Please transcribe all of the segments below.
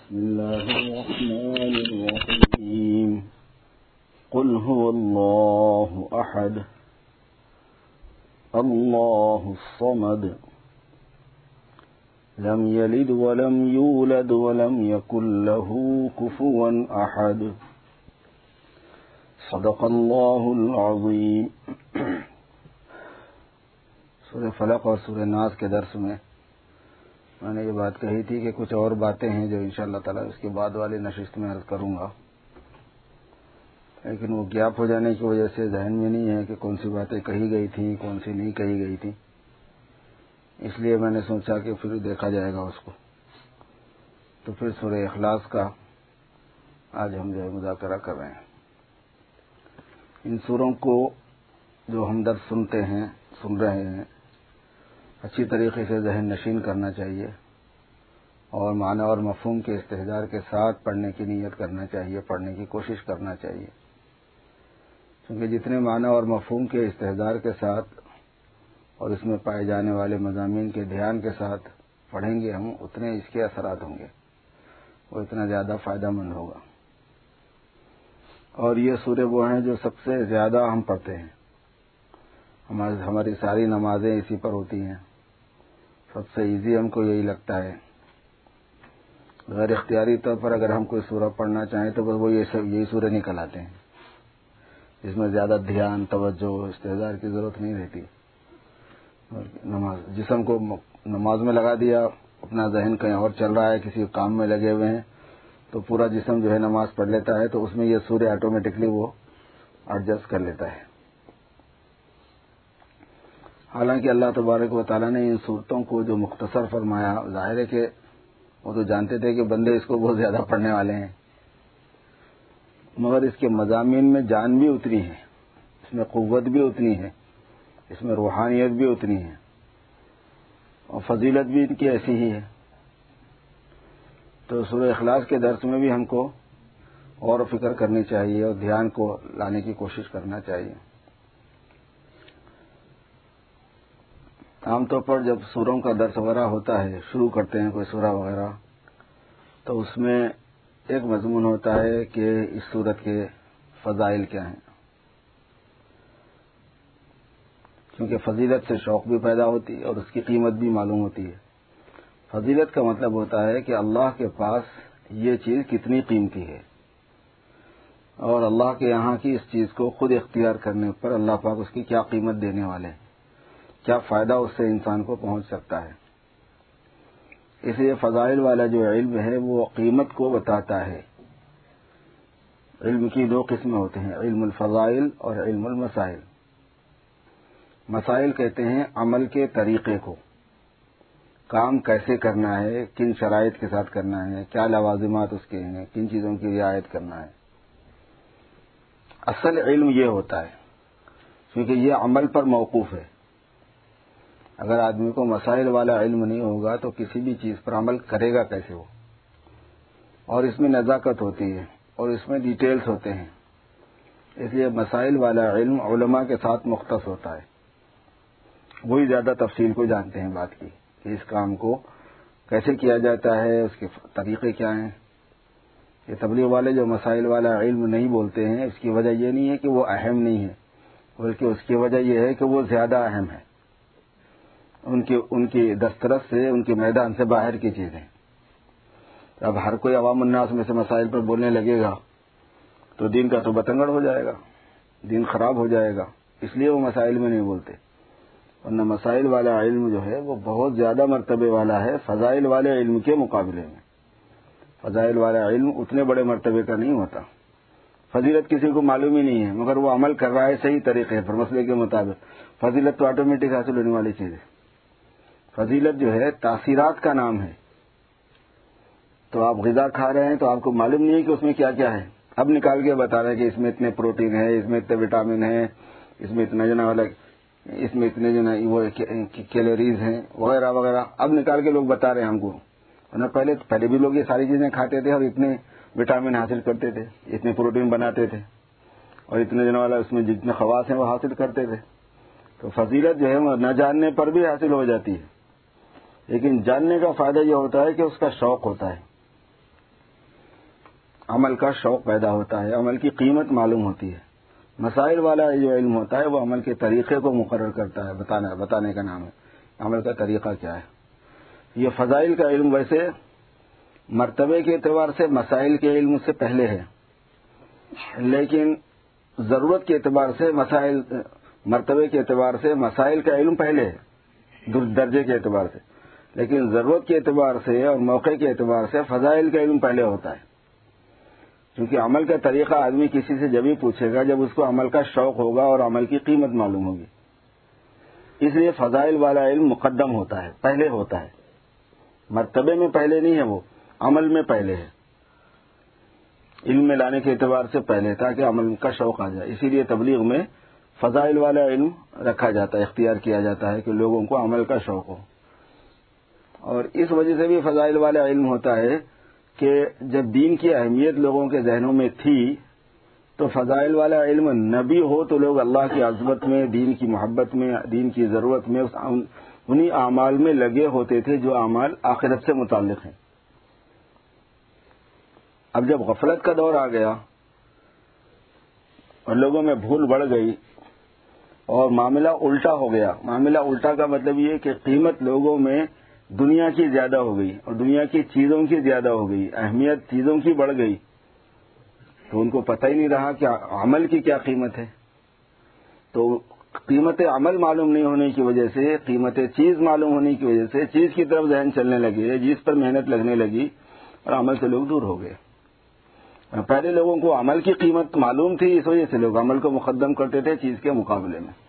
بسم الله الرحمن الرحيم قل هو الله أحد الله الصمد لم يلد ولم يولد ولم يكن له كفوا أحد صدق الله العظيم. سورہ فلق اور سورہ ناس کے درس میں نے یہ بات کہی تھی کہ کچھ اور باتیں ہیں جو انشاءاللہ تعالی اس کے بعد والی نشست میں عرض کروں گا، لیکن وہ گیپ ہو جانے کی وجہ سے ذہن میں نہیں ہے کہ کون سی باتیں کہی گئی تھیں کون سی نہیں کہی گئی تھی، اس لیے میں نے سوچا کہ پھر دیکھا جائے گا اس کو. تو پھر سورہ اخلاص کا آج ہم جو ہے مذاکرہ کر رہے ہیں. ان سوروں کو جو ہم درس سن رہے ہیں اچھی طریقے سے ذہن نشین کرنا چاہیے اور معنی اور مفہوم کے استحضار کے ساتھ پڑھنے کی نیت کرنا چاہیے، پڑھنے کی کوشش کرنا چاہیے، کیونکہ جتنے معنی اور مفہوم کے استحضار کے ساتھ اور اس میں پائے جانے والے مضامین کے دھیان کے ساتھ پڑھیں گے ہم، اتنے اس کے اثرات ہوں گے، وہ اتنا زیادہ فائدہ مند ہوگا. اور یہ سورے وہ ہیں جو سب سے زیادہ ہم پڑھتے ہیں، ہماری ساری نمازیں اسی پر ہوتی ہیں. سب سے ایزی ہم کو یہی لگتا ہے. غیر اختیاری طور پر اگر ہم کوئی سورہ پڑھنا چاہیں تو بس وہ یہی سورے نکل آتے ہیں جس میں زیادہ دھیان، توجہ، استحضار کی ضرورت نہیں رہتی. جسم کو نماز میں لگا دیا، اپنا ذہن کہیں اور چل رہا ہے، کسی کام میں لگے ہوئے ہیں، تو پورا جسم جو ہے نماز پڑھ لیتا ہے، تو اس میں یہ سورہ آٹومیٹکلی وہ ایڈجسٹ کر لیتا ہے. حالانکہ اللہ تبارک و تعالیٰ نے ان صورتوں کو جو مختصر فرمایا، ظاہر ہے کہ وہ تو جانتے تھے کہ بندے اس کو بہت زیادہ پڑھنے والے ہیں، مگر اس کے مضامین میں جان بھی اتنی ہے، اس میں قوت بھی اتنی ہے، اس میں روحانیت بھی اتنی ہے، اور فضیلت بھی ان کی ایسی ہی ہے. تو سورہ اخلاص کے درس میں بھی ہم کو غور و فکر کرنی چاہیے اور دھیان کو لانے کی کوشش کرنا چاہیے. عام طور پر جب سوروں کا درس وغیرہ ہوتا ہے، شروع کرتے ہیں کوئی سورہ وغیرہ، تو اس میں ایک مضمون ہوتا ہے کہ اس سورت کے فضائل کیا ہیں، کیونکہ فضیلت سے شوق بھی پیدا ہوتی ہے اور اس کی قیمت بھی معلوم ہوتی ہے. فضیلت کا مطلب ہوتا ہے کہ اللہ کے پاس یہ چیز کتنی قیمتی ہے، اور اللہ کے یہاں کی اس چیز کو خود اختیار کرنے پر اللہ پاک اس کی کیا قیمت دینے والے ہیں، کیا فائدہ اس سے انسان کو پہنچ سکتا ہے. اس لیے فضائل والا جو علم ہے وہ قیمت کو بتاتا ہے. علم کی دو قسمیں ہوتے ہیں، علم الفضائل اور علم المسائل. مسائل کہتے ہیں عمل کے طریقے کو، کام کیسے کرنا ہے، کن شرائط کے ساتھ کرنا ہے، کیا لوازمات اس کے ہیں، کن چیزوں کی رعایت کرنا ہے. اصل علم یہ ہوتا ہے کیونکہ یہ عمل پر موقوف ہے. اگر آدمی کو مسائل والا علم نہیں ہوگا تو کسی بھی چیز پر عمل کرے گا کیسے وہ، اور اس میں نزاکت ہوتی ہے اور اس میں ڈیٹیلز ہوتے ہیں. اس لیے مسائل والا علم علماء کے ساتھ مختص ہوتا ہے، وہی زیادہ تفصیل کو جانتے ہیں بات کی کہ اس کام کو کیسے کیا جاتا ہے، اس کے طریقے کیا ہیں. یہ تبلیغ والے جو مسائل والا علم نہیں بولتے ہیں، اس کی وجہ یہ نہیں ہے کہ وہ اہم نہیں ہے، بلکہ اس کی وجہ یہ ہے کہ وہ زیادہ اہم ہے، ان کی دسترس سے، ان کے میدان سے باہر کی چیزیں. اب ہر کوئی عوام الناس میں سے مسائل پر بولنے لگے گا تو دین کا تو بتنگڑ ہو جائے گا، دین خراب ہو جائے گا. اس لیے وہ مسائل میں نہیں بولتے. ورنہ مسائل والا علم جو ہے وہ بہت زیادہ مرتبے والا ہے فضائل والے علم کے مقابلے میں. فضائل والا علم اتنے بڑے مرتبے کا نہیں ہوتا. فضیلت کسی کو معلوم ہی نہیں ہے مگر وہ عمل کر رہا ہے صحیح طریقے پر، مسئلے کے مطابق. فضیلت تو آٹومیٹک حاصل ہونے والی چیز ہے. فضیلت جو ہے تاثیرات کا نام ہے. تو آپ غذا کھا رہے ہیں تو آپ کو معلوم نہیں ہے کہ اس میں کیا کیا ہے، اب نکال کے بتا رہے ہیں کہ اس میں اتنے پروٹین ہے، اس میں اتنے وٹامن ہے، اس میں اتنا اس میں اتنے وہ کیلوریز ہیں وغیرہ وغیرہ. اب نکال کے لوگ بتا رہے ہیں ہم کو. ورنہ پہلے بھی لوگ یہ ساری چیزیں کھاتے تھے اور اتنے وٹامن حاصل کرتے تھے، اتنے پروٹین بناتے تھے، اور اتنے اس میں جتنے خواص ہیں وہ حاصل کرتے تھے. تو فضیلت جو ہے وہ نہ جاننے پر بھی حاصل ہو جاتی ہے، لیکن جاننے کا فائدہ یہ ہوتا ہے کہ اس کا شوق ہوتا ہے. عمل کا شوق پیدا ہوتا ہے، عمل کی قیمت معلوم ہوتی ہے۔ مسائل والا جو علم ہوتا ہے وہ عمل کے طریقے کو مقرر کرتا ہے، بتانے کا نام ہے، عمل کا طریقہ کیا ہے۔ یہ فضائل کا علم ویسے مرتبے کے اعتبار سے مسائل کے علم سے پہلے ہے، لیکن ضرورت کے اعتبار سے مرتبے کے اعتبار سے مسائل کا علم پہلے ہے درجے کے اعتبار سے، لیکن ضرورت کے اعتبار سے اور موقع کے اعتبار سے فضائل کا علم پہلے ہوتا ہے، کیونکہ عمل کا طریقہ آدمی کسی سے جب ہی پوچھے گا جب اس کو عمل کا شوق ہوگا اور عمل کی قیمت معلوم ہوگی۔ اس لیے فضائل والا علم مقدم ہوتا ہے، پہلے ہوتا ہے، مرتبے میں پہلے نہیں ہے، وہ عمل میں پہلے ہے، علم میں لانے کے اعتبار سے پہلے، تاکہ عمل کا شوق آ جائے۔ اسی لیے تبلیغ میں فضائل والا علم رکھا جاتا ہے، اختیار کیا جاتا ہے کہ لوگوں کو عمل کا شوق ہو۔ اور اس وجہ سے بھی فضائل والا علم ہوتا ہے کہ جب دین کی اہمیت لوگوں کے ذہنوں میں تھی تو فضائل والا علم نہ بھی ہو تو لوگ اللہ کی عظمت میں، دین کی محبت میں، دین کی ضرورت میں انہی اعمال میں لگے ہوتے تھے جو اعمال آخرت سے متعلق ہیں۔ اب جب غفلت کا دور آ گیا اور لوگوں میں بھول بڑھ گئی اور معاملہ الٹا ہو گیا، معاملہ الٹا کا مطلب یہ کہ قیمت لوگوں میں دنیا کی زیادہ ہو گئی اور دنیا کی چیزوں کی زیادہ ہو گئی، اہمیت چیزوں کی بڑھ گئی، تو ان کو پتہ ہی نہیں رہا کہ عمل کی کیا قیمت ہے۔ تو قیمت عمل معلوم نہیں ہونے کی وجہ سے، قیمت چیز معلوم ہونے کی وجہ سے چیز کی طرف ذہن چلنے لگے، جس پر محنت لگنے لگی اور عمل سے لوگ دور ہو گئے۔ پہلے لوگوں کو عمل کی قیمت معلوم تھی، اس وجہ سے لوگ عمل کو مقدم کرتے تھے چیز کے مقابلے میں۔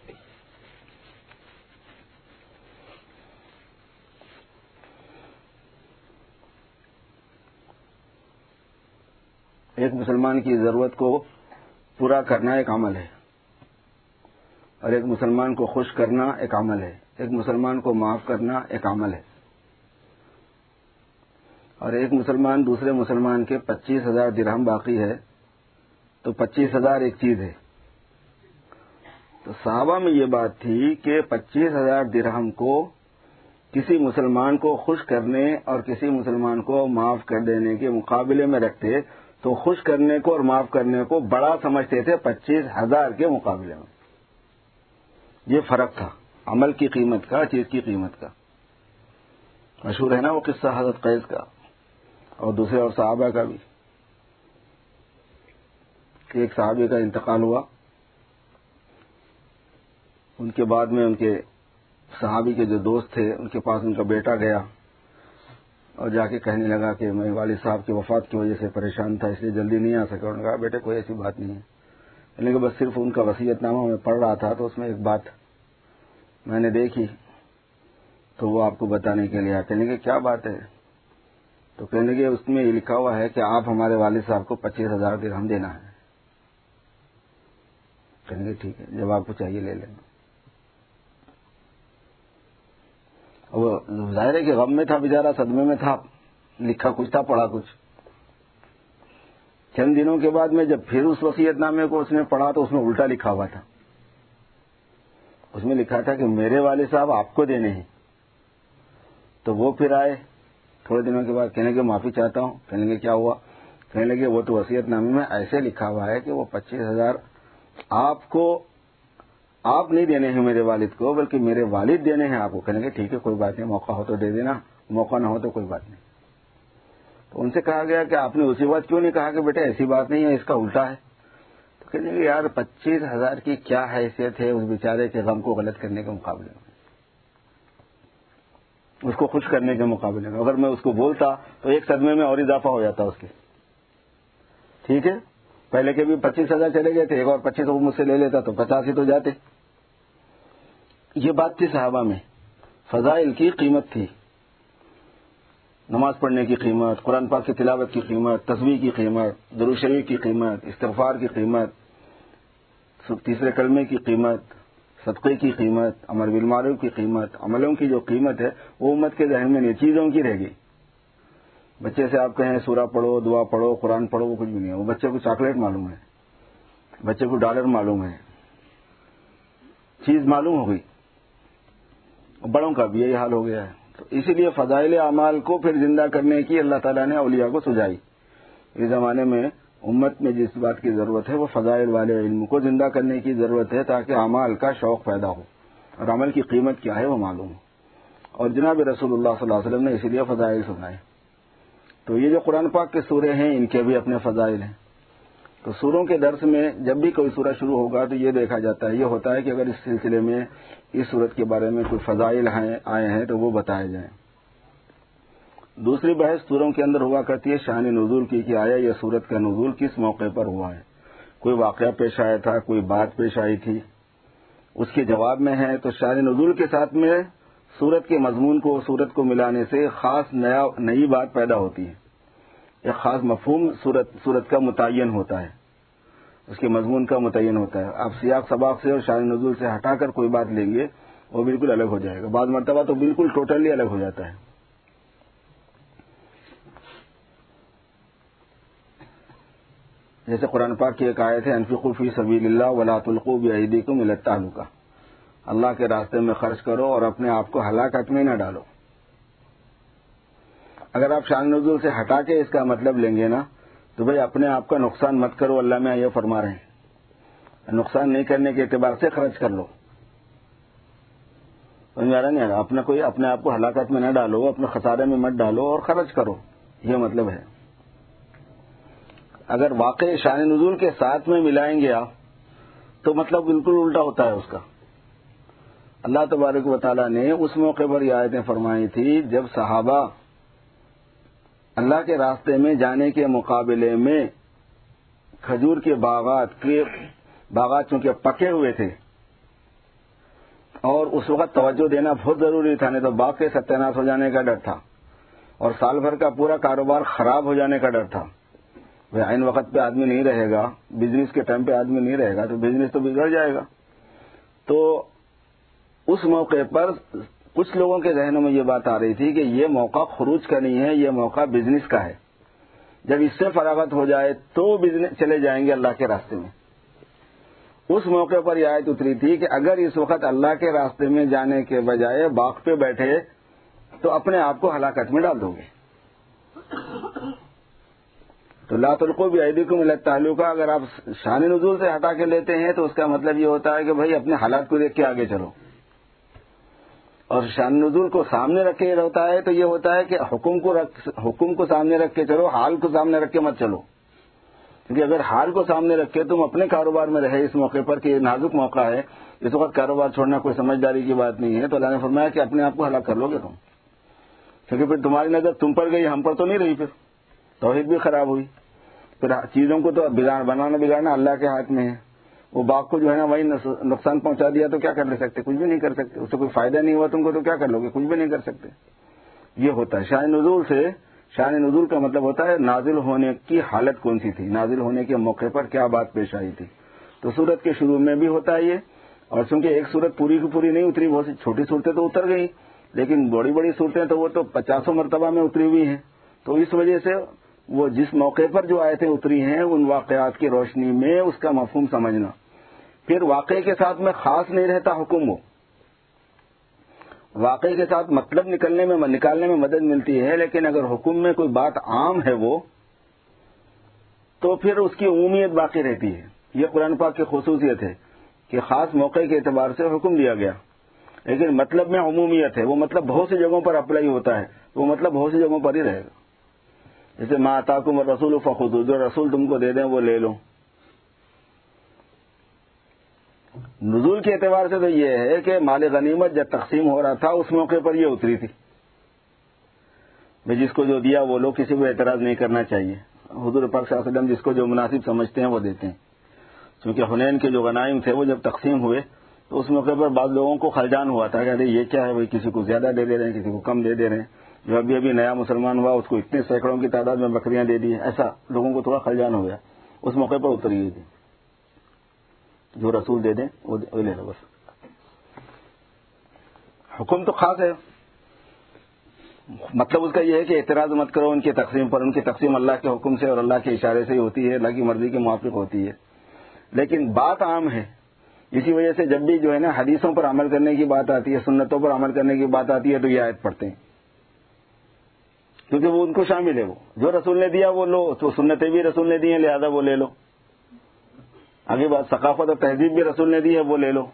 ایک مسلمان کی ضرورت کو پورا کرنا ایک عمل ہے، اور ایک مسلمان کو خوش کرنا ایک عمل ہے، ایک مسلمان کو معاف کرنا ایک عمل ہے، اور ایک مسلمان دوسرے مسلمان کے 25,000 درہم باقی ہے تو 25,000 ایک چیز ہے۔ تو صحابہ میں یہ بات تھی کہ 25,000 درہم کو کسی مسلمان کو خوش کرنے اور کسی مسلمان کو معاف کر دینے کے مقابلے میں رکھتے تو خوش کرنے کو اور معاف کرنے کو بڑا سمجھتے تھے 25,000 کے مقابلے میں۔ یہ فرق تھا عمل کی قیمت کا، چیز کی قیمت کا۔ مشہور ہے نا وہ قصہ حضرت قیس کا اور دوسرے اور صحابہ کا بھی، کہ ایک صحابی کا انتقال ہوا، ان کے بعد میں ان کے صحابی کے جو دوست تھے ان کے پاس ان کا بیٹا گیا اور جا کے کہنے لگا کہ میں والد صاحب کی وفات کی وجہ سے پریشان تھا اس لیے جلدی نہیں آ سکا۔ انہوں نے کہا بیٹے کوئی ایسی بات نہیں ہے، لیکن بس صرف ان کا وصیت نامہ میں پڑھ رہا تھا تو اس میں ایک بات میں نے دیکھی تو وہ آپ کو بتانے کے لیے کہنے لگے کیا بات ہے؟ تو کہنے لگے اس میں یہ لکھا ہوا ہے کہ آپ ہمارے والد صاحب کو 25,000 درہم دینا ہے۔ کہنے لگے ٹھیک ہے، جب آپ کو چاہیے لے لینا۔ وہ ظاہر ہے کہ غم میں تھا بیچارہ، صدمے میں تھا، لکھا کچھ تھا پڑھا کچھ۔ چند دنوں کے بعد میں جب پھر اس وصیت نامے کو اس نے پڑھا تو اس میں الٹا لکھا ہوا تھا، اس میں لکھا تھا کہ میرے والد صاحب آپ کو دینے ہیں۔ تو وہ پھر آئے تھوڑے دنوں کے بعد، کہنے لگے معافی چاہتا ہوں۔ کہنے لگے کیا ہوا؟ کہنے لگے وہ تو وصیت نامے میں ایسے لکھا ہوا ہے کہ وہ 25,000 آپ نہیں دینے ہیں میرے والد کو، بلکہ میرے والد دینے ہیں آپ کو۔ کہنے لگے ٹھیک ہے کوئی بات نہیں، موقع ہو تو دے دینا، موقع نہ ہو تو کوئی بات نہیں۔ تو ان سے کہا گیا کہ آپ نے اسی بات کیوں نہیں کہا کہ بیٹا ایسی بات نہیں ہے، اس کا الٹا ہے؟ تو کہنے لگے یار 25,000 کی کیا حیثیت ہے اس بیچارے کے غم کو غلط کرنے کے مقابلے میں، اس کو خوش کرنے کے مقابلے میں۔ اگر میں اس کو بولتا تو ایک صدمے میں اور اضافہ ہو جاتا اس کے۔ ٹھیک ہے، پہلے کے بھی 25,000 چلے گئے تھے، ایک اور 25 وہ مجھ سے لے لیتا تو 50 ہی تو جاتے۔ یہ بات تھی صحابہ میں، فضائل کی قیمت تھی، نماز پڑھنے کی قیمت، قرآن پاک کی تلاوت کی قیمت، تسبیح کی قیمت، درود شریف کی قیمت، استغفار کی قیمت، تیسرے کلمے کی قیمت، صدقے کی قیمت، امر بالمعروف کی قیمت، عملوں کی جو قیمت ہے وہ امت کے ذہن میں نہیں، چیزوں کی رہ گئی۔ بچے سے آپ کہیں سورہ پڑھو، دعا پڑھو، قرآن پڑھو، وہ کچھ بھی نہیں ہے۔ وہ بچے کو چاکلیٹ معلوم ہے، بچے کو ڈالر معلوم ہے، چیز معلوم ہو گئی۔ بڑوں کا بھی یہی حال ہو گیا ہے۔ تو اسی لیے فضائل اعمال کو پھر زندہ کرنے کی اللہ تعالیٰ نے اولیاء کو سجائی اس زمانے میں امت میں جس بات کی ضرورت ہے وہ فضائل والے علم کو زندہ کرنے کی ضرورت ہے، تاکہ اعمال کا شوق پیدا ہو اور عمل کی قیمت کیا ہے وہ معلوم ہو۔ اور جناب رسول اللہ صلی اللہ علیہ وسلم نے اسی لیے فضائل سنائے۔ تو یہ جو قرآن پاک کے سورے ہیں ان کے بھی اپنے فضائل ہیں۔ تو سوروں کے درس میں جب بھی کوئی سورہ شروع ہوگا تو یہ دیکھا جاتا ہے، یہ ہوتا ہے کہ اگر اس سلسلے میں اس سورت کے بارے میں کوئی فضائل آئے ہیں تو وہ بتائے جائیں۔ دوسری بحث سوروں کے اندر ہوا کرتی ہے شان نزول کی، کہ آیا یہ سورت کا نزول کس موقع پر ہوا ہے، کوئی واقعہ پیش آیا تھا، کوئی بات پیش آئی تھی، اس کے جواب میں ہے۔ تو شان نزول کے ساتھ میں سورت کے مضمون کو سورت کو ملانے سے خاص نئی بات پیدا ہوتی ہے، ایک خاص مفہوم سورت کا متعین ہوتا ہے، اس کے مضمون کا متعین ہوتا ہے۔ آپ سیاق سباق سے اور شان نزول سے ہٹا کر کوئی بات لیں گے وہ بالکل الگ ہو جائے گا، بعض مرتبہ تو بالکل ٹوٹلی الگ ہو جاتا ہے۔ جیسے قرآن پاک کی ایک آیت ہے انفقوا فی سبیل اللہ ولا تلقوا بأیدیکم الی التہلکہ، اللہ کے راستے میں خرچ کرو اور اپنے آپ کو ہلاکت میں نہ ڈالو۔ اگر آپ شان نزول سے ہٹا کے اس کا مطلب لیں گے نا تو بھئی اپنے آپ کا نقصان مت کرو، اللہ میں یہ فرما رہے ہیں، نقصان نہیں کرنے کے اعتبار سے خرچ کر لو۔ نہیں اپنے آپ کو ہلاکت میں نہ ڈالو، اپنے خسارے میں مت ڈالو اور خرچ کرو، یہ مطلب ہے۔ اگر واقع شان نزول کے ساتھ میں ملائیں گے آپ تو مطلب بالکل الٹا ہوتا ہے اس کا۔ اللہ تبارک و تعالیٰ نے اس موقع پر یہ آیتیں فرمائی تھی جب صحابہ اللہ کے راستے میں جانے کے مقابلے میں کھجور کے باغات چونکہ پکے ہوئے تھے اور اس وقت توجہ دینا بہت ضروری تھا، نہیں تو باغ کے ستیہ ناش ہو جانے کا ڈر تھا اور سال بھر کا پورا کاروبار خراب ہو جانے کا ڈر تھا۔ عین وقت پہ آدمی نہیں رہے گا، بزنس کے ٹائم پہ آدمی نہیں رہے گا تو بزنس تو بگڑ جائے گا۔ تو اس موقع پر کچھ لوگوں کے ذہنوں میں یہ بات آ رہی تھی کہ یہ موقع خروج کا نہیں ہے، یہ موقع بزنس کا ہے، جب اس سے فراغت ہو جائے تو بزنس چلے جائیں گے اللہ کے راستے میں۔ اس موقع پر یہ آیت اتری تھی کہ اگر اس وقت اللہ کے راستے میں جانے کے بجائے باغ پہ بیٹھے تو اپنے آپ کو ہلاکت میں ڈال دو گے۔ تو لا تلقوا بأیدیکم الی التہلکہ اگر آپ شان نزول سے ہٹا کے لیتے ہیں تو اس کا مطلب یہ ہوتا ہے کہ بھائی اپنے حالات کو دیکھ کے آگے چلو، اور شان نزول کو سامنے رکھ کے ہوتا ہے تو یہ ہوتا ہے کہ حکم کو سامنے رکھ کے چلو، حال کو سامنے رکھ کے مت چلو، کیونکہ اگر حال کو سامنے رکھ کے تم اپنے کاروبار میں رہے اس موقع پر کہ یہ نازک موقع ہے، اس وقت کاروبار چھوڑنا کوئی سمجھداری کی بات نہیں ہے، تو اللہ نے فرمایا کہ اپنے آپ کو ہلاک کر لو گے تم، کیونکہ پھر تمہاری نظر تم پر گئی، ہم پر تو نہیں رہی، پھر توحید بھی خراب ہوئی، پھر چیزوں کو تو بنانا بگاڑنا اللہ کے ہاتھ میں ہے۔ وہ باغ کو جو ہے نا وہی نقصان پہنچا دیا تو کیا کر لے سکتے؟ کچھ بھی نہیں کر سکتے، اس سے کوئی فائدہ نہیں ہوا تم کو تو کیا کر لو گے؟ کچھ بھی نہیں کر سکتے۔ یہ ہوتا ہے شان نزول کا مطلب ہوتا ہے نازل ہونے کی حالت کون سی تھی، نازل ہونے کے موقع پر کیا بات پیش آئی تھی۔ تو سورت کے شروع میں بھی ہوتا ہے یہ، اور چونکہ ایک سورت پوری کی پوری نہیں اتری، بہت سی چھوٹی صورتیں تو اتر گئی، لیکن بڑی بڑی صورتیں تو وہ تو 50 مرتبہ میں اتری ہوئی ہیں، تو اس وجہ سے وہ جس موقع پر جو آیتیں اتری ہیں ان واقعات کی روشنی میں اس کا مفہوم سمجھنا، پھر واقعے کے ساتھ میں خاص نہیں رہتا حکم، وہ واقعے کے ساتھ مطلب نکالنے میں مدد ملتی ہے، لیکن اگر حکم میں کوئی بات عام ہے وہ تو پھر اس کی عمومیت باقی رہتی ہے۔ یہ قرآن پاک کی خصوصیت ہے کہ خاص موقع کے اعتبار سے حکم دیا گیا، لیکن مطلب میں عمومیت ہے، وہ مطلب بہت سی جگہوں پر اپلائی ہوتا ہے، وہ مطلب بہت سی جگہوں پر ہی رہے گا۔ جیسے ما آتاکم الرسول فخذوہ، جو رسول تم کو دے دیں وہ لے لو۔ نزول کے اعتبار سے تو یہ ہے کہ مال غنیمت جب تقسیم ہو رہا تھا اس موقع پر یہ اتری تھی، جس کو جو دیا وہ لوگ، کسی کو اعتراض نہیں کرنا چاہیے، حضور پاک صلی اللہ علیہ وسلم جس کو جو مناسب سمجھتے ہیں وہ دیتے ہیں۔ کیونکہ حنین کے جو غنائم تھے وہ جب تقسیم ہوئے تو اس موقع پر بعض لوگوں کو خلجان ہوا تھا کہ ارے یہ کیا ہے بھائی، کسی کو زیادہ دے رہے ہیں، کسی کو کم دے رہے ہیں، جو ابھی نیا مسلمان ہوا اس کو اتنے سینکڑوں کی تعداد میں بکریاں دے دی، ایسا لوگوں کو تھوڑا خلجان ہو گیا۔ اس موقع پر اتری ہوئی تھی، جو رسول دے دیں وہ لے لو بس۔ حکم تو خاص ہے، مطلب اس کا یہ ہے کہ اعتراض مت کرو ان کی تقسیم پر، ان کی تقسیم اللہ کے حکم سے اور اللہ کے اشارے سے ہی ہوتی ہے، اللہ کی مرضی کے موافق ہوتی ہے، لیکن بات عام ہے۔ اسی وجہ سے جب بھی جو ہے نا حدیثوں پر عمل کرنے کی بات آتی ہے، سنتوں پر عمل کرنے کی بات آتی ہے تو یہ آیت پڑھتے ہیں، کیونکہ وہ ان کو شامل ہے، وہ جو رسول نے دیا وہ لو، تو سنتیں بھی رسول نے دی ہیں لہذا وہ لے لو، آگے بات ثقافت اور تہذیب بھی رسول نے دی ہے وہ لے لو،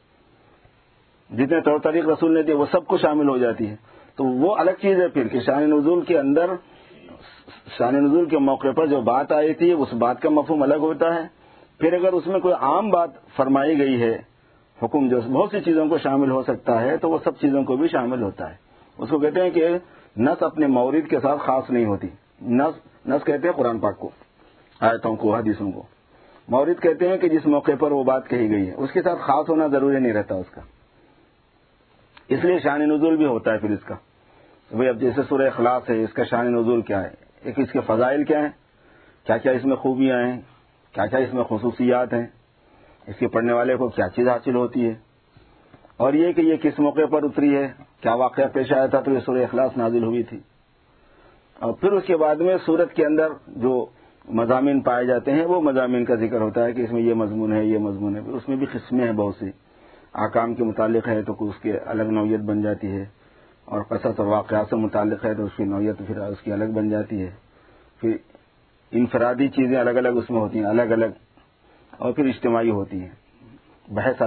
جتنے طور طریق رسول نے دیے وہ سب کو شامل ہو جاتی ہے. تو وہ الگ چیز ہے پھر کہ شان نزول کے اندر، شان نزول کے موقع پر جو بات آئی تھی اس بات کا مفہوم الگ ہوتا ہے. پھر اگر اس میں کوئی عام بات فرمائی گئی ہے، حکم جو بہت سی چیزوں کو شامل ہو سکتا ہے، تو وہ سب چیزوں کو بھی شامل ہوتا ہے. اس کو کہتے ہیں کہ نص اپنے مورد کے ساتھ خاص نہیں ہوتی. نص کہتے ہیں قرآن پاک کو، آیتوں کو، حدیثوں کو. مورد کہتے ہیں کہ جس موقع پر وہ بات کہی گئی ہے اس کے ساتھ خاص ہونا ضروری نہیں رہتا اس کا. اس لیے شان نزول بھی ہوتا ہے پھر اس کا. بھئی اب جیسے سورہ اخلاص ہے، اس کا شان نزول کیا ہے، ایک اس کے فضائل کیا ہیں، کیا کیا اس میں خوبیاں ہیں، کیا کیا اس میں خصوصیات ہیں، اس کے پڑھنے والے کو کیا چیز حاصل ہوتی ہے، اور یہ کہ یہ کس موقع پر اتری ہے، کیا واقعہ پیش آیا تھا تو یہ سورہ اخلاص نازل ہوئی تھی. اور پھر اس کے بعد میں سورت کے اندر جو مضامین پائے جاتے ہیں وہ مضامین کا ذکر ہوتا ہے کہ اس میں یہ مضمون ہے، یہ مضمون ہے. اس میں بھی قسمیں ہیں بہت سی. احکام کے متعلق ہے تو اس کے الگ نوعیت بن جاتی ہے، اور قصص اور واقعات سے متعلق ہے تو اس کی نوعیت پھر اس کی الگ بن جاتی ہے. پھر انفرادی چیزیں الگ الگ اس میں ہوتی ہیں، الگ الگ، اور پھر اجتماعی ہوتی ہیں. بحث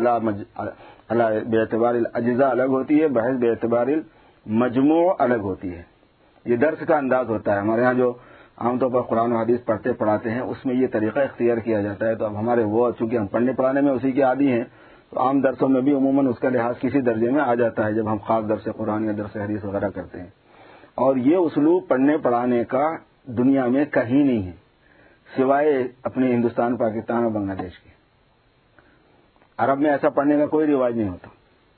بے اعتبار الاجزاء الگ ہوتی ہے، بحث بے اعتبار المجموع الگ ہوتی ہے. یہ درس کا انداز ہوتا ہے. ہمارے ہاں جو عام طور پر قرآن و حدیث پڑھتے پڑھاتے ہیں اس میں یہ طریقہ اختیار کیا جاتا ہے. تو اب ہمارے وہ چونکہ ہم پڑھنے پڑھانے میں اسی کے عادی ہیں تو عام درسوں میں بھی عموماً اس کا لحاظ کسی درجے میں آ جاتا ہے جب ہم خاص درس قرآن یا درس حدیث وغیرہ کرتے ہیں. اور یہ اسلوب پڑھنے پڑھانے کا دنیا میں کہیں نہیں ہے سوائے اپنے ہندوستان، پاکستان اور بنگلہ دیش کے. عرب میں ایسا پڑھنے کا کوئی رواج نہیں ہوتا.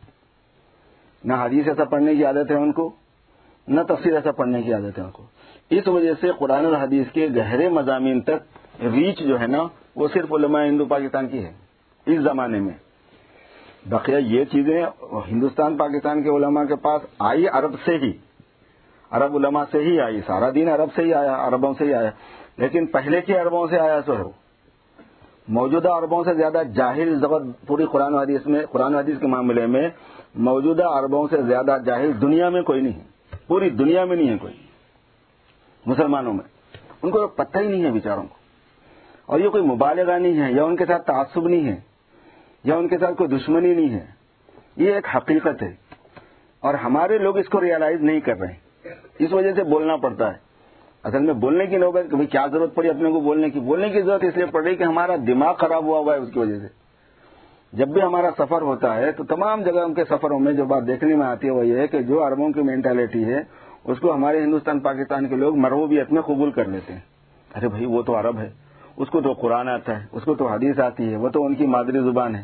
نہ حدیث ایسا پڑھنے کی عادت ہے ان کو، نہ تفسیر ایسا پڑھنے کی عادت ہے ان کو. اس وجہ سے قرآن اور حدیث کے گہرے مضامین تک ریچ جو ہے نا وہ صرف علماء ہندو پاکستان کی ہے اس زمانے میں. بقیہ یہ چیزیں ہندوستان پاکستان کے علماء کے پاس آئی عرب سے ہی، عرب علماء سے ہی آئی. سارا دین عرب سے ہی آیا، عربوں سے ہی آیا. لیکن پہلے کے عربوں سے آیا سو موجودہ عربوں سے زیادہ جاہل ضبط پوری قرآن و حدیث میں، قرآن و حدیث کے معاملے میں موجودہ عربوں سے زیادہ جاہل دنیا میں کوئی نہیں ہے. پوری دنیا میں نہیں ہے کوئی. مسلمانوں میں ان کو پتہ ہی نہیں ہے بیچاروں کو. اور یہ کوئی مبالغہ نہیں ہے، یا ان کے ساتھ تعصب نہیں ہے، یا ان کے ساتھ کوئی دشمنی نہیں ہے. یہ ایک حقیقت ہے اور ہمارے لوگ اس کو ریئلائز نہیں کر رہے ہیں. اس وجہ سے بولنا پڑتا ہے. اصل میں بولنے کی نوبت کبھی کیا ضرورت پڑی اپنے کو بولنے کی ضرورت اس لیے پڑ رہی کہ ہمارا دماغ خراب ہوا ہے اس کی وجہ سے. جب بھی ہمارا سفر ہوتا ہے تو تمام جگہ کے سفروں میں جو بات دیکھنے میں آتی ہے وہ یہ ہے کہ جو عربوں کی مینٹالٹی ہے اس کو ہمارے ہندوستان پاکستان کے لوگ مرغوبیت میں قبول کر لیتے ہیں. ارے بھائی وہ تو عرب ہے، اس کو تو قرآن آتا ہے، اس کو تو حدیث آتی ہے، وہ تو ان کی مادری زبان ہے.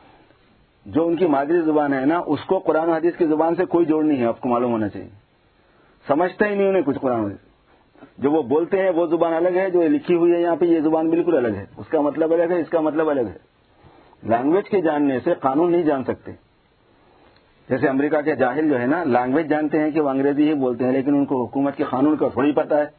جو ان کی مادری زبان ہے نا اس کو قرآن و حدیث کی زبان سے کوئی جوڑ نہیں ہے. آپ کو معلوم ہونا چاہیے. سمجھتا ہی نہیں انہیں کچھ قرآن و حدیث. جو وہ بولتے ہیں وہ زبان الگ ہے، جو لکھی ہوئی ہے یہاں پہ یہ زبان بالکل الگ ہے. اس کا مطلب الگ ہے، اس کا مطلب الگ ہے. لینگویج کے جاننے سے قانون نہیں جان سکتے. جیسے امریکہ کے جاہل جو ہے نا لینگویج جانتے ہیں کہ وہ انگریزی ہی بولتے ہیں، لیکن ان کو حکومت کے قانون کا تھوڑی پتہ ہے.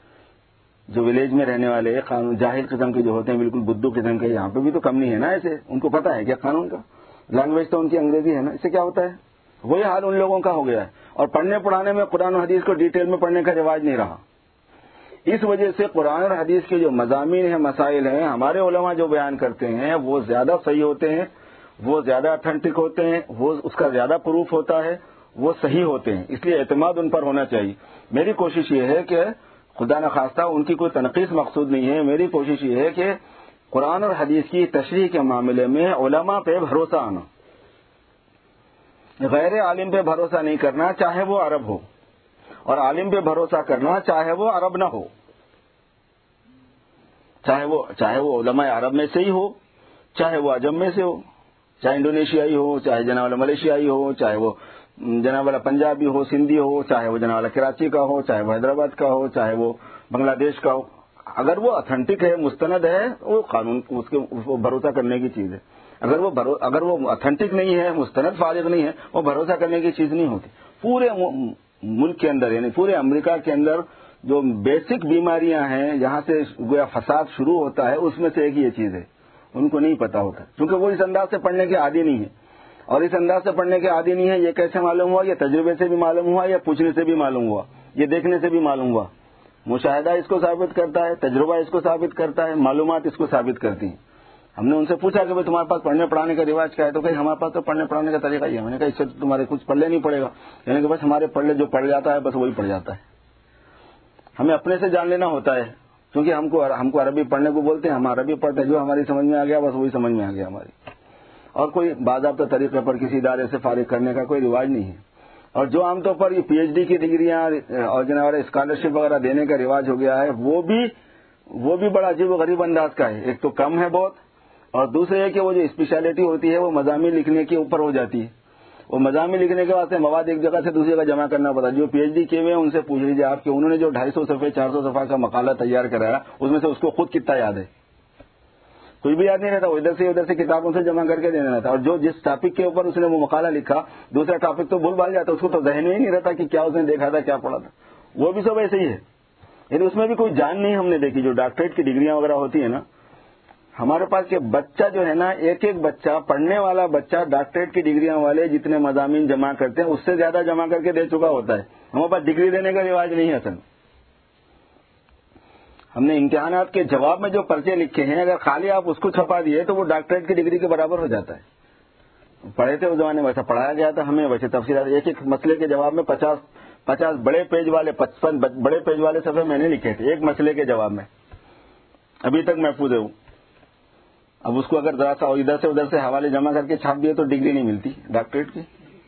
جو ولیج میں رہنے والے قانون جاہل قسم کے جو ہوتے ہیں، بالکل بدھو قسم کے، یہاں پہ بھی تو کم نہیں ہے نا ایسے. ان کو پتہ ہے کیا قانون کا؟ لینگویج تو ان کی انگریزی ہے نا. اس سے کیا ہوتا ہے؟ وہی حال ان لوگوں کا ہو گیا ہے. اور پڑھنے پڑھانے میں قرآن و حدیث کو ڈیٹیل میں پڑھنے کا رواج نہیں رہا. اس وجہ سے قرآن اور حدیث کے جو مضامین ہیں، مسائل ہیں، ہمارے علماء جو بیان کرتے ہیں وہ زیادہ صحیح ہوتے ہیں، وہ زیادہ اتھینٹک ہوتے ہیں، وہ اس کا زیادہ پروف ہوتا ہے، وہ صحیح ہوتے ہیں. اس لیے اعتماد ان پر ہونا چاہیے. میری کوشش یہ ہے کہ خدا نخواستہ ان کی کوئی تنقید مقصود نہیں ہے. میری کوشش یہ ہے کہ قرآن اور حدیث کی تشریح کے معاملے میں علماء پہ بھروسہ آنا، غیر عالم پہ بھروسہ نہیں کرنا، چاہے وہ عرب ہو، اور عالم پہ بھروسہ کرنا چاہے وہ عرب نہ ہو. چاہے وہ علماء عرب میں سے ہی ہو، چاہے وہ عجم میں سے ہو، چاہے انڈونیشیائی ہو، چاہے جناب والا ملیشیائی ہو، چاہے وہ جناب والا پنجابی ہو، سندھی ہو، چاہے وہ جناب والا کراچی کا ہو، چاہے وہ حیدرآباد کا ہو، چاہے وہ بنگلہ دیش کا ہو. اگر وہ اتھینٹک ہے، مستند ہے، وہ قانون اس کے بھروسہ کرنے کی چیز ہے. اگر وہ اتھینٹک نہیں ہے، مستند فارغ نہیں ہے، وہ بھروسہ کرنے کی چیز نہیں ہوتی. پورے ملک کے اندر یعنی پورے امریکہ کے اندر جو بیسک بیماریاں ہیں، جہاں سے گویا فساد شروع ہوتا ہے، اس میں سے ایک یہ چیز ہے. ان کو نہیں پتا ہوتا کیونکہ وہ اس انداز سے پڑھنے کے عادی نہیں ہے. اور اس انداز سے پڑھنے کے عادی نہیں ہے یہ کیسے معلوم ہوا؟ یہ تجربے سے بھی معلوم ہوا یا پوچھنے سے بھی معلوم ہوا. یہ دیکھنے سے بھی معلوم ہوا. مشاہدہ اس کو ثابت کرتا ہے, تجربہ اس کو ثابت کرتا ہے, معلومات اس کو ثابت کرتی ہیں. ہم نے ان سے پوچھا کہ بھائی تمہارے پاس پڑھنے پڑھانے کا رواج کیا ہے؟ تو کہ ہمارے پاس تو پڑھنے پڑھانے کا طریقہ یہ ہے. میں نے کہا اس سے تمہارے کچھ پڑھ لے نہیں پڑے گا. یعنی کہ بس ہمارے پڑھ لے جو پڑھ جاتا ہے بس وہی پڑھ جاتا ہے. ہمیں اپنے سے جان لینا ہوتا ہے, کیونکہ ہم کو عربی پڑھنے کو بولتے ہیں, ہم عربی پڑھتے ہیں, جو ہماری سمجھ میں آ گیا بس وہی سمجھ میں آ گیا ہماری. اور کوئی باضابطہ طریقے پر کسی ادارے سے فارغ کرنے کا کوئی رواج نہیں ہے. اور جو عام طور پر یہ پی ایچ ڈی کی ڈگریاں اور جناب اسکالرشپ وغیرہ دینے کا رواج ہو گیا ہے, وہ بھی بڑا عجیب و غریب انداز کا ہے. ایک تو کم ہے بہت, اور دوسرے یہ کہ وہ جو اسپیشلٹی ہوتی ہے وہ مضامین لکھنے کے اوپر ہو جاتی ہے. وہ مضامین لکھنے کے واسطے مواد ایک جگہ سے دوسری جگہ جمع کرنا پڑتا ہے. جو پی ایچ ڈی کیے ہوئے ہیں ان سے پوچھ لیجیے آپ کہ انہوں نے جو 250 صفحے 400 صفحہ کا مقالہ تیار کرایا اس میں سے اس کو خود کتنا یاد ہے؟ کچھ بھی یاد نہیں رہتا. وہ ادھر سے کتابوں سے جمع کر کے دینا رہتا. اور جو جس ٹاپک کے اوپر اس نے وہ مقالہ لکھا, دوسرا ٹاپک تو بھول بھال جاتا, اس کو تو ذہن میں ہی نہیں رہتا کہ کیا اس نے دیکھا تھا, کیا پڑھا تھا. وہ بھی سب ایسے ہی ہے. یعنی اس میں بھی کوئی جان نہیں ہم نے دیکھی. جو ڈاکٹریٹ کی ڈگریاں وغیرہ ہوتی ہیں نا, ہمارے پاس کے بچہ جو ہے نا, ایک بچہ پڑھنے والا بچہ ڈاکٹریٹ کی ڈگریاں والے جتنے مضامین جمع کرتے ہیں اس سے زیادہ جمع کر کے دے چکا ہوتا ہے. ہمارے پاس ڈگری دینے کا رواج نہیں ہے. اصل ہم نے امتحانات کے جواب میں جو پرچے لکھے ہیں, اگر خالی آپ اس کو چھپا دیے تو وہ ڈاکٹریٹ کی ڈگری کے برابر ہو جاتا ہے. پڑھے تھے اس زمانے میں, ویسا پڑھایا گیا تھا ہمیں, ویسے تفصیلات. ایک مسئلے کے جواب میں 50 بڑے پیج والے 55 بڑے پیج والے صفحے میں نے لکھے تھے ایک مسئلے کے جواب میں. ابھی تک محفوظ ہے وہ. اب اس کو اگر ذرا سا ادھر سے حوالے جمع کر کے چھاپ دیے تو ڈگری نہیں ملتی ڈاکٹریٹ کی.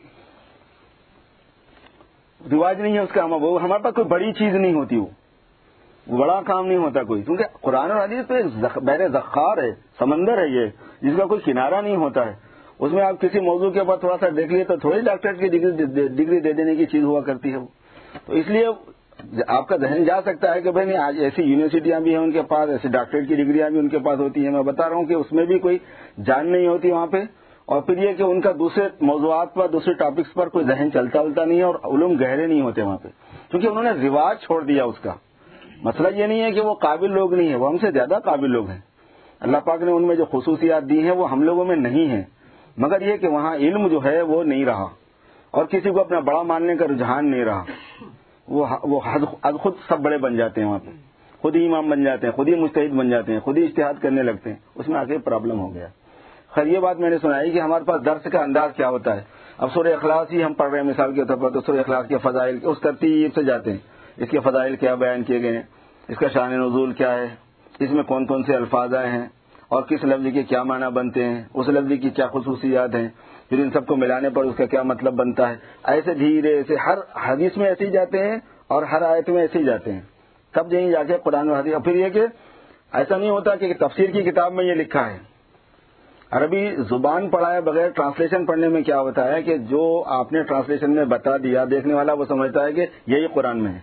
رواج نہیں ہے اس کا. ہمارے پاس کوئی بڑی چیز نہیں ہوتی, وہ بڑا کام نہیں ہوتا کوئی. کیونکہ قرآن اور حدیث تو ایک بحر ذخار ہے, سمندر ہے یہ, جس کا کوئی کنارہ نہیں ہوتا ہے. اس میں آپ کسی موضوع کے اوپر تھوڑا سا دیکھ لیے تو تھوڑی ڈاکٹریٹ کی ڈگری دے دینے کی چیز ہوا کرتی ہے وہ. تو اس لیے آپ کا ذہن جا سکتا ہے کہ بھائی نہیں, آج ایسی یونیورسٹیاں بھی ہیں ان کے پاس, ایسی ڈاکٹریٹ کی ڈگریاں بھی ان کے پاس ہوتی ہیں. میں بتا رہا ہوں کہ اس میں بھی کوئی جان نہیں ہوتی وہاں پہ. اور پھر یہ کہ ان کا دوسرے موضوعات پر, دوسرے ٹاپکس پر کوئی ذہن چلتا نہیں ہے, اور علوم گہرے نہیں ہوتے وہاں پہ, کیونکہ انہوں نے رواج چھوڑ دیا اس کا. مسئلہ یہ نہیں ہے کہ وہ قابل لوگ نہیں ہیں, وہ ہم سے زیادہ قابل لوگ ہیں. اللہ پاک نے ان میں جو خصوصیات دی ہیں وہ ہم لوگوں میں نہیں ہیں, مگر یہ کہ وہاں علم جو ہے وہ نہیں رہا, اور کسی کو اپنا بڑا ماننے کا رجحان نہیں رہا. وہ خود سب بڑے بن جاتے ہیں وہاں پہ, خود ہی امام بن جاتے ہیں, خود ہی مجتہد بن جاتے ہیں, خود ہی اجتہاد کرنے لگتے ہیں. اس میں آگے پرابلم ہو گیا. خیر یہ بات میں نے سنائی کہ ہمارے پاس درس کا انداز کیا ہوتا ہے. اب سورہ اخلاص ہی ہم پڑھ رہے ہیں مثال کے طور پر, تو سورہ اخلاص کے فضائل اس ترتیب سے جاتے ہیں. اس کے فضائل کیا بیان کیے گئے ہیں, اس کا شان نزول کیا ہے, اس میں کون کون سے الفاظ آئے ہیں, اور کس لفظ کے کیا معنی بنتے ہیں, اس لفظ کی کیا خصوصیات ہیں, پھر ان سب کو ملانے پر اس کا کیا مطلب بنتا ہے. ایسے دھیرے سے ہر حدیث میں ایسے ہی جاتے ہیں اور ہر آیت میں ایسے ہی جاتے ہیں. تب یہیں جا کے قرآن و حدیث. اور پھر یہ کہ ایسا نہیں ہوتا کہ تفسیر کی کتاب میں یہ لکھا ہے. عربی زبان پڑھائے بغیر ٹرانسلیشن پڑھنے میں کیا ہوتا ہے کہ جو آپ نے ٹرانسلیشن میں بتا دیا, دیکھنے والا وہ سمجھتا ہے کہ یہی قرآن میں ہے.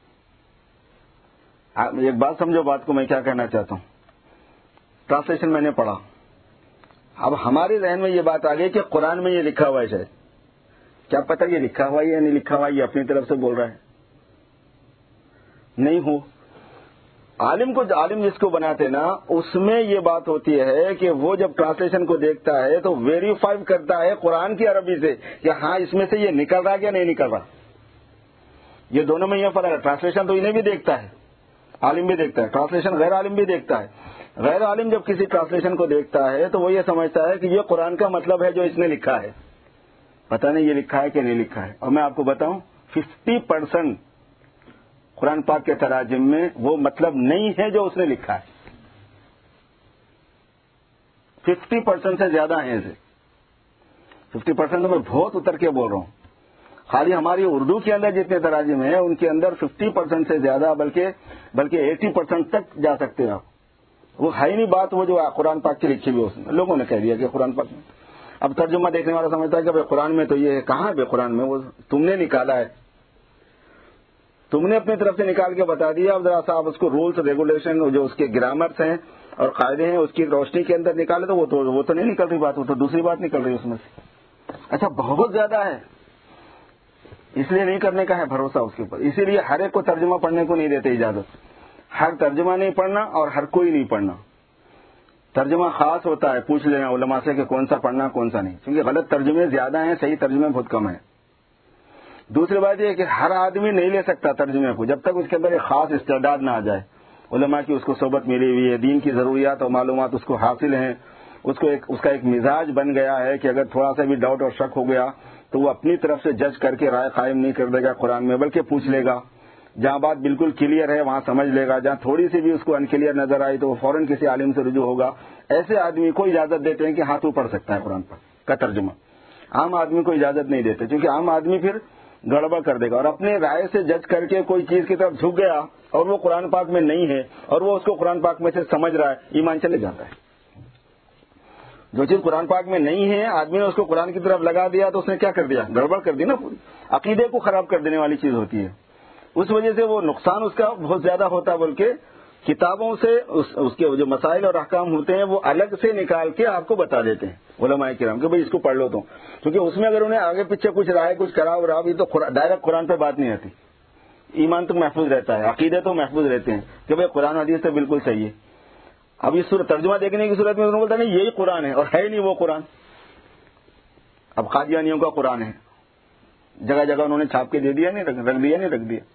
ایک بات سمجھو بات کو میں کیا کہنا چاہتا ہوں. ٹرانسلیشن میں نے پڑھا, اب ہمارے ذہن میں یہ بات آ گئی کہ قرآن میں یہ لکھا ہوا ہے. شاید کیا پتہ یہ لکھا ہوا ہے یا نہیں لکھا ہوا ہے, یہ اپنی طرف سے بول رہا ہے. نہیں ہو عالم جس کو بناتے نا, اس میں یہ بات ہوتی ہے کہ وہ جب ٹرانسلیشن کو دیکھتا ہے تو ویریفائی کرتا ہے قرآن کی عربی سے کہ ہاں اس میں سے یہ نکل رہا ہے یا نہیں نکل رہا. یہ دونوں میں یہ فرق ہے. ٹرانسلیشن تو انہیں بھی دیکھتا ہے, عالم بھی دیکھتا ہے. ٹرانسلیشن غیر عالم بھی دیکھتا ہے. غیر عالم جب کسی ٹرانسلیشن کو دیکھتا ہے تو وہ یہ سمجھتا ہے کہ یہ قرآن کا مطلب ہے جو اس نے لکھا ہے. پتہ نہیں یہ لکھا ہے کہ نہیں لکھا ہے. اور میں آپ کو بتاؤں 50% قرآن پاک کے تراجم میں وہ مطلب نہیں ہے جو اس نے لکھا ہے. 50% سے زیادہ ہیں اسے. 50% میں بہت اتر کے بول رہا ہوں. خالی ہماری اردو کے اندر جتنے تراجم ہیں ان کے اندر 50% سے زیادہ بلکہ 80% تک جا سکتے ہیں آپ. وہ ہے ہی نہیں بات وہ جو قرآن پاک کی لکھی ہوئی اس میں. لوگوں نے کہہ دیا کہ قرآن پاک میں. اب ترجمہ دیکھنے والا سمجھتا ہے کہ بھائی قرآن میں تو یہ ہے. کہاں ہے قرآن میں؟ وہ تم نے نکالا ہے, تم نے اپنی طرف سے نکال کے بتا دیا. اب ذرا سا آپ اس کو رولس ریگولیشن جو اس کے گرامرس ہیں اور قاعدے ہیں اس کی روشنی کے اندر نکالے تو وہ تو نہیں نکل رہی بات, وہ تو دوسری بات نکل رہی اس میں سے. اچھا بہت زیادہ ہے, اس لیے نہیں کرنے کا ہے بھروسہ اس کے اوپر. اسی لیے ہر ایک کو ترجمہ پڑھنے کو نہیں دیتے اجازت. ہر ترجمہ نہیں پڑھنا اور ہر کوئی نہیں پڑھنا. ترجمہ خاص ہوتا ہے, پوچھ لینا علماء سے کہ کون سا پڑھنا کون سا نہیں, کیونکہ غلط ترجمے زیادہ ہیں, صحیح ترجمے بہت کم ہیں. دوسری بات یہ ہے کہ ہر آدمی نہیں لے سکتا ترجمے کو جب تک اس کے اندر ایک خاص استعداد نہ آ جائے. علماء کی اس کو صحبت ملی ہوئی ہے, دین کی ضروریات اور معلومات اس کو حاصل ہیں, اس کا ایک مزاج بن گیا ہے کہ اگر تھوڑا سا بھی ڈاؤٹ اور شک ہو گیا تو وہ اپنی طرف سے جج کر کے رائے قائم نہیں کر دے گا قرآن میں, بلکہ پوچھ لے گا. جہاں بات بالکل کلیئر ہے وہاں سمجھ لے گا, جہاں تھوڑی سی بھی اس کو انکلیئر نظر آئی تو وہ فوراً کسی عالم سے رجوع ہوگا. ایسے آدمی کو اجازت دیتے ہیں کہ ہاں تو پڑھ سکتا ہے قرآن کا ترجمہ. عام آدمی کو اجازت نہیں دیتے, کیونکہ عام آدمی پھر گڑبڑ کر دے گا اور اپنے رائے سے جج کر کے کوئی چیز کی طرف جھک گیا اور وہ قرآن پاک میں نہیں ہے اور وہ اس کو قرآن پاک میں سے سمجھ رہا ہے, ایمان چلے جاتا ہے. جو چیز قرآن پاک میں نہیں ہے آدمی نے اس کو قرآن کی طرف لگا دیا تو اس نے کیا کر دیا, گڑبڑ کر دی نا پوری. عقیدے کو خراب کر دینے والی چیز ہوتی ہے. اس وجہ سے وہ نقصان اس کا بہت زیادہ ہوتا ہے. بلکہ کتابوں سے اس کے جو مسائل اور احکام ہوتے ہیں وہ الگ سے نکال کے آپ کو بتا دیتے ہیں علماء کرام کہ بھئی اس کو پڑھ لو. تو کیونکہ اس میں اگر انہیں آگے پیچھے کچھ رائے کچھ کرا ہو رہا بھی تو ڈائریکٹ قرآن پہ بات نہیں آتی. ایمان تو محفوظ رہتا ہے, عقیدے تو محفوظ رہتے ہیں کہ بھئی قرآن حدیث تو بالکل صحیح ہے. اب اس صورت ترجمہ دیکھنے کی صورت میں انہوں نے بولتا نہیں یہی قرآن ہے اور ہے نہیں وہ قرآن. اب قادیانیوں کا قرآن ہے, جگہ جگہ انہوں نے چھاپ کے دے دیا نہیں رکھ دیا.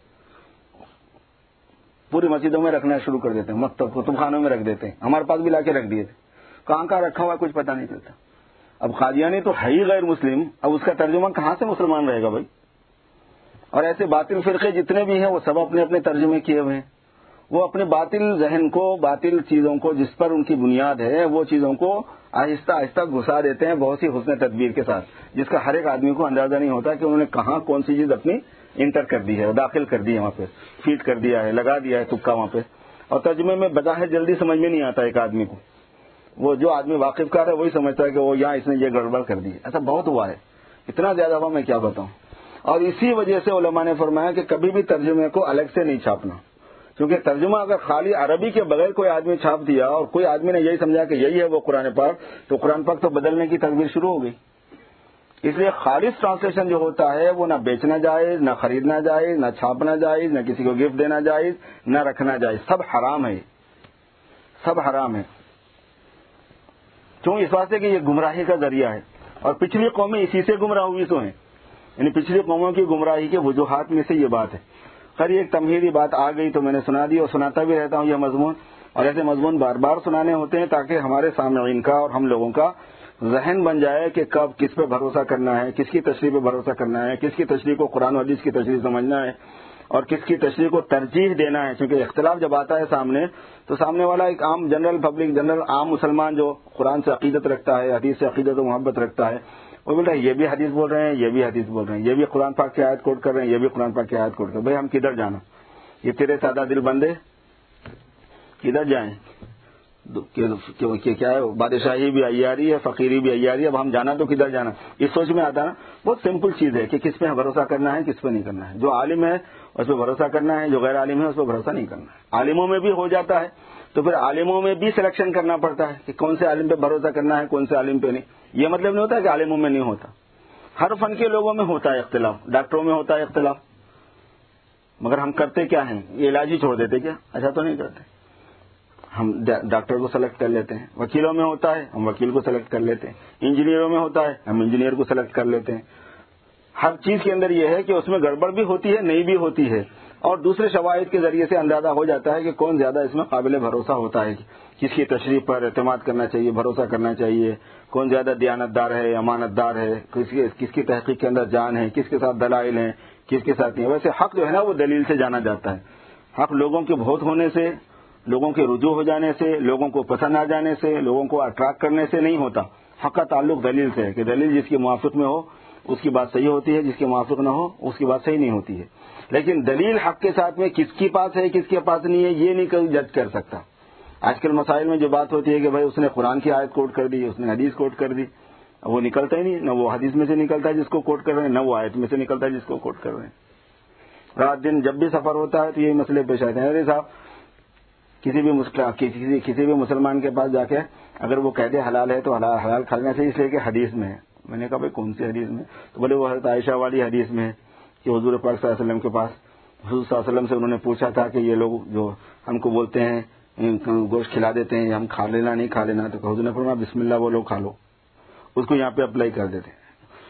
پوری مسجدوں میں رکھنا شروع کر دیتے ہیں, مکتب کتب خانوں میں رکھ دیتے ہیں. ہمارے پاس بھی لا کے رکھ دیے تھے, کہاں رکھا ہوا ہے کچھ پتہ نہیں چلتا. اب قادیانی تو ہے ہی غیر مسلم, اب اس کا ترجمہ کہاں سے مسلمان رہے گا بھائی. اور ایسے باطل فرقے جتنے بھی ہیں وہ سب اپنے اپنے ترجمے کیے ہوئے ہیں. وہ اپنے باطل ذہن کو, باطل چیزوں کو جس پر ان کی بنیاد ہے وہ چیزوں کو آہستہ آہستہ گھسا دیتے ہیں بہت سی حسن تدبیر کے ساتھ, جس کا ہر ایک آدمی کو اندازہ نہیں ہوتا کہ انہوں نے کہاں کون سی چیز اپنی انٹر کر دی ہے, داخل کر دی ہے, وہاں پہ فیٹ کر دیا ہے, لگا دیا ہے تکا وہاں پہ. اور ترجمے میں بظاہر جلدی سمجھ میں نہیں آتا ایک آدمی کو. وہ جو آدمی واقف کار ہے وہی سمجھتا ہے کہ وہ یہاں اس نے یہ گڑبڑ کر دی ہے. ایسا بہت ہوا ہے, اتنا زیادہ ہوا میں کیا بتاؤں. اور اسی وجہ سے علماء نے فرمایا کہ کبھی بھی ترجمے کو الگ سے نہیں چھاپنا, کیونکہ ترجمہ اگر خالی عربی کے بغیر کوئی آدمی چھاپ دیا اور کوئی آدمی نے یہی سمجھا کہ یہی ہے وہ قرآن پاک, تو قرآن پاک تو بدلنے کی تدبیر شروع ہو گئی. اس لیے خالص ٹرانسلیشن جو ہوتا ہے وہ نہ بیچنا جائز, نہ خریدنا جائز, نہ چھاپنا جائز, نہ کسی کو گفٹ دینا جائز, نہ رکھنا جائز. سب حرام ہے, سب حرام ہے. کیوں؟ اس واسطے کہ یہ گمراہی کا ذریعہ ہے اور پچھلی قومیں اسی سے گمراہ ہوئی تو ہیں. یعنی پچھلی قوموں کی گمراہی کے وجوہات میں سے یہ بات ہے. خیر ایک تمہیدی بات آ گئی تو میں نے سنا دی اور سناتا بھی رہتا ہوں یہ مضمون, اور ایسے مضمون بار بار سنانے ہوتے ہیں تاکہ ہمارے سامعین کا اور ہم لوگوں کا ذہن بن جائے کہ کب کس پہ بھروسہ کرنا ہے, کس کی تشریح پہ بھروسہ کرنا ہے, کس کی تشریح کو قرآن و حدیث کی تشریح سمجھنا ہے اور کس کی تشریح کو ترجیح دینا ہے. کیونکہ اختلاف جب آتا ہے سامنے تو سامنے والا ایک عام جنرل پبلک, جنرل عام مسلمان جو قرآن سے عقیدت رکھتا ہے, حدیث سے عقیدت و محبت رکھتا ہے, وہ بول رہے ہیں یہ بھی حدیث بول رہے ہیں, یہ بھی حدیث بول رہے ہیں, یہ بھی قرآن پاک کی آیت کوٹ کر رہے ہیں, یہ بھی قرآن پاک کی آیت کوٹ کر رہے ہیں. بھائی ہم کدھر جانا؟ یہ تیرے سادہ دل بندے کدھر جائیں؟ کیا ہے, بادشاہی بھی عیاری ہے, فقیری بھی عیاری ہے, اب ہم جانا تو کدھر جانا؟ اس سوچ میں آتا ہے نا. بہت سمپل چیز ہے کہ کس پہ بھروسہ کرنا ہے, کس پہ نہیں کرنا ہے. جو عالم ہے اس پہ بھروسہ کرنا ہے, جو غیر عالم ہے اس پہ بھروسہ نہیں کرنا ہے. عالموں میں بھی ہو جاتا ہے تو پھر عالموں میں بھی سلیکشن کرنا پڑتا ہے کہ کون سے عالم پہ بھروسہ کرنا ہے, کون سے عالم پہ نہیں. یہ مطلب نہیں ہوتا کہ عالموں میں نہیں ہوتا, ہر فن کے لوگوں میں ہوتا ہے اختلاف, ڈاکٹروں میں ہوتا ہے اختلاف. مگر ہم کرتے کیا ہیں, یہ علاج ہی چھوڑ دیتے کیا؟ ایسا تو نہیں کرتے. ہم ڈاکٹر کو سلیکٹ کر لیتے ہیں. وکیلوں میں ہوتا ہے ہم وکیل کو سلیکٹ کر لیتے ہیں. انجینئروں میں ہوتا ہے ہم انجینئر کو سلیکٹ کر لیتے ہیں. ہر چیز کے اندر یہ ہے کہ اس میں گڑبڑ بھی ہوتی ہے, نہیں بھی ہوتی ہے, اور دوسرے شواہد کے ذریعے سے اندازہ ہو جاتا ہے کہ کون زیادہ اس میں قابل بھروسہ ہوتا ہے, کس کی تشریح پر اعتماد کرنا چاہیے, بھروسہ کرنا چاہیے, کون زیادہ دیانت دار ہے, امانت دار ہے, کس کی تحقیق کے اندر جان ہے, کس کے ساتھ دلائل ہیں, کس کے ساتھ نہیں. ویسے حق جو ہے نا وہ دلیل سے جانا جاتا ہے. حق لوگوں کے بہت ہونے سے, لوگوں کے رجوع ہو جانے سے, لوگوں کو پسند آ جانے سے, لوگوں کو اٹریکٹ کرنے سے نہیں ہوتا. حق کا تعلق دلیل سے ہے کہ دلیل جس کے موافق میں ہو اس کی بات صحیح ہوتی ہے, جس کے موافق نہ ہو اس کی بات صحیح نہیں ہوتی ہے. لیکن دلیل حق کے ساتھ میں کس کے پاس ہے کس کے پاس نہیں ہے یہ نہیں کوئی جج کر سکتا. آج کل مسائل میں جو بات ہوتی ہے کہ بھائی اس نے قرآن کی آیت کوٹ کر دی, اس نے حدیث کوٹ کر دی, وہ نکلتا ہی نہیں, نہ وہ حدیث میں سے نکلتا ہے جس کو کوٹ کر رہے ہیں, نہ وہ آیت میں سے نکلتا ہے جس کو کوٹ کر رہے ہیں. رات دن جب بھی سفر ہوتا ہے تو یہی مسئلے پیش آتے ہیں. ارے صاحب کسی بھی مسلمان کے پاس جا کے اگر وہ کہہ دے حلال ہے تو حلال کھانا چاہیے, اس لیے کہ حدیث میں ہے. میں نے کہا بھائی کون سی حدیث میں؟ تو بولے وہ حضرت عائشہ والی حدیث میں ہے کہ حضور پاک صلی اللہ علیہ وسلم کے پاس, حضور صلی اللہ علیہ وسلم سے انہوں نے پوچھا تھا کہ یہ لوگ جو ہم کو بولتے ہیں گوشت کھلا دیتے ہیں, ہم کھا لینا نہیں کھا لینا, تو حضور نے فرمایا بسم اللہ بولو کھا لو. اس کو یہاں پہ اپلائی کر دیتے ہیں.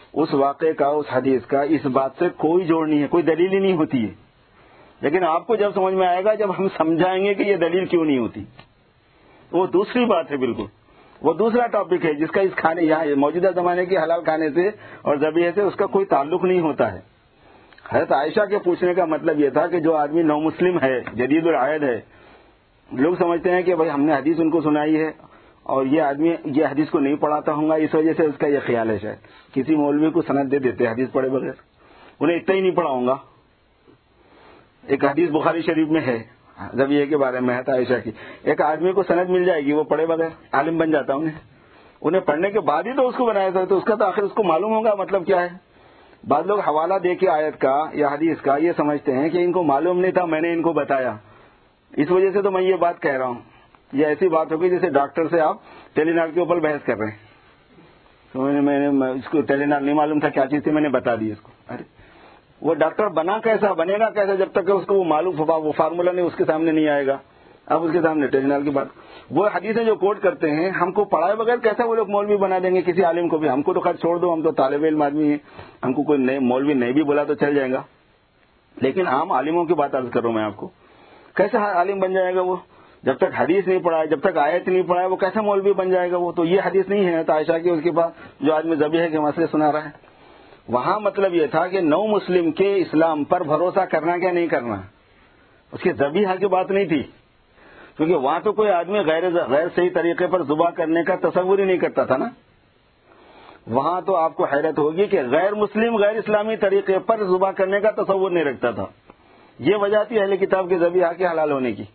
اس واقعے کا، اس حدیث کا اس بات سے کوئی جوڑ نہیں ہے، کوئی دلیل ہی نہیں ہوتی ہے. لیکن آپ کو جب سمجھ میں آئے گا جب ہم سمجھائیں گے کہ یہ دلیل کیوں نہیں ہوتی، وہ دوسری بات ہے، بالکل وہ دوسرا ٹاپک ہے جس کا اس کھانے یہاں موجودہ زمانے کے حلال کھانے سے اور ذبیحے سے اس کا کوئی تعلق نہیں ہوتا ہے. حضرت عائشہ کے پوچھنے کا مطلب یہ تھا کہ جو آدمی نو مسلم ہے، جدید العہد ہے، لوگ سمجھتے ہیں کہ بھائی ہم نے حدیث ان کو سنائی ہے اور یہ آدمی یہ حدیث کو نہیں پڑھاتا ہوں گا، اس وجہ سے اس کا یہ خیال ہے شاید کسی مولوی کو سند دے دیتے حدیث پڑھے بغیر، انہیں اتنا ہی نہیں پڑھاؤں گا. ایک حدیث بخاری شریف میں ہے ذبیحے کے بارے میں حضرت عائشہ کی، ایک آدمی کو سند مل جائے گی، وہ پڑھے بغیر عالم بن جاتا انہیں پڑھنے کے بعد ہی تو اس کو بنایا تھا، تو اس کا تو آخر اس کو معلوم ہوگا مطلب کیا ہے. بعض لوگ حوالہ دے کے آیت کا یا حدیث کا یہ سمجھتے ہیں کہ ان کو معلوم نہیں تھا، میں نے ان کو بتایا، اس وجہ سے تو میں یہ بات کہہ رہا ہوں. یہ ایسی بات ہوگی جیسے ڈاکٹر سے آپ ٹیلی نار کے اوپر بحث کر رہے ہیں، تو میں نے اس کو ٹیلی نار نہیں معلوم تھا کیا چیز تھی، میں نے بتا دی اس کو. ارے وہ ڈاکٹر بنا کیسا، بنے گا کیسا جب تک کہ اس کو وہ معلوم وہ فارمولا نہیں اس کے سامنے نہیں آئے گا. اب اس کے سامنے ٹیلی نار کی بات، وہ حدیثیں جو کوٹ کرتے ہیں ہم کو پڑھائے بغیر کیسا وہ لوگ مولوی بنا دیں گے کسی عالم کو بھی. ہم کو تو خیر چھوڑ دو، ہم تو طالب علم آدمی ہیں، ہم کو کوئی نئے مولوی نہیں بھی بولا تو چل جائے گا، لیکن عام عالموں کی بات عرض کر رہا ہوں میں آپ کو. کیسا عالم بن جائے گا وہ جب تک حدیث نہیں پڑھائے، جب تک آیت نہیں پڑھائے، وہ کیسا مولوی بن جائے گا وہ. تو یہ حدیث نہیں ہے عائشہ کی اس کے پاس جو آدمی ذبیحے کے مسئلے سنا رہا ہے. وہاں مطلب یہ تھا کہ نو مسلم کے اسلام پر بھروسہ کرنا کیا نہیں کرنا، اس کی ذبیحہ کی بات نہیں تھی، کیونکہ وہاں تو کوئی آدمی غیر صحیح طریقے پر ذبح کرنے کا تصور ہی نہیں کرتا تھا نا. وہاں تو آپ کو حیرت ہوگی کہ غیر مسلم غیر اسلامی طریقے پر ذبح کرنے کا تصور نہیں رکھتا تھا. یہ وجہ تھی اہل کتاب کے ذبیحہ کے حلال ہونے کی.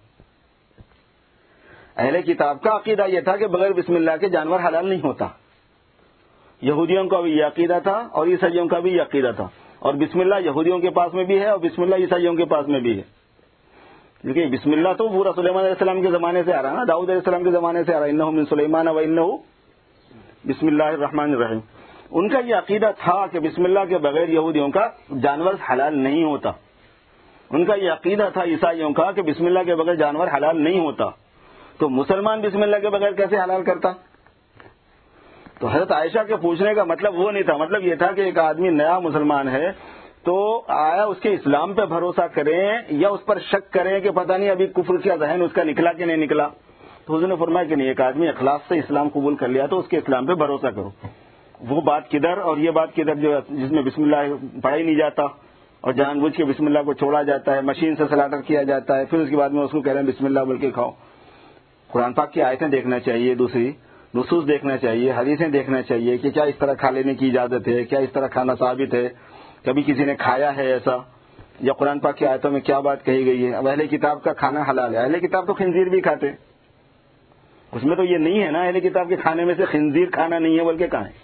اہل کتاب کا عقیدہ یہ تھا کہ بغیر بسم اللہ کے جانور حلال نہیں ہوتا. یہودیوں کا بھی یہ عقیدہ تھا اور عیسائیوں کا بھی یہ عقیدہ تھا، اور بسم اللہ یہودیوں کے پاس میں بھی ہے اور بسم اللہ عیسائیوں کے پاس میں بھی ہے. کیونکہ بسم اللہ تو پورا سلیمان علیہ السلام کے زمانے سے آ رہا ہے نا، داؤد علیہ السلام کے زمانے سے آ رہا ہے، انہ من سلیمان و انہ بسم اللہ الرحمن الرحیم. ان کا یہ عقیدہ تھا کہ بسم اللہ کے بغیر یہودیوں کا جانور حلال نہیں ہوتا. ان کا یہ عقیدہ تھا عیسائیوں کا کہ بسم اللہ کے بغیر جانور حلال نہیں ہوتا. تو مسلمان بسم اللہ کے بغیر کیسے حلال کرتا؟ تو حضرت عائشہ کے پوچھنے کا مطلب وہ نہیں تھا، مطلب یہ تھا کہ ایک آدمی نیا مسلمان ہے تو آیا اس کے اسلام پہ بھروسہ کریں یا اس پر شک کریں کہ پتہ نہیں ابھی کفر کا ذہن اس کا نکلا کہ نہیں نکلا. تو حضور نے فرمایا کہ نہیں، ایک آدمی اخلاص سے اسلام قبول کر لیا تو اس کے اسلام پہ بھروسہ کرو. وہ بات کدھر اور یہ بات کدھر جو جس میں بسم اللہ پڑھا ہی نہیں جاتا اور جان بوجھ کے بسم اللہ کو چھوڑا جاتا ہے، مشین سے سلاٹر کیا جاتا ہے، پھر اس کے بعد میں اس کو کہہ رہے ہیں بسم اللہ بول کے کھاؤ. قرآن پاک کی آیتیں دیکھنا چاہیے، دوسری نصوص دیکھنا چاہیے، حدیثیں دیکھنا چاہیے کہ کیا اس طرح کھا لینے کی اجازت ہے، کیا اس طرح کھانا ثابت ہے، کبھی کسی نے کھایا ہے ایسا، یا قرآن پاک کی آیتوں میں کیا بات کہی گئی ہے. اب اہل کتاب کا کھانا حلال ہے، اہل کتاب تو خنزیر بھی کھاتے، اس میں تو یہ نہیں ہے نا اہل کتاب کے کھانے میں سے خنزیر کھانا نہیں ہے، بلکہ کہاں ہے.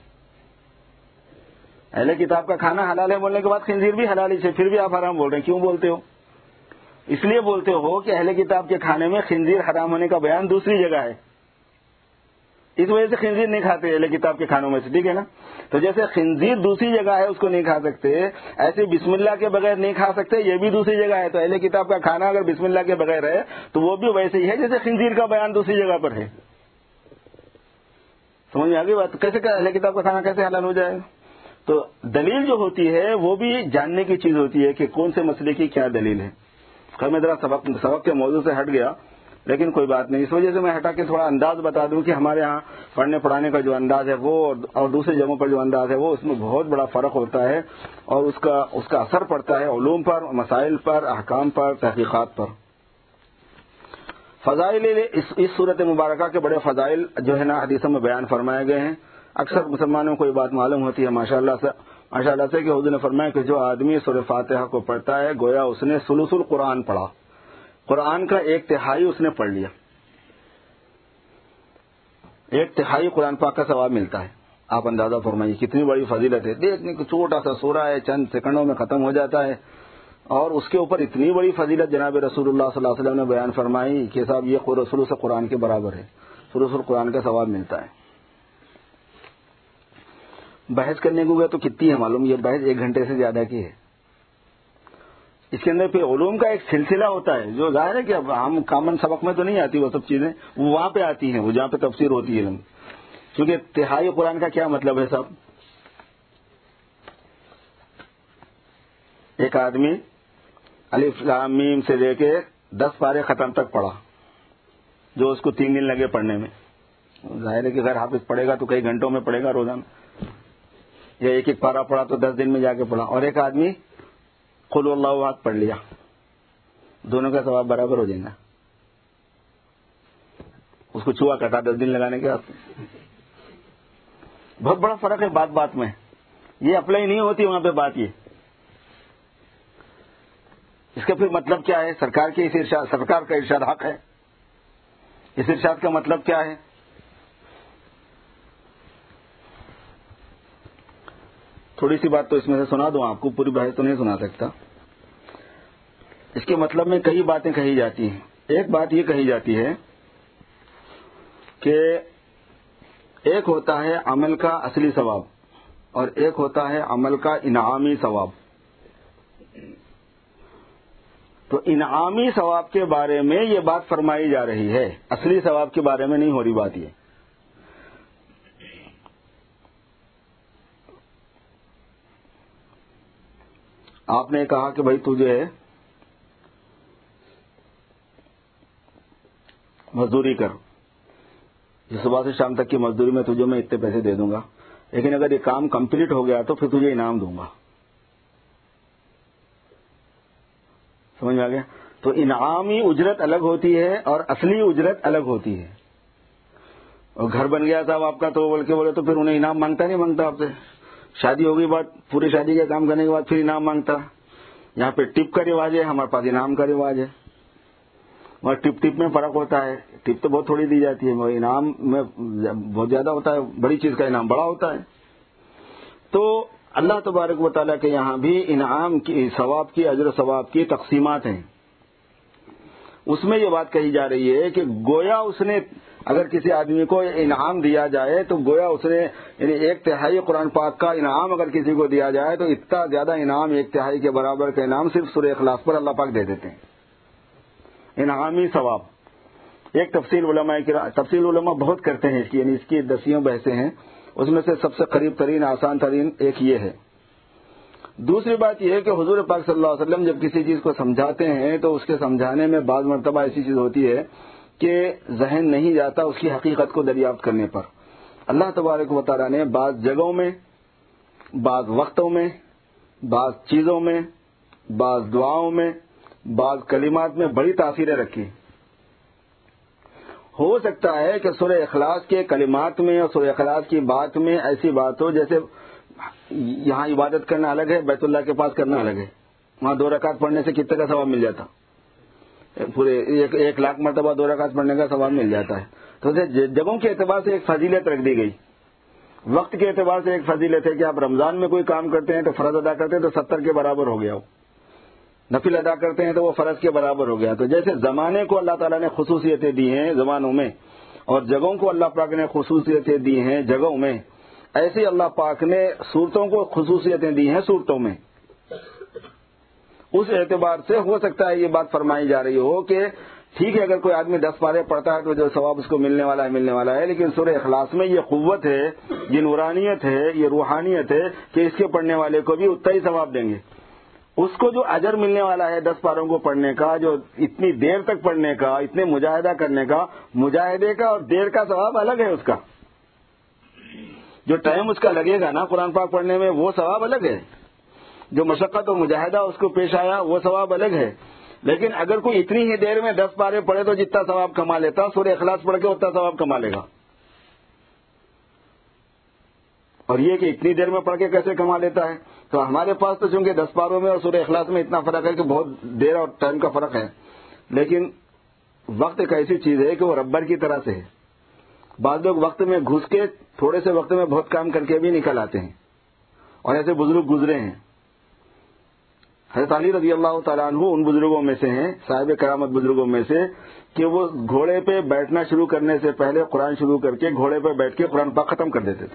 اہل کتاب کا کھانا حلال ہے بولنے کے بعد خنزیر بھی حلال ہی ہے، پھر بھی آپ حرام بول رہے ہیں. کیوں بولتے ہو؟ اس لیے بولتے ہو کہ اہل کتاب کے کھانے میں خنزیر حرام ہونے کا بیان دوسری جگہ ہے، اس وجہ سے خنزیر نہیں کھاتے اہل کتاب کے کھانوں میں سے، ٹھیک ہے نا. تو جیسے خنزیر دوسری جگہ ہے اس کو نہیں کھا سکتے، ایسے بسم اللہ کے بغیر نہیں کھا سکتے، یہ بھی دوسری جگہ ہے. تو اہل کتاب کا کھانا اگر بسم اللہ کے بغیر ہے تو وہ بھی ویسے ہی ہے جیسے خنزیر کا بیان دوسری جگہ پر ہے. سمجھ میں آ گئی بات؟ کیسے کہ اہل کتاب کا کھانا کیسے حلال ہو جائے گا؟ تو دلیل جو ہوتی ہے وہ بھی جاننے کی چیز ہوتی ہے کہ کون سے مسئلے کی کیا دلیل ہے. خیر میں ذرا سبق کے موضوع سے ہٹ گیا، لیکن کوئی بات نہیں. اس وجہ سے میں ہٹا کے تھوڑا انداز بتا دوں کہ ہمارے ہاں پڑھنے پڑھانے کا جو انداز ہے وہ اور دوسری جگہوں پر جو انداز ہے وہ اس میں بہت بڑا فرق ہوتا ہے، اور اس کا اثر پڑتا ہے علوم پر، مسائل پر، احکام پر، تحقیقات پر. فضائل اس صورت مبارکہ کے بڑے فضائل جو ہے نا حدیثوں میں بیان فرمائے گئے ہیں. اکثر مسلمانوں کو یہ بات معلوم ہوتی ہے ماشاءاللہ سے کہ حضور نے فرمایا کہ جو آدمی سورہ فاتحہ کو پڑھتا ہے گویا اس نے ثلث القرآن پڑھا، قرآن کا 1/3 اس نے پڑھ لیا. 1/3 قرآن پاک کا ثواب ملتا ہے. آپ اندازہ فرمائیے کتنی بڑی فضیلت ہے. دیکھنے کو چھوٹا سا سورہ ہے، چند سیکنڈوں میں ختم ہو جاتا ہے، اور اس کے اوپر اتنی بڑی فضیلت جناب رسول اللہ صلی اللہ علیہ وسلم نے بیان فرمائی کہ صاحب یہ ثلث قرآن کے برابر ہے، ثلث القرآن کا ثواب ملتا ہے. بحث کرنے کو گیا تو کتنی ہے معلوم؟ یہ بحث 1 گھنٹے سے زیادہ کی ہے. اس کے اندر پھر علوم کا ایک سلسلہ ہوتا ہے جو ظاہر ہے کہ اب ہم کامن سبق میں تو نہیں آتی وہ سب چیزیں، وہ وہاں پہ آتی ہیں، وہ جہاں پہ تفسیر ہوتی ہے. کیونکہ 1/3 قرآن کا کیا مطلب ہے صاحب؟ ایک آدمی الف لام میم سے لے کے 10 پارے ختم تک پڑھا، جو اس کو 3 دن لگے پڑھنے میں. ظاہر ہے کہ غیر حافظ پڑھے گا تو کئی گھنٹوں میں پڑھے گا روزانہ، یا ایک ایک پارا پڑھا تو 10 دن میں جا کے پڑھا. اور ایک آدمی قل اللہ احد پڑھ لیا، دونوں کا ثواب برابر ہو جائے گا. اس کو چوہا کٹا 10 دن لگانے کے بعد. بہت بڑا فرق ہے بات بات میں. یہ اپلائی نہیں ہوتی وہاں پہ بات. یہ اس کا پھر مطلب کیا ہے؟ سرکار کا ارشاد حق ہے. اس ارشاد کا مطلب کیا ہے؟ تھوڑی سی بات تو اس میں سے سنا دوں آپ کو، پوری بحث تو نہیں سنا سکتا. اس کے مطلب میں کئی باتیں کہی جاتی ہیں. ایک بات یہ کہی جاتی ہے کہ ایک ہوتا ہے عمل کا اصلی ثواب اور ایک ہوتا ہے عمل کا انعامی ثواب. تو انعامی ثواب کے بارے میں یہ بات فرمائی جا رہی ہے، اصلی ثواب کے بارے میں نہیں ہو رہی بات. یہ آپ نے کہا کہ بھائی تجھے مزدوری کر، صبح سے شام تک کی مزدوری میں تجھے میں اتنے پیسے دے دوں گا، لیکن اگر یہ کام کمپلیٹ ہو گیا تو پھر تجھے انعام دوں گا. سمجھ میں آ گیا؟ تو انعامی اجرت الگ ہوتی ہے اور اصلی اجرت الگ ہوتی ہے. اور گھر بن گیا صاحب آپ کا تو بولے تو پھر انہیں انعام مانگتا نہیں مانگتا آپ سے. شادی ہو گئی بات، پوری شادی کا کام کرنے کے بعد پھر انعام مانگتا. یہاں پہ ٹپ کا رواج ہے، ہمارے پاس انعام کا رواج ہے. اور ٹپ میں فرق ہوتا ہے. ٹپ تو بہت تھوڑی دی جاتی ہے، وہ انعام میں بہت زیادہ ہوتا ہے. بڑی چیز کا انعام بڑا ہوتا ہے. تو اللہ تبارک و تعالیٰ کے یہاں بھی انعام کی، ثواب کی، اجر و ثواب کی تقسیمات ہیں. اس میں یہ بات کہی جا رہی ہے کہ گویا اس نے اگر کسی آدمی کو انعام دیا جائے تو گویا اس نے یعنی 1/3 قرآن پاک کا انعام اگر کسی کو دیا جائے تو اتنا زیادہ انعام 1/3 کے برابر کا انعام صرف سورہ اخلاص پر اللہ پاک دے دیتے ہیں. انعامی ثواب. ایک تفصیل علماء بہت کرتے ہیں اس کی، یعنی اس کی 10 بحثیں ہیں. اس میں سے سب سے قریب ترین، آسان ترین ایک یہ ہے. دوسری بات یہ ہے کہ حضور پاک صلی اللہ علیہ وسلم جب کسی چیز کو سمجھاتے ہیں تو اس کے سمجھانے میں بعض مرتبہ ایسی چیز ہوتی ہے کہ ذہن نہیں جاتا اس کی حقیقت کو دریافت کرنے پر. اللہ تبارک و تعالیٰ نے بعض جگہوں میں، بعض وقتوں میں، بعض چیزوں میں، بعض دعاؤں میں، بعض کلمات میں بڑی تاثیریں رکھی. ہو سکتا ہے کہ سورہ اخلاص کے کلمات میں اور سورہ اخلاص کی بات میں ایسی بات ہو جیسے یہاں عبادت کرنا الگ ہے، بیت اللہ کے پاس کرنا الگ ہے. وہاں 2 رکعت پڑھنے سے کتنے کا ثواب مل جاتا؟ پورے 1 لاکھ مرتبہ 2 رکعت پڑھنے کا ثواب مل جاتا ہے. تو جگہوں کے اعتبار سے ایک فضیلت رکھ دی گئی. وقت کے اعتبار سے ایک فضیلت ہے کہ آپ رمضان میں کوئی کام کرتے ہیں تو فرض ادا کرتے ہیں تو 70 کے برابر ہو گیا ہو، نفل ادا کرتے ہیں تو وہ فرض کے برابر ہو گیا. تو جیسے زمانے کو اللہ تعالیٰ نے خصوصیتیں دی ہیں زمانوں میں، اور جگہوں کو اللہ پاک نے خصوصیتیں دی ہیں جگہوں میں، ایسے اللہ پاک نے صورتوں کو خصوصیتیں دی ہیں صورتوں میں. اس اعتبار سے ہو سکتا ہے یہ بات فرمائی جا رہی ہو کہ ٹھیک ہے اگر کوئی آدمی 10 پارے پڑھتا ہے تو جو ثواب اس کو ملنے والا ہے، لیکن سورہ اخلاص میں یہ قوت ہے، یہ نورانیت ہے، یہ روحانیت ہے کہ اس کے پڑھنے والے کو بھی اتنا ہی ثواب دیں گے. اس کو جو اجر ملنے والا ہے 10 پاروں کو پڑھنے کا، جو اتنی دیر تک پڑھنے کا، اتنے مجاہدہ کرنے کا، مجاہدے کا اور دیر کا ثواب الگ ہے. اس کا جو ٹائم اس کا لگے گا نا قرآن پاک پڑھنے میں وہ ثواب الگ ہے. جو مشقت اور مجاہدہ اس کو پیش آیا وہ ثواب الگ ہے. لیکن اگر کوئی اتنی ہی دیر میں 10 پارے پڑھے تو جتنا ثواب کما لیتا سورہ اخلاص پڑھ کے اتنا ثواب کما لے گا. اور یہ کہ اتنی دیر میں پڑھ کے کیسے کما لیتا ہے؟ تو ہمارے پاس تو چونکہ 10 پاروں میں اور سورہ اخلاص میں اتنا فرق ہے کہ بہت دیر اور ٹائم کا فرق ہے. لیکن وقت ایک ایسی چیز ہے کہ وہ ربر کی طرح سے ہے. بعض لوگ وقت میں گھس کے تھوڑے سے وقت میں بہت کام کر کے بھی نکل آتے ہیں، اور ایسے بزرگ گزرے ہیں. حضرت علی رضی اللہ تعالیٰ عنہ ان بزرگوں میں سے ہیں، صاحب کرامت بزرگوں میں سے، کہ وہ گھوڑے پہ بیٹھنا شروع کرنے سے پہلے قرآن شروع کر کے گھوڑے پہ بیٹھ کے قرآن پاک ختم کر دیتے تھے.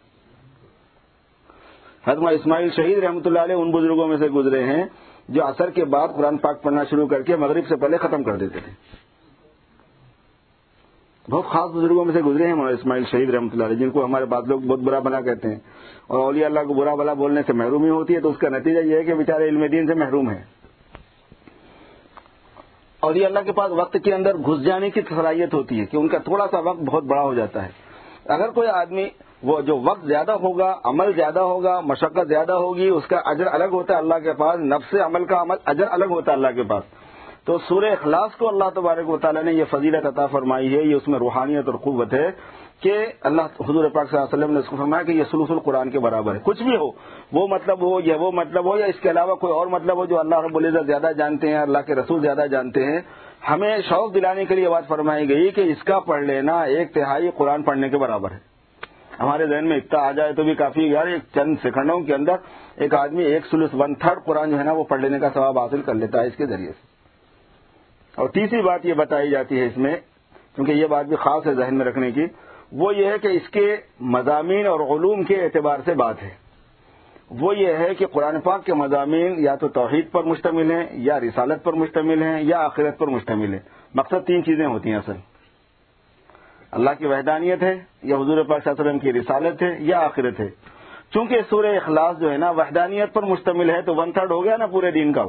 حضرت اسماعیل شہید رحمۃ اللہ علیہ ان بزرگوں میں سے گزرے ہیں جو عصر کے بعد قرآن پاک پڑھنا شروع کر کے مغرب سے پہلے ختم کر دیتے تھے. بہت خاص بزرگوں میں سے گزرے ہیں مولانا اسماعیل شہید رحمۃ اللہ علیہ، جن کو ہمارے بعض لوگ بہت برا بھلا کہتے ہیں، اور اولیاء اللہ کو برا بھلا بولنے سے محرومی ہوتی ہے، تو اس کا نتیجہ یہ ہے کہ بیچارے علم دین سے محروم ہیں۔ اولیاء اللہ کے پاس وقت کے اندر گھس جانے کی صلاحیت ہوتی ہے کہ ان کا تھوڑا سا وقت بہت بڑا ہو جاتا ہے۔ اگر کوئی آدمی وہ جو وقت زیادہ ہوگا، عمل زیادہ ہوگا، مشقت زیادہ ہوگی، اس کا اجر الگ ہوتا ہے اللہ کے پاس، نفس عمل کا اجر الگ ہوتا ہے اللہ کے پاس۔ تو سورہ اخلاص کو اللہ تبارک و تعالیٰ نے یہ فضیلت عطا فرمائی ہے، یہ اس میں روحانیت اور قوت ہے کہ اللہ حضور پاک صلی اللہ علیہ وسلم نے اس کو فرمایا کہ یہ ثلث القرآن کے برابر ہے۔ کچھ بھی ہو، وہ مطلب ہو یا وہ مطلب ہو یا اس کے علاوہ کوئی اور مطلب ہو جو اللہ رب العزت زیادہ جانتے ہیں، اللہ کے رسول زیادہ جانتے ہیں، ہمیں شوق دلانے کے لیے بات فرمائی گئی کہ اس کا پڑھ لینا 1/3 قرآن پڑھنے کے برابر ہے۔ ہمارے ذہن میں اتنا آ جائے تو بھی کافی، یار ایک چند سیکنڈوں کے اندر ایک آدمی 1/3 قرآن جو ہے نا وہ پڑھ لینے کا ثواب حاصل کر لیتا ہے اس کے ذریعے سے۔ اور تیسری بات یہ بتائی جاتی ہے اس میں، کیونکہ یہ بات بھی خاص ہے ذہن میں رکھنے کی، وہ یہ ہے کہ اس کے مضامین اور علوم کے اعتبار سے بات ہے۔ وہ یہ ہے کہ قرآن پاک کے مضامین یا تو توحید پر مشتمل ہیں، یا رسالت پر مشتمل ہیں، یا آخرت پر مشتمل ہیں۔ مقصد 3 چیزیں ہوتی ہیں اصل، اللہ کی وحدانیت ہے، یا حضور پاک صلی اللہ علیہ وسلم کی رسالت ہے، یا آخرت ہے۔ چونکہ سورہ اخلاص جو ہے نا وحدانیت پر مشتمل ہے، تو 1/3 ہو گیا نا پورے دین کا، وہ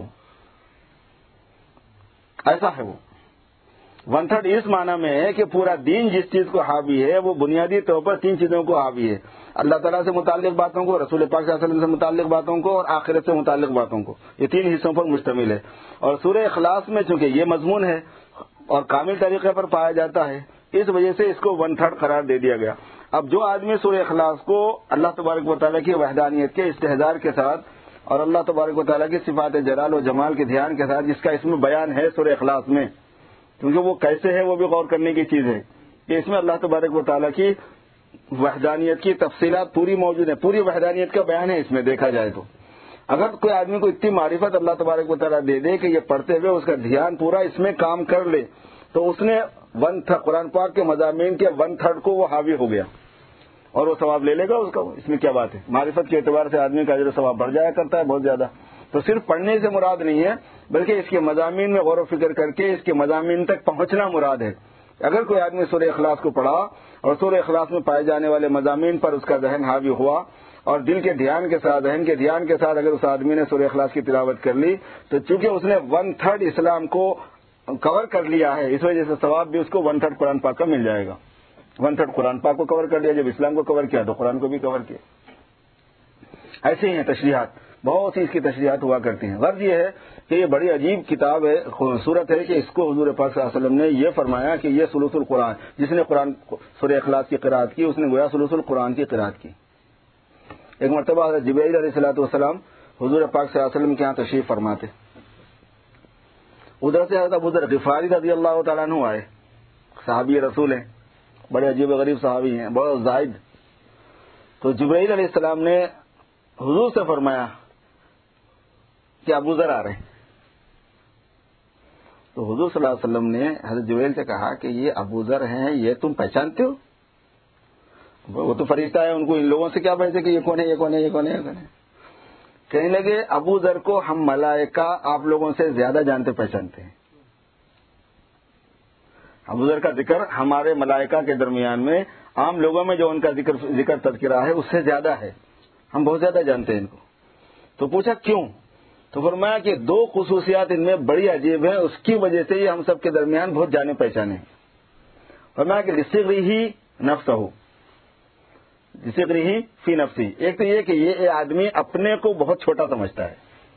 ایسا ہے۔ وہ 1/3 اس معنی میں ہے کہ پورا دین جس چیز کو حاوی ہے وہ بنیادی طور پر 3 چیزوں کو حاوی ہے، اللہ تعالیٰ سے متعلق باتوں کو، رسول پاک صلی اللہ علیہ وسلم سے متعلق باتوں کو، اور آخرت سے متعلق باتوں کو۔ یہ 3 حصوں پر مشتمل ہے۔ اور سورہ اخلاص میں چونکہ یہ مضمون ہے اور کامل طریقے پر پایا جاتا ہے، اس وجہ سے اس کو 1/3 قرار دے دیا گیا۔ اب جو آدمی سورہ اخلاص کو اللہ تبارک و تعالیٰ کی وحدانیت کے استحضار کے ساتھ اور اللہ تبارک و تعالیٰ کی صفات جلال و جمال کے دھیان کے ساتھ، جس کا اس میں بیان ہے سورہ اخلاص میں، کیونکہ وہ کیسے ہے وہ بھی غور کرنے کی چیز ہے کہ اس میں اللہ تبارک و تعالیٰ کی وحدانیت کی تفصیلات پوری موجود ہیں، پوری وحدانیت کا بیان ہے اس میں دیکھا جائے تو۔ اگر کوئی آدمی کو اتنی معرفت اللہ تبارک و تعالیٰ دے دے کہ یہ پڑھتے ہوئے اس کا دھیان پورا اس میں کام کر لے، تو اس نے 1/3 قرآن پاک کے مضامین کے 1/3 کو وہ حاوی ہو گیا، اور وہ ثواب لے لے گا اس کا۔ اس میں کیا بات ہے، معرفت کے اعتبار سے آدمی کا اجر و ثواب بڑھ جایا کرتا ہے بہت زیادہ۔ تو صرف پڑھنے سے مراد نہیں ہے، بلکہ اس کے مضامین میں غور و فکر کر کے اس کے مضامین تک پہنچنا مراد ہے۔ اگر کوئی آدمی سورہ اخلاص کو پڑھا اور سورہ اخلاص میں پائے جانے والے مضامین پر اس کا ذہن حاوی ہوا، اور دل کے دھیان کے ساتھ، ذہن کے دھیان کے ساتھ اگر اس آدمی نے سورہ اخلاص کی تلاوت کر لی، تو چونکہ اس نے 1/3 اسلام کو کور کر لیا ہے، اس وجہ سے ثواب بھی اس کو 1/3 قرآن پاک کا مل جائے گا۔ 1/3 قرآن پاک کو کور کر لیا، جب اسلام کو کور کیا تو قرآن کو بھی کور کیا۔ ایسے ہی ہیں تشریحات، بہت سی اس کی تشریحات ہوا کرتی ہیں۔ غرض یہ ہے کہ یہ بڑی عجیب کتاب ہے، خوبصورت ہے کہ اس کو حضور پاک صلی اللہ علیہ وسلم نے یہ فرمایا کہ یہ ثلث القرآن، جس نے قرآن سورہ اخلاص کی قرأت کی اس نے گویا ثلث القرآن کی قرأت کی۔ ایک مرتبہ حضرت جبرائیل علیہ الصلوۃ والسلام حضور پاک صلی اللہ علیہ وسلم کے ہاں تشریف فرماتے، ادھر سے حضرت ابو ذر غفاری رضی اللہ تعالیٰ عنہ آئے، صحابی رسول ہیں، بڑے عجیب و غریب صحابی ہیں، بہت زاہد۔ تو جبرائیل علیہ السلام نے حضور سے فرمایا کہ ابو ذر آ رہے ہیں۔ تو حضور صلی اللہ علیہ وسلم نے حضرت جبرائیل سے کہا کہ یہ ابو ذر ہیں، یہ تم پہچانتے ہو؟ وہ تو فرشتہ ہے، ان کو ان لوگوں سے کیا پہچانتے کہ یہ کون ہے، یہ کون ہے، یہ کون ہے، یہ کون ہے؟ کہنے لگے ابو ذر کو ہم ملائکہ آپ لوگوں سے زیادہ جانتے پہچانتے ہیں۔ ابو ذر کا ذکر ہمارے ملائکہ کے درمیان میں، عام لوگوں میں جو ان کا ذکر تذکرہ ہے اس سے زیادہ ہے، ہم بہت زیادہ جانتے ہیں ان کو۔ تو پوچھا کیوں؟ تو فرمایا کہ 2 خصوصیات ان میں بڑی عجیب ہیں، اس کی وجہ سے یہ ہم سب کے درمیان بہت جانے پہچانے ہیں۔ فرمایا کہ لصغرہ نفسہ، لصغرہ فی نفسی، ایک تو یہ کہ یہ آدمی اپنے کو بہت چھوٹا سمجھتا ہے،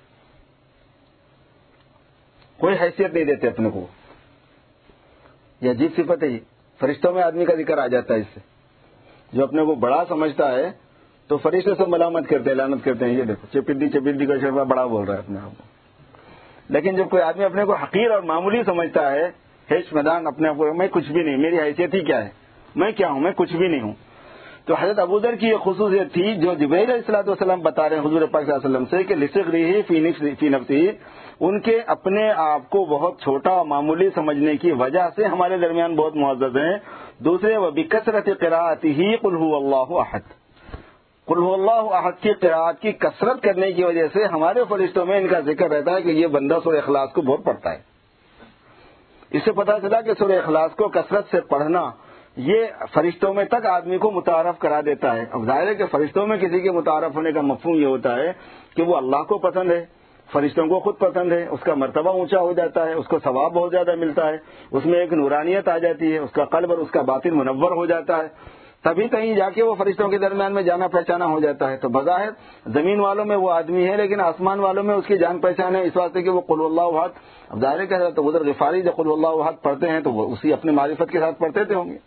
کوئی حیثیت نہیں دیتے اپنے کو، یہ عجیب صفت ہے۔ فرشتوں میں آدمی کا ذکر آ جاتا ہے اس سے، جو اپنے کو بڑا سمجھتا ہے تو فرشتے سے ملامت کرتے ہیں، لعنت کرتے ہیں، یہ دیکھو چپیدی کا شرفا بڑا بول رہا ہے اپنے آپ کو۔ لیکن جب کوئی آدمی اپنے کو حقیر اور معمولی سمجھتا ہے، ہیچ میدان اپنے آپ کو، میں کچھ بھی نہیں، میری حیثیت ہی کیا ہے، میں کیا ہوں، میں کچھ بھی نہیں ہوں۔ تو حضرت ابو ذر کی یہ خصوصیت تھی جو جبرائیل علیہ الصلوۃ والسلام بتا رہے ہیں حضور پاک صلی اللہ علیہ وسلم سے کہ لصغرہ فی نفسہ، ان کے اپنے آپ کو بہت چھوٹا اور معمولی سمجھنے کی وجہ سے ہمارے درمیان بہت معزز ہیں۔ دوسرے وبکثرت قراءتہ قل ھو اللہ احد، قل ھو اللہ احد کی قراءت کی کثرت کرنے کی وجہ سے ہمارے فرشتوں میں ان کا ذکر رہتا ہے کہ یہ بندہ سورہ اخلاص کو بہت پڑھتا ہے۔ اس سے پتہ چلا کہ سورہ اخلاص کو کثرت سے پڑھنا یہ فرشتوں میں تک آدمی کو متعارف کرا دیتا ہے. اب ظاہر ہے کہ فرشتوں میں کسی کے متعارف ہونے کا مفہوم یہ ہوتا ہے کہ وہ اللہ کو پسند ہے، فرشتوں کو خود پسند ہے، اس کا مرتبہ اونچا ہو جاتا ہے، اس کو ثواب بہت زیادہ ملتا ہے، اس میں ایک نورانیت آ جاتی ہے، اس کا قلب اور اس کا باطن منور ہو جاتا ہے، تبھی کہیں جا کے وہ فرشتوں کے درمیان میں جانا پہچانا ہو جاتا ہے. تو بظاہر زمین والوں میں وہ آدمی ہے، لیکن آسمان والوں میں اس کی جان پہچان ہے، اس واسطے کہ وہ قل اللہ احد. اب ظاہر ہے کہ حضرت ابوذر غفاری جب قل اللہ احد پڑھتے ہیں تو وہ اسی اپنے معرفت کے ساتھ پڑھتے تھے ہوں گے.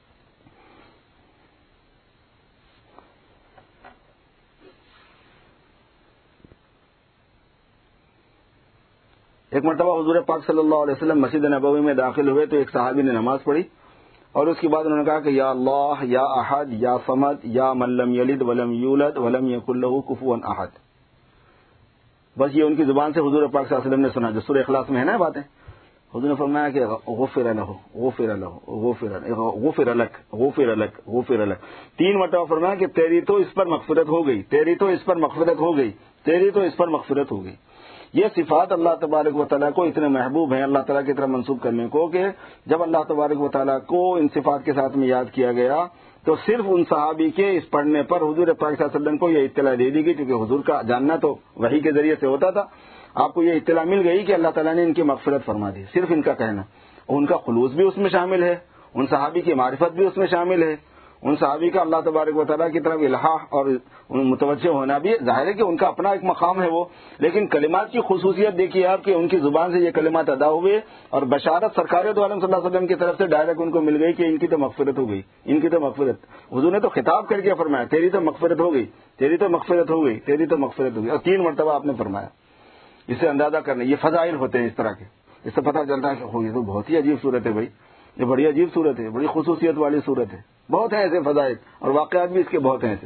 ایک مرتبہ حضور پاک صلی اللہ علیہ وسلم مسجد نبوی میں داخل ہوئے تو ایک صحابی نے نماز پڑھی اور اس کے بعد انہوں نے کہا کہ یا اللہ یا احد یا صمد یا من لم یلد ولم یولد ولم یکن لہ کفوا احد. بس یہ ان کی زبان سے حضور پاک صلی اللہ علیہ وسلم نے سنا، جو سورہ اخلاص میں ہے نا باتیں. حضور نے فرمایا کہ غفر لہ غفر لہ غفر لک غفر لک غفر لک. 3 مرتبہ فرمایا کہ تیری تو اس پر مغفرت ہو گئی، تیری تو اس پر مغفرت ہو گئی، تیری تو اس پر مغفرت ہو گئی. یہ صفات اللہ تبارک و تعالیٰ کو اتنے محبوب ہیں اللہ تعالیٰ کی طرف منسوب کرنے کو کہ جب اللہ تبارک و تعالیٰ کو ان صفات کے ساتھ میں یاد کیا گیا تو صرف ان صحابی کے اس پڑھنے پر حضور پاک صلی اللہ علیہ وسلم کو یہ اطلاع دے دی گئی، کیونکہ حضور کا جاننا تو وحی کے ذریعے سے ہوتا تھا. آپ کو یہ اطلاع مل گئی کہ اللہ تعالیٰ نے ان کی مغفرت فرما دی. صرف ان کا کہنا، ان کا خلوص بھی اس میں شامل ہے، ان صحابی کی معرفت بھی اس میں شامل ہے، ان صحابی کا اللہ تبارک و تعالیٰ کی طرف الحاح اور متوجہ ہونا بھی ظاہر ہے کہ ان کا اپنا ایک مقام ہے وہ. لیکن کلمات کی خصوصیت دیکھیے آپ کہ ان کی زبان سے یہ کلمات ادا ہوئے اور بشارت سرکار دو عالم صلی اللہ علیہ وسلم کی طرف سے ڈائریکٹ ان کو مل گئی کہ ان کی تو مغفرت ہو گئی، ان کی تو مغفرت. حضور نے تو خطاب کر کے فرمایا تیری تو مغفرت ہو گئی، تیری تو مغفرت ہو گئی، تیری تو مغفرت ہو گئی، اور 3 مرتبہ آپ نے فرمایا. اس سے اندازہ کرنا یہ فضائل ہوتے ہیں اس طرح کے. اس سے پتہ چلتا ہے کہ یہ تو بہت ہی عجیب صورت ہے بھائی، یہ بڑی عجیب صورت ہے، بڑی خصوصیت والی صورت ہے. بہت ہیں ایسے فضائل اور واقعات بھی اس کے بہت ہیں ایسے.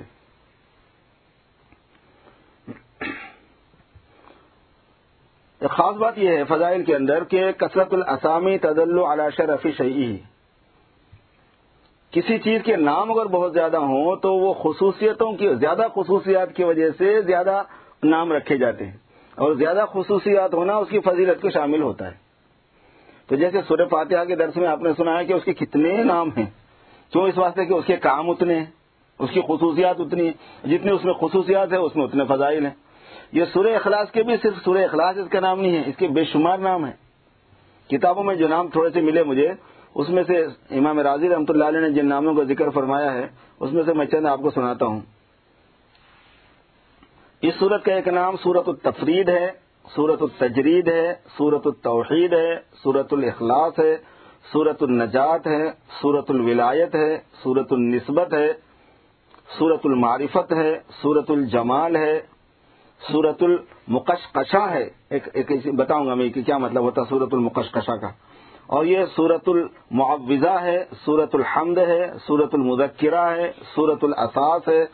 ایک خاص بات یہ ہے فضائل کے اندر کہ کثرت الاسامی تدل علی شرف شیئہ. کسی چیز کے نام اگر بہت زیادہ ہوں تو وہ خصوصیتوں کی زیادہ خصوصیات کی وجہ سے زیادہ نام رکھے جاتے ہیں، اور زیادہ خصوصیات ہونا اس کی فضیلت کو شامل ہوتا ہے. تو جیسے سورہ فاتحہ کے درس میں آپ نے سنا ہے کہ اس کے کتنے نام ہیں، کیوں؟ اس واسطے کہ اس کے کام اتنے ہیں، اس کی خصوصیات اتنی ہیں، جتنے اس میں خصوصیات ہیں اس میں اتنے فضائل ہیں. یہ سورہ اخلاص کے بھی صرف سورہ اخلاص اس کا نام نہیں ہے، اس کے بے شمار نام ہیں. کتابوں میں جو نام تھوڑے سے ملے مجھے، اس میں سے امام راضی رحمۃ اللہ علیہ نے جن ناموں کا ذکر فرمایا ہے اس میں سے میں چند آپ کو سناتا ہوں. اس سورت کا ایک نام سورۃ التفرید ہے، سورۃ التجرید ہے، سورۃ التوحید ہے، سورۃ الاخلاص ہے، سورۃ النجات ہے، سورۃ الولایت ہے، سورۃ النسبت ہے، سورۃ المعرفت ہے، سورۃ الجمال ہے، سورۃ المقشقشہ ہے. ایک بتاؤں گا میں کہ کیا مطلب ہوتا ہے سورۃ المقشقشہ کا. اور یہ سورۃ المعوذہ ہے، سورۃ الحمد ہے، سورۃ المذکرہ ہے، سورۃ الاساس ہے،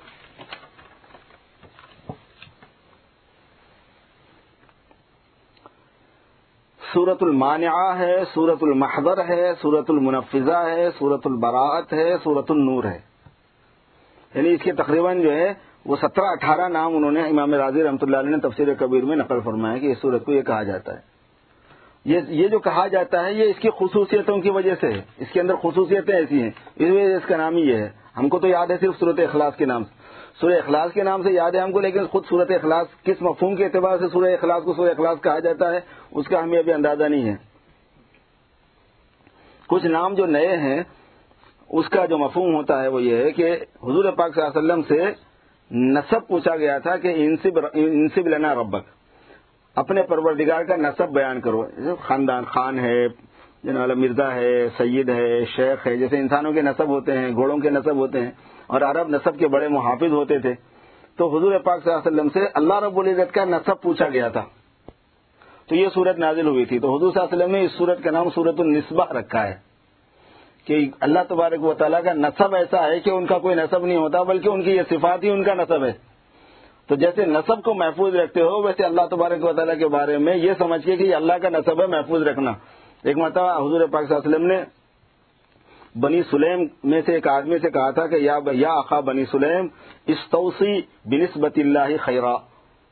سورۃ المانعہ ہے، سورۃ المحضر ہے، سورۃ المنفذہ ہے، سورۃ البراءت ہے، سورۃ النور ہے. یعنی اس کے تقریباً جو ہے وہ 17-18 نام انہوں نے امام راضی رحمۃ اللہ علیہ نے تفسیر کبیر میں نقل فرمایا کہ اس سورت کو یہ کہا جاتا ہے. یہ جو کہا جاتا ہے یہ اس کی خصوصیتوں کی وجہ سے ہے، اس کے اندر خصوصیتیں ایسی ہیں، اس وجہ سے اس کا نام ہی یہ ہے. ہم کو تو یاد ہے صرف سورۃ اخلاص کے نام سے، سورہ اخلاص کے نام سے یاد ہے ہم کو، لیکن خود سورۃ اخلاص کس مفہوم کے اعتبار سے سورہ اخلاص کو سورہ اخلاص کہا جاتا ہے اس کا ہمیں ابھی اندازہ نہیں ہے. کچھ نام جو نئے ہیں اس کا جو مفہوم ہوتا ہے وہ یہ ہے کہ حضور پاک صلی اللہ علیہ وسلم سے نسب پوچھا گیا تھا کہ انسب لنا ربک، اپنے پروردگار کا نسب بیان کرو. خاندان، خان ہے، جناب مرزا ہے، سید ہے، شیخ ہے، جیسے انسانوں کے نسب ہوتے ہیں، گھوڑوں کے نسب ہوتے ہیں، اور عرب نسب کے بڑے محافظ ہوتے تھے. تو حضور پاک صلی اللہ علیہ وسلم سے اللہ رب العزت کا نسب پوچھا گیا تھا تو یہ صورت نازل ہوئی تھی. تو حضور صلی اللہ علیہ وسلم نے اس صورت کا نام سورۃ النسبہ رکھا ہے کہ اللہ تبارک و تعالیٰ کا نسب ایسا ہے کہ ان کا کوئی نسب نہیں ہوتا بلکہ ان کی یہ صفات ہی ان کا نسب ہے. تو جیسے نسب کو محفوظ رکھتے ہو ویسے اللہ تبارک و تعالیٰ کے بارے میں یہ سمجھ کے کہ یہ اللہ کا نسب ہے محفوظ رکھنا. ایک مرتبہ حضور پاک صلی اللہ علیہ وسلم نے بنی سلیم میں سے ایک آدمی سے کہا تھا کہ یا اخا بنی سلیم استوصی بنسبت اللہ خیرا،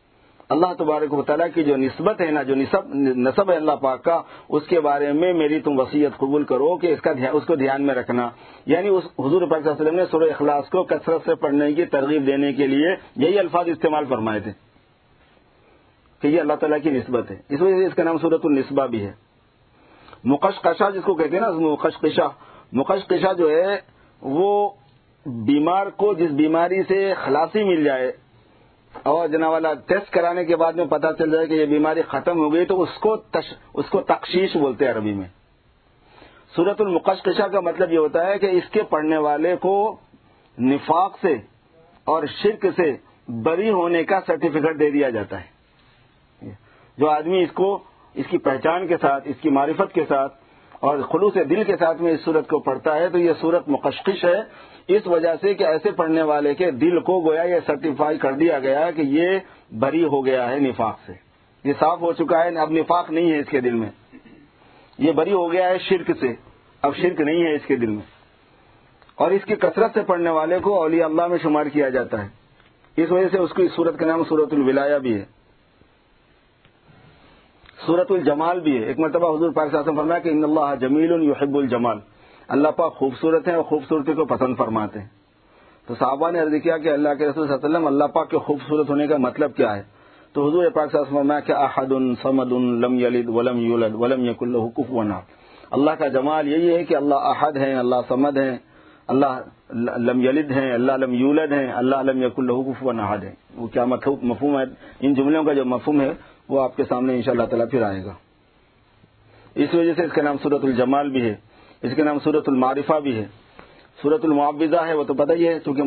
اللہ تبارک و تعالیٰ کی جو نسبت ہے نا، جو نسب ہے اللہ پاک کا، اس کے بارے میں میری تم وصیت قبول کرو کہ اس کو دھیان میں رکھنا. یعنی اس حضور پاک صلی اللہ علیہ وسلم نے سورہ اخلاص کو کثرت سے پڑھنے کی ترغیب دینے کے لیے یہی الفاظ استعمال فرمائے تھے کہ یہ اللہ تعالیٰ کی نسبت ہے. اس وجہ سے اس کا نام سورۃ النسبہ بھی ہے. مقشقشہ جس کو کہتے ہیں نا، مقشقشہ جو ہے وہ بیمار کو جس بیماری سے خلاصی مل جائے اور جناب والا ٹیسٹ کرانے کے بعد میں پتہ چل جائے کہ یہ بیماری ختم ہو گئی، تو اس کو تقشیش بولتے ہیں عربی میں. سورۃ المقشقشہ کا مطلب یہ ہوتا ہے کہ اس کے پڑھنے والے کو نفاق سے اور شرک سے بری ہونے کا سرٹیفکیٹ دے دیا جاتا ہے. جو آدمی اس کی پہچان کے ساتھ، اس کی معرفت کے ساتھ اور خلوص دل کے ساتھ میں اس سورت کو پڑھتا ہے تو یہ سورت مقشقش ہے، اس وجہ سے کہ ایسے پڑھنے والے کے دل کو گویا یہ سرٹیفائی کر دیا گیا کہ یہ بری ہو گیا ہے نفاق سے، یہ صاف ہو چکا ہے، اب نفاق نہیں ہے اس کے دل میں، یہ بری ہو گیا ہے شرک سے، اب شرک نہیں ہے اس کے دل میں. اور اس کی کثرت سے پڑھنے والے کو اولیاء اللہ میں شمار کیا جاتا ہے. اس وجہ سے اس کی سورت کا نام سورۃ الولایہ بھی ہے، سورۃ الجمال بھی ہے. ایک مرتبہ حضور پاک صلی اللہ علیہ وسلم فرمایا کہ ان اللہ جمیل یحب الجمال، اللہ پاک خوبصورت ہیں اور خوبصورتی کو پسند فرماتے ہیں. تو صحابہ نے عرض کیا کہ اللہ کے رسول صلی اللہ علیہ وسلم اللہ پاک کے خوبصورت ہونے کا مطلب کیا ہے؟ تو حضور پاک صلی اللہ علیہ وسلم فرمایا کہ احد صمد لم یلد ولم یولد ولم یکن له کفوا احد. اللہ کا جمال یہی ہے کہ اللہ احد ہیں، اللہ صمد ہیں، اللہ لم یلد ہیں، اللہ لم یولد ہیں، اللہ لم یکن له کفوا احد ہے. وہ کیا مفہوم ہے؟ ان جملوں کا جو مفہوم ہے وہ آپ کے سامنے انشاءاللہ تعالیٰ پھر آئے گا. اس وجہ سے اس کا نام سورۃ الجمال بھی ہے، اس کے نام سورۃ المعرفہ بھی ہے. سورۃ المعوذہ ہے وہ تو پتہ ہی ہے، کیونکہ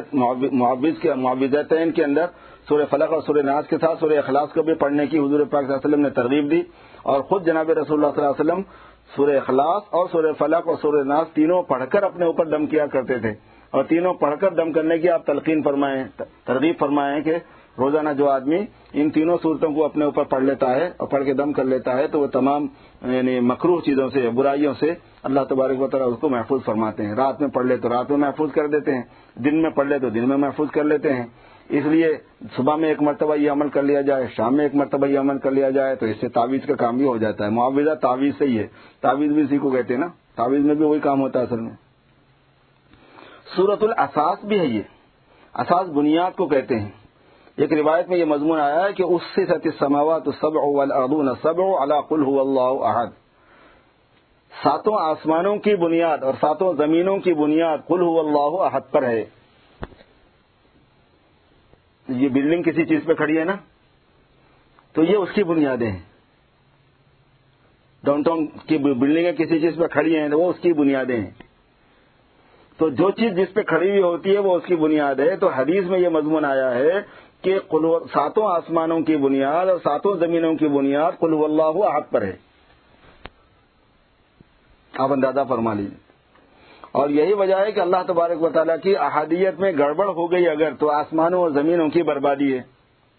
معوذتین کے اندر سورہ فلق اور سورہ ناس کے ساتھ سورہ اخلاص کو بھی پڑھنے کی حضور پاک صلی اللہ علیہ وسلم نے ترغیب دی، اور خود جناب رسول اللہ صلی اللہ علیہ وسلم سورہ اخلاص اور سورہ فلق اور سورہ ناس تینوں پڑھ کر اپنے اوپر دم کیا کرتے تھے، اور تینوں پڑھ کر دم کرنے کی آپ تلقین فرمائیں، ترغیب فرمائیں کہ روزانہ جو آدمی ان تینوں صورتوں کو اپنے اوپر پڑھ لیتا ہے اور پڑھ کے دم کر لیتا ہے تو وہ تمام یعنی مکروہ چیزوں سے، برائیوں سے اللہ تبارک و تعالیٰ اس کو محفوظ فرماتے ہیں. رات میں پڑھ لے تو رات میں محفوظ کر دیتے ہیں، دن میں پڑھ لے تو دن میں محفوظ کر لیتے ہیں. اس لیے صبح میں ایک مرتبہ یہ عمل کر لیا جائے، شام میں ایک مرتبہ یہ عمل کر لیا جائے تو اس سے تعویذ کا کام بھی ہو جاتا ہے. معاوضہ تعویذ سے ہی ہے، تعویذ بھی اسی کو کہتے ہیں نا، تعویذ میں بھی وہی کام ہوتا ہے اصل میں. سورۃ الاساس بھی ہے، یہ اساس بنیاد کو کہتے ہیں. ایک روایت میں یہ مضمون آیا ہے کہ اسست السماوات السبع والارضون السبع علی قل هو اللہ احد. ساتوں آسمانوں کی بنیاد اور ساتوں زمینوں کی بنیاد قل هو اللہ احد پر ہے. یہ بلڈنگ کسی چیز پہ کھڑی ہے نا، تو یہ اس کی بنیادیں ہیں. ڈاؤن ٹاؤن کی بلڈنگیں کسی چیز پہ کھڑی ہیں تو وہ اس کی بنیادیں ہیں. تو جو چیز جس پہ کھڑی ہوئی ہوتی ہے وہ اس کی بنیاد ہے. تو حدیث میں یہ مضمون آیا ہے کہ ساتوں آسمانوں کی بنیاد اور ساتوں زمینوں کی بنیاد قل هو اللہ احد پر ہے. آپ اندازہ فرما لیجیے. اور یہی وجہ ہے کہ اللہ تبارک و تعالیٰ کی احادیت میں گڑبڑ ہو گئی اگر تو آسمانوں اور زمینوں کی بربادی ہے.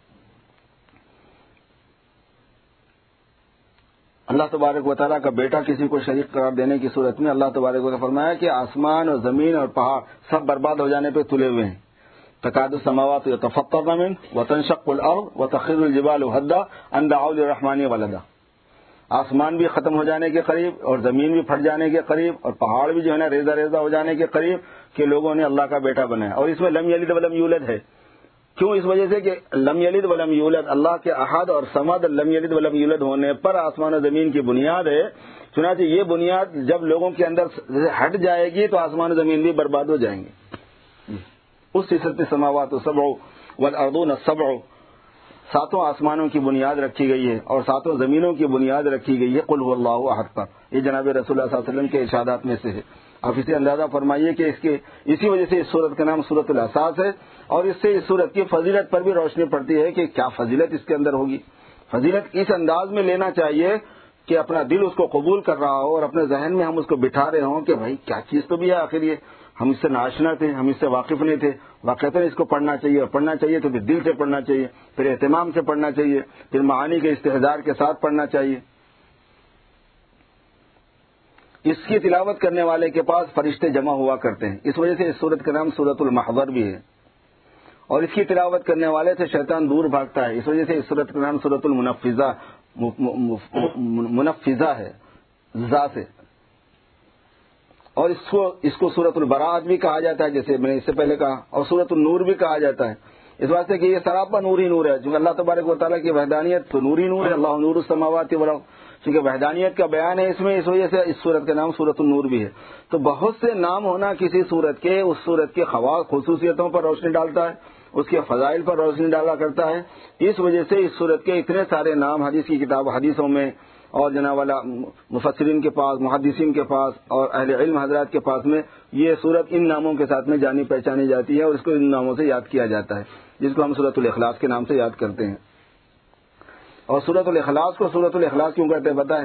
اللہ تبارک و تعالیٰ کا بیٹا کسی کو شریک قرار دینے کی صورت میں اللہ تبارک و تعالیٰ فرمایا کہ آسمان اور زمین اور پہاڑ سب برباد ہو جانے پہ تلے ہوئے ہیں. تکاد السماوات یتفطرن منه وتنشق الارض وتخر الجبال هدا ان دعوا للرحمن ولدا. آسمان بھی ختم ہو جانے کے قریب اور زمین بھی پھٹ جانے کے قریب اور پہاڑ بھی جو ہے نا ریزہ ریزہ ہو جانے کے قریب کہ لوگوں نے اللہ کا بیٹا بنایا. اور اس میں لم یلد ولم یولد ہے. کیوں؟ اس وجہ سے کہ لم یلد ولم یولد، اللہ کے احد اور صمد لم یلد ولم یولد ہونے پر آسمان و زمین کی بنیاد ہے. چنانچہ یہ بنیاد جب لوگوں کے اندر ہٹ جائے گی تو آسمان و زمین بھی برباد ہو جائیں گے. اس سلسلے سماوات السبع والارضون السبع، ساتوں آسمانوں کی بنیاد رکھی گئی ہے اور ساتوں زمینوں کی بنیاد رکھی گئی ہے قل هو اللہ احد پر. یہ جناب رسول اللہ صلی اللہ علیہ وسلم کے ارشادات میں سے ہے. آپ اسے اندازہ فرمائیے کہ اسی وجہ سے اس سورت کا نام سورۃ الاساس ہے. اور اس سے اس سورت کی فضیلت پر بھی روشنی پڑتی ہے کہ کیا فضیلت اس کے اندر ہوگی. فضیلت اس انداز میں لینا چاہیے کہ اپنا دل اس کو قبول کر رہا ہو اور اپنے ذہن میں ہم اس کو بٹھا رہے ہوں کہ بھائی کیا چیز تو بھی ہے آخر، یہ ہم اس سے ناشنا تھے، ہم اس سے واقف نہیں تھے. واقعتاً اس کو پڑھنا چاہیے، اور پڑھنا چاہیے تو پھر دل سے پڑھنا چاہیے، پھر اہتمام سے پڑھنا چاہیے، پھر معانی کے استحضار کے ساتھ پڑھنا چاہیے. اس کی تلاوت کرنے والے کے پاس فرشتے جمع ہوا کرتے ہیں. اس وجہ سے اس سورت کا نام سورۃ المحضر بھی ہے. اور اس کی تلاوت کرنے والے سے شیطان دور بھاگتا ہے. اس وجہ سے اس سورت کا نام سورۃ المنفذہ ہے ذا سے. اور اس کو سورۃ البراءت بھی کہا جاتا ہے، جیسے میں نے اس سے پہلے کہا، اور سورۃ النور بھی کہا جاتا ہے، اس واسطے کہ یہ سراپا نور ہی نور ہے. چونکہ اللہ تبارک و تعالیٰ کی وحدانیت تو نور ہی نور ہے، اللہ نور السماوات والارض، چونکہ وحدانیت کا بیان ہے اس میں، اس وجہ سے اس سورت کا نام سورۃ النور بھی ہے. تو بہت سے نام ہونا کسی سورت کے اس سورت کے خصوصیتوں پر روشنی ڈالتا ہے، اس کے فضائل پر روشنی ڈالا کرتا ہے. اس وجہ سے اس سورت کے اتنے سارے نام حدیث کی کتاب حدیثوں میں اور جناب والا مفسرین کے پاس، محدثین کے پاس اور اہل علم حضرات کے پاس میں یہ سورت ان ناموں کے ساتھ میں جانی پہچانی جاتی ہے، اور اس کو ان ناموں سے یاد کیا جاتا ہے، جس کو ہم سورۃ الاخلاص کے نام سے یاد کرتے ہیں. اور سورۃ الاخلاص کو سورۃ الاخلاص کیوں کہتے ہیں بتائیں؟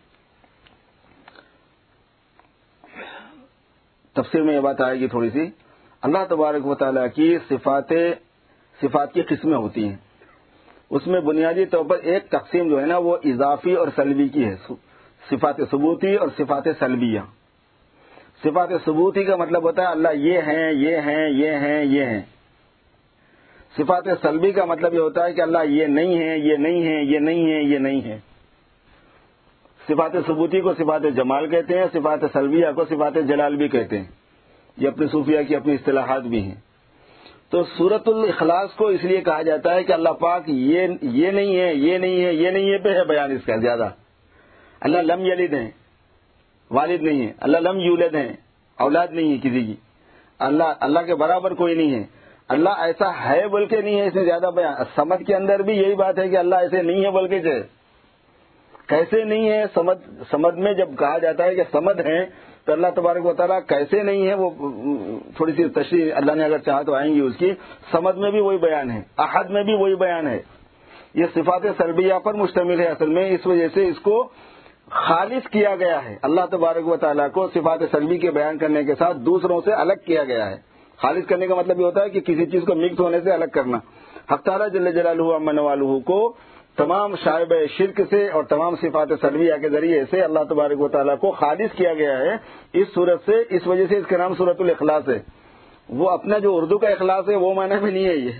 تفسیر میں یہ بات آئے گی تھوڑی سی. اللہ تبارک و تعالیٰ کی صفات کی قسمیں ہوتی ہیں، اس میں بنیادی طور پر ایک تقسیم جو ہے نا وہ اضافی اور سلبی کی ہے، صفات ثبوتی اور صفات سلبیہ. صفات ثبوتی کا مطلب ہوتا ہے اللہ یہ ہیں، یہ ہیں، یہ ہیں، یہ ہیں. صفات سلبی کا مطلب یہ ہوتا ہے کہ اللہ یہ نہیں ہے، یہ نہیں ہے، یہ نہیں ہے، یہ نہیں ہے. صفات ثبوتی کو صفات جمال کہتے ہیں، صفات سلبیہ کو صفات جلال بھی کہتے ہیں. یہ اپنی صوفیہ کی اپنی اصطلاحات بھی ہیں. تو سورۃ الاخلاص کو اس لیے کہا جاتا ہے کہ اللہ پاک یہ نہیں ہے، یہ نہیں ہے، یہ نہیں ہے پہ ہے بیان اس کا زیادہ. اللہ لم یلد ہیں، والد نہیں ہے. اللہ لم یولد ہیں، اولاد نہیں ہے کسی کی. اللہ کے برابر کوئی نہیں ہے. اللہ ایسا ہے بول کے نہیں ہے، اس میں زیادہ بیان. سمد کے اندر بھی یہی بات ہے کہ اللہ ایسے نہیں ہے بول کے کیسے نہیں ہے. سمد میں جب کہا جاتا ہے کہ سمد ہیں تو اللہ تبارک و تعالیٰ کیسے نہیں ہے، وہ تھوڑی سی تشریح اللہ نے اگر چاہا تو آئیں گی اس کی. سمد میں بھی وہی بیان ہے، احد میں بھی وہی بیان ہے. یہ صفات سلبیہ پر مشتمل ہے اصل میں، اس وجہ سے اس کو خالص کیا گیا ہے. اللہ تبارک و تعالیٰ کو صفات سلبی کے بیان کرنے کے ساتھ دوسروں سے الگ کیا گیا ہے. خالص کرنے کا مطلب یہ ہوتا ہے کہ کسی چیز کو مکس ہونے سے الگ کرنا. حق تعالیٰ جل جلالہ عما نوالہ کو تمام شائبہ شرک سے اور تمام صفات سلبیہ کے ذریعے سے اللہ تبارک و تعالیٰ کو خالص کیا گیا ہے اس صورت سے. اس وجہ سے اس کا نام سورۃ الاخلاص ہے. وہ اپنا جو اردو کا اخلاص ہے وہ معنی میں نہیں ہے.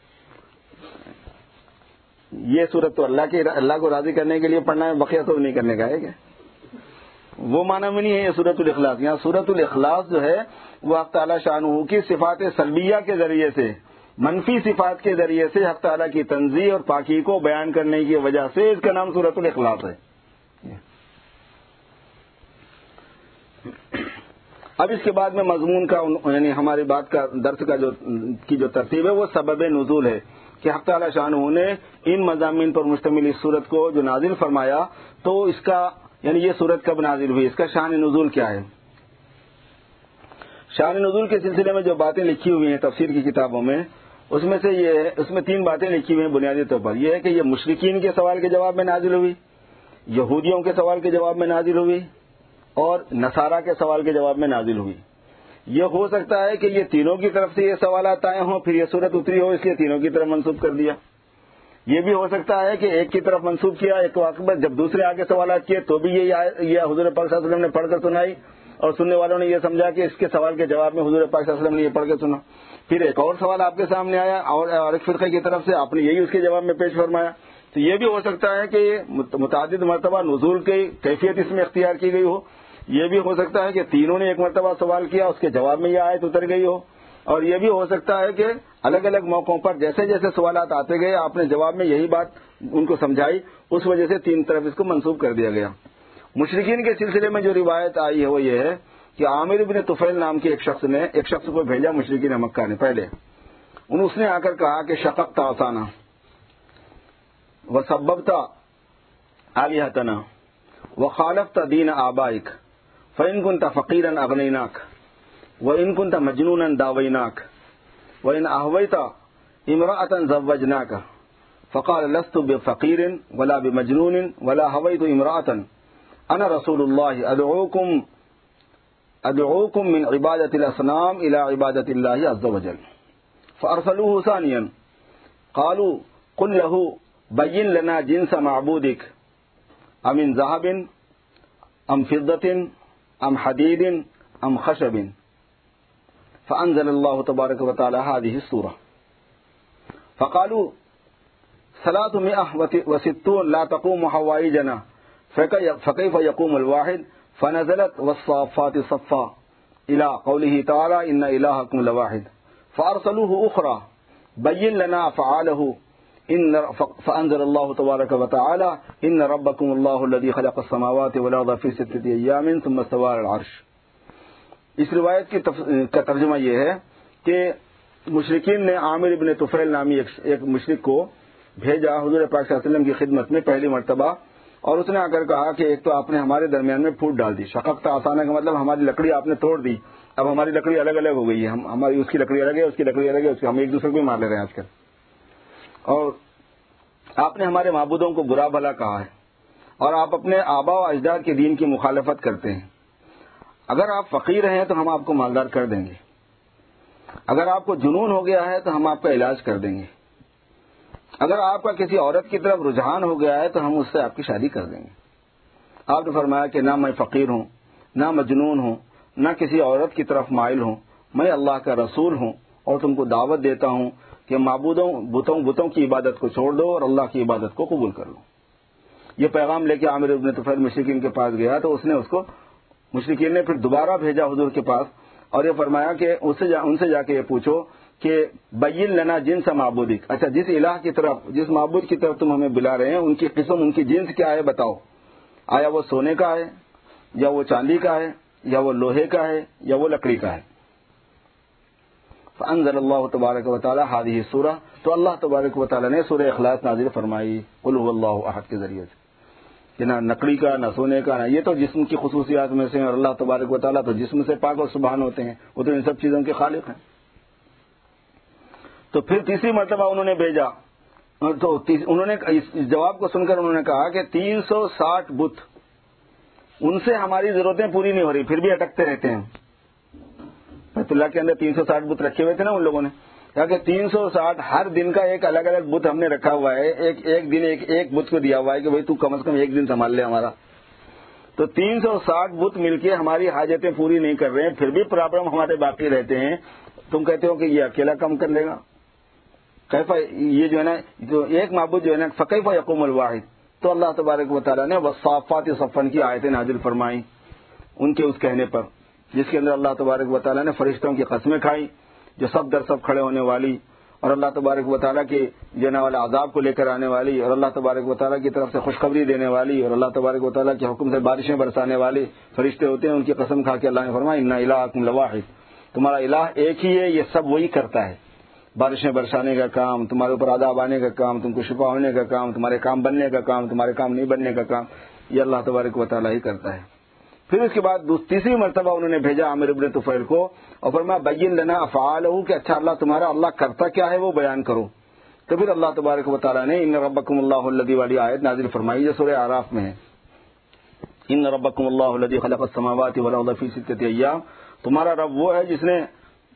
یہ سورت تو اللہ کو راضی کرنے کے لیے پڑھنا ہے، بقیہ تو نہیں کرنے کا ہے کہ وہ معنی میں نہیں ہے یہ سورۃ الاخلاص. یہاں سورۃ الاخلاص جو ہے وہ حق تعالیٰ شانہ کی صفات سلبیہ کے ذریعے سے، منفی صفات کے ذریعے سے حق تعالیٰ کی تنزیہ اور پاکی کو بیان کرنے کی وجہ سے اس کا نام سورۃ الاخلاص ہے. اب اس کے بعد میں مضمون کا یعنی ہماری بات کا درس کا جو ترتیب ہے وہ سبب نزول ہے کہ حق تعالیٰ شانہ نے ان مضامین پر مشتمل اس سورت کو جو نازل فرمایا تو اس کا یعنی یہ سورت کب نازل ہوئی، اس کا شان نزول کیا ہے. شان نزول کے سلسلے میں جو باتیں لکھی ہوئی ہیں تفسیر کی کتابوں میں، اس میں سے یہ ہے، اس میں 3 باتیں لکھی ہوئی ہیں بنیادی طور پر. یہ ہے کہ یہ مشرکین کے سوال کے جواب میں نازل ہوئی، یہودیوں کے سوال کے جواب میں نازل ہوئی اور نصارہ کے سوال کے جواب میں نازل ہوئی. یہ ہو سکتا ہے کہ یہ تینوں کی طرف سے یہ سوالات آئے ہوں، پھر یہ صورت اتری ہو اس لیے تینوں کی طرف منسوب کر دیا. یہ بھی ہو سکتا ہے کہ ایک کی طرف منسوب کیا، ایک واقع میں جب دوسرے آگے سوالات کیے تو بھی یہ حضور پاک صلی اللہ علیہ وسلم نے پڑھ کر سنائی اور سننے والوں نے یہ سمجھا کہ اس کے سوال کے جواب میں حضور پاک صلی اللہ علیہ وسلم نے یہ پڑھ کر سنا. پھر ایک اور سوال آپ کے سامنے آیا اور ایک فرقے کی طرف سے آپ نے یہی اس کے جواب میں پیش فرمایا. تو یہ بھی ہو سکتا ہے کہ متعدد مرتبہ نزول کی کیفیت اس میں اختیار کی گئی ہو. یہ بھی ہو سکتا ہے کہ تینوں نے ایک مرتبہ سوال کیا، اس کے جواب میں یہ آیت اتر گئی ہو. اور یہ بھی ہو سکتا ہے کہ الگ الگ موقعوں پر جیسے جیسے سوالات آتے گئے آپ نے جواب میں یہی بات ان کو سمجھائی، اس وجہ سے 3 طرف اس کو منسوب کر دیا گیا. مشرکین کے سلسلے میں جو روایت آئی ہے وہ یہ ہے کہ عامر بن طفیل نام کے ایک شخص کو بھیجا مشرکین مکہ نے. پہلے اس نے آ کر کہا کہ شققت آسانا وسببت آلہتنا وخالفت دین آبائک فإن كنت فقیرا اغنیناک وإن كنت مجنونا داویناک وإن أهويت امرأة زوجناك فقال لست بفقير ولا بمجنون ولا هويت امرأة أنا رسول الله أدعوكم من عبادة الأصنام إلى عبادة الله عز وجل. فأرسلوه ثانيا قالوا قل له بين لنا جنس معبودك أمن ذهب أم فضة أم حديد أم خشب. فأنزل الله تبارك وتعالى هذه السورة. فقالوا 360 لا تقوم حوائجنا فكيف يقوم الواحد فنزلت والصافات صفا الى قوله تعالى ان الهكم لواحد فارسلوه اخرى بين لنا افعاله فانزل الله تبارك وتعالى ان ربكم الله الذي خلق السماوات والارض في 6 ايام ثم استوى على العرش. اس روایت کا ترجمہ یہ ہے کہ مشرکین نے عامر ابن طفیل نامی ایک مشرک کو بھیجا حضور پاک صلی اللہ علیہ وسلم کی خدمت میں پہلی مرتبہ، اور اس نے آ کر کہا کہ ایک تو آپ نے ہمارے درمیان میں پھوٹ ڈال دی، شققت آسانہ کا مطلب ہماری لکڑی آپ نے توڑ دی، اب ہماری لکڑی الگ الگ ہو گئی ہے، ہماری اس کی لکڑی الگ ہے، اس کی لکڑی الگ ہے، ہم ایک دوسرے کو بھی مار لے رہے ہیں آج کل، اور آپ نے ہمارے معبودوں کو برا بھلا کہا ہے، اور آپ اپنے آبا و اجداد کے دین کی مخالفت کرتے ہیں. اگر آپ فقیر ہیں تو ہم آپ کو مالدار کر دیں گے، اگر آپ کو جنون ہو گیا ہے تو ہم آپ کا علاج کر دیں گے، اگر آپ کا کسی عورت کی طرف رجحان ہو گیا ہے تو ہم اس سے آپ کی شادی کر دیں گے. آپ نے فرمایا کہ نہ میں فقیر ہوں، نہ مجنون ہوں، نہ کسی عورت کی طرف مائل ہوں، میں اللہ کا رسول ہوں اور تم کو دعوت دیتا ہوں کہ بتوں کی عبادت کو چھوڑ دو اور اللہ کی عبادت کو قبول کر لو. یہ پیغام لے کے عامر ابن طفیل مشرکین کے پاس گیا تو اس نے اس کو مشرکین نے پھر دوبارہ بھیجا حضور کے پاس اور یہ فرمایا کہ ان سے جا کے یہ پوچھو کہ بین لنا جنس معبودک، اچھا جس الہ کی طرف، جس معبود کی طرف تم ہمیں بلا رہے ہیں ان کی قسم، ان کی جنس کیا ہے بتاؤ، آیا وہ سونے کا ہے یا وہ چاندی کا ہے یا وہ لوہے کا ہے یا وہ لکڑی کا ہے. فانزل اللہ تبارک و تعالی هذه السورہ، تو اللہ تبارک و تعالی نے سورہ اخلاص نازل فرمائی قل هو اللہ احد کے ذریعے سے، کہ نہ لکڑی کا نہ سونے کا، نہ یہ تو جسم کی خصوصیات میں سے ہیں، اور اللہ تبارک و تعالی تو جسم سے پاک و سبحان ہوتے ہیں، وہ تو ان سب چیزوں کے خالق ہیں. تو پھر تیسری مرتبہ انہوں نے بھیجا تو انہوں نے اس جواب کو سن کر انہوں نے کہا کہ 360 بت، ان سے ہماری ضرورتیں پوری نہیں ہو رہی، پھر بھی اٹکتے رہتے ہیں. بیت اللہ کے اندر 360 بت رکھے ہوئے تھے نا ان لوگوں نے، کہا کہ 360 ہر دن کا ایک الگ الگ بت ہم نے رکھا ہوا ہے، ایک دن ایک بت کو دیا ہوا ہے کہ بھائی تو کم از کم ایک دن سنبھال لے ہمارا. تو 360 بت مل کے ہماری حاجتیں پوری نہیں کر رہے ہیں، پھر بھی پرابلم ہمارے باقی رہتے ہیں. تم کہتے ہو کہ یہ اکیلا کم کر لے گا، کیفا یہ جو ہے نا، جو ایک معبود جو ہے نا فکیف یقوم الواحد. تو اللہ تبارک و تعالیٰ نے والصافات صفا کی آیتیں نازل فرمائیں ان کے اس کہنے پر، جس کے اندر اللہ تبارک و تعالیٰ نے فرشتوں کی قسمیں کھائی جو سب در سب کھڑے ہونے والی، اور اللہ تبارک و تعالیٰ کے جو نا والا عذاب کو لے کر آنے والی، اور اللہ تبارک و تعالیٰ کی طرف سے خوشخبری دینے والی، اور اللہ تبارک و تعالیٰ کے حکم سے بارشیں برسانے والے فرشتے ہوتے ہیں. ان کی قسم کھا کے اللہ نے فرمایا ان الہکم لواحد، تمہارا الہ ایک ہی ہے، یہ سب وہی کرتا ہے، بارشیں برسانے کا کام، تمہارے اوپر عذاب آنے کا کام، تم کو شفا ہونے کا کام، تمہارے کام بننے کا کام، تمہارے کام نہیں بننے کا کام، یہ اللہ تبارک و تعالیٰ ہی کرتا ہے. پھر اس کے بعد تیسری مرتبہ انہوں نے بھیجا عامر ابن طفیل کو اور فرمایا بین لنا افعالہ، کہ اچھا اللہ تمہارا اللہ کرتا کیا ہے وہ بیان کرو. تو پھر اللہ تبارک و تعالیٰ نے ان ربکم اللہ الذی والی آیت نازل فرمائی جو سورہ اعراف میں ہے، ان ربکم اللہ الذی خلق السماوات والارض فی 6 ایام، تمہارا رب وہ ہے جس نے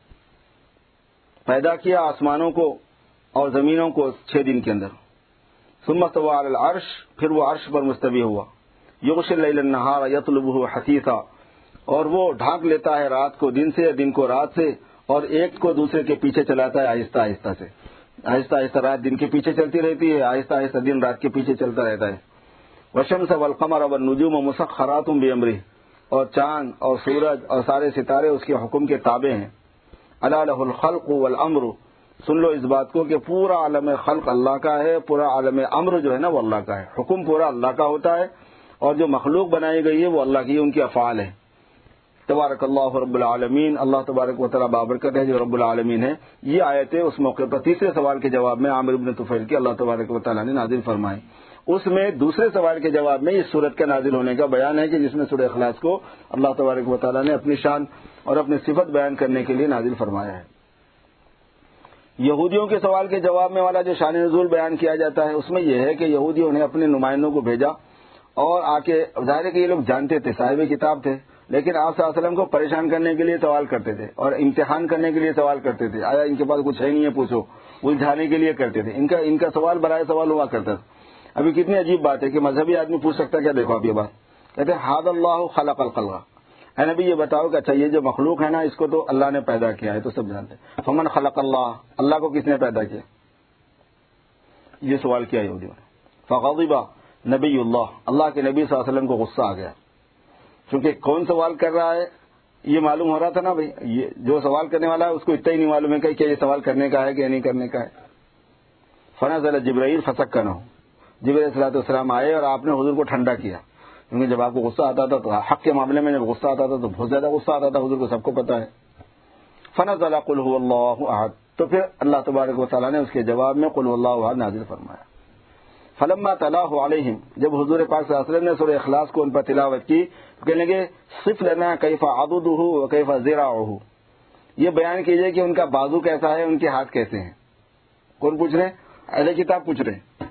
پیدا کیا آسمانوں کو اور زمینوں کو 6 دن کے اندر. ثم استوى علی العرش، پھر وہ عرش پر مستوی ہوا. یغشی اللیل النہار یطلبہ حثیثا، اور وہ ڈھانک لیتا ہے رات کو دن سے، دن کو رات سے، اور ایک کو دوسرے کے پیچھے چلاتا ہے آہستہ آہستہ سے. آہستہ آہستہ رات دن کے پیچھے چلتی رہتی ہے، آہستہ آہستہ دن رات کے پیچھے چلتا رہتا ہے. والشمس والقمر والنجوم مسخرات بامرہ، اور چاند اور سورج اور سارے ستارے اس کے حکم کے تابع ہیں. الا لہ الخلق والامر، سن لو اس بات کو کہ پورا عالم خلق اللہ کا ہے، پورا عالم امر جو ہے نا وہ اللہ کا ہے، حکم پورا اللہ کا ہوتا ہے، اور جو مخلوق بنائی گئی ہے وہ اللہ کی، ان کی افعال ہے. تبارک اللہ رب العالمین، اللہ تبارک و تعالیٰ بابرکت ہے جو رب العالمین ہے. یہ آیتیں اس موقع پر تیسرے سوال کے جواب میں عامر ابن طفیل کی اللہ تبارک و تعالیٰ نے نازل فرمائی. اس میں دوسرے سوال کے جواب میں اس صورت کے نازل ہونے کا بیان ہے کہ جس میں سورہ اخلاص کو اللہ تبارک و تعالیٰ نے اپنی شان اور اپنی صفت بیان کرنے کے لیے نازل فرمایا ہے. یہودیوں کے سوال کے جواب میں والا جو شان نزول بیان کیا جاتا ہے اس میں یہ ہے کہ یہودیوں نے اپنے نمائندوں کو بھیجا اور آ کے، ظاہر ہے کہ یہ لوگ جانتے تھے، صاحب کتاب تھے، لیکن آپ صلی اللہ علیہ وسلم کو پریشان کرنے کے لیے سوال کرتے تھے اور امتحان کرنے کے لیے سوال کرتے تھے. آیا ان کے پاس کچھ ہے نہیں ہے پوچھو، الجھانے کے لیے کرتے تھے. ان کا سوال برائے سوال ہوا کرتا تھا. ابھی کتنی عجیب بات ہے کہ مذہبی آدمی پوچھ سکتا ہے کیا؟ دیکھو اب یہ بات کہتے ہیں ہاد اللہ خلق الخلق، اے نبی یہ بتاؤ کہ اچھا یہ جو مخلوق ہے نا اس کو تو اللہ نے پیدا کیا ہے، تو سب جانتے ہیں. فمن خلق اللہ، اللہ کو کس نے پیدا کیا؟ یہ سوال کیا یہودیوں نے. فغضب نبی اللہ کے نبی صلی اللہ علیہ وسلم کو غصہ آ گیا، چونکہ کون سوال کر رہا ہے یہ معلوم ہو رہا تھا نا بھائی، یہ جو سوال کرنے والا ہے اس کو اتنا ہی نہیں معلوم ہے کہ یہ سوال کرنے کا ہے کہ نہیں کرنے کا ہے. فنزل جبرائیل فسکنہ، جبرائیل صلی اللہ علیہ وسلم آئے اور آپ نے حضور کو ٹھنڈا کیا، کیونکہ جب آپ کو غصہ آتا تھا تو حق کے معاملے میں جب غصہ آتا تھا تو بہت زیادہ غصہ آتا تھا، حضور کو سب کو پتا ہے. فنزل قل هو اللہ احد، تو پھر اللہ تبارک و تعالیٰ نے اس کے جواب میں قل هو اللہ احد نازل فرمایا. فلما تلاہ علیہم، جب حضور پاک صلی اللہ علیہ وسلم نے سورہ اخلاص کو ان پر تلاوت کی، کہنے لگے صف لنا کیف عضدہ وکیف ذراعہ، یہ بیان کیجئے کہ ان کا بازو کیسا ہے، ان کے ہاتھ کیسے ہیں. کون پوچھ رہے ہیں؟ اہل کتاب پوچھ رہے ہیں.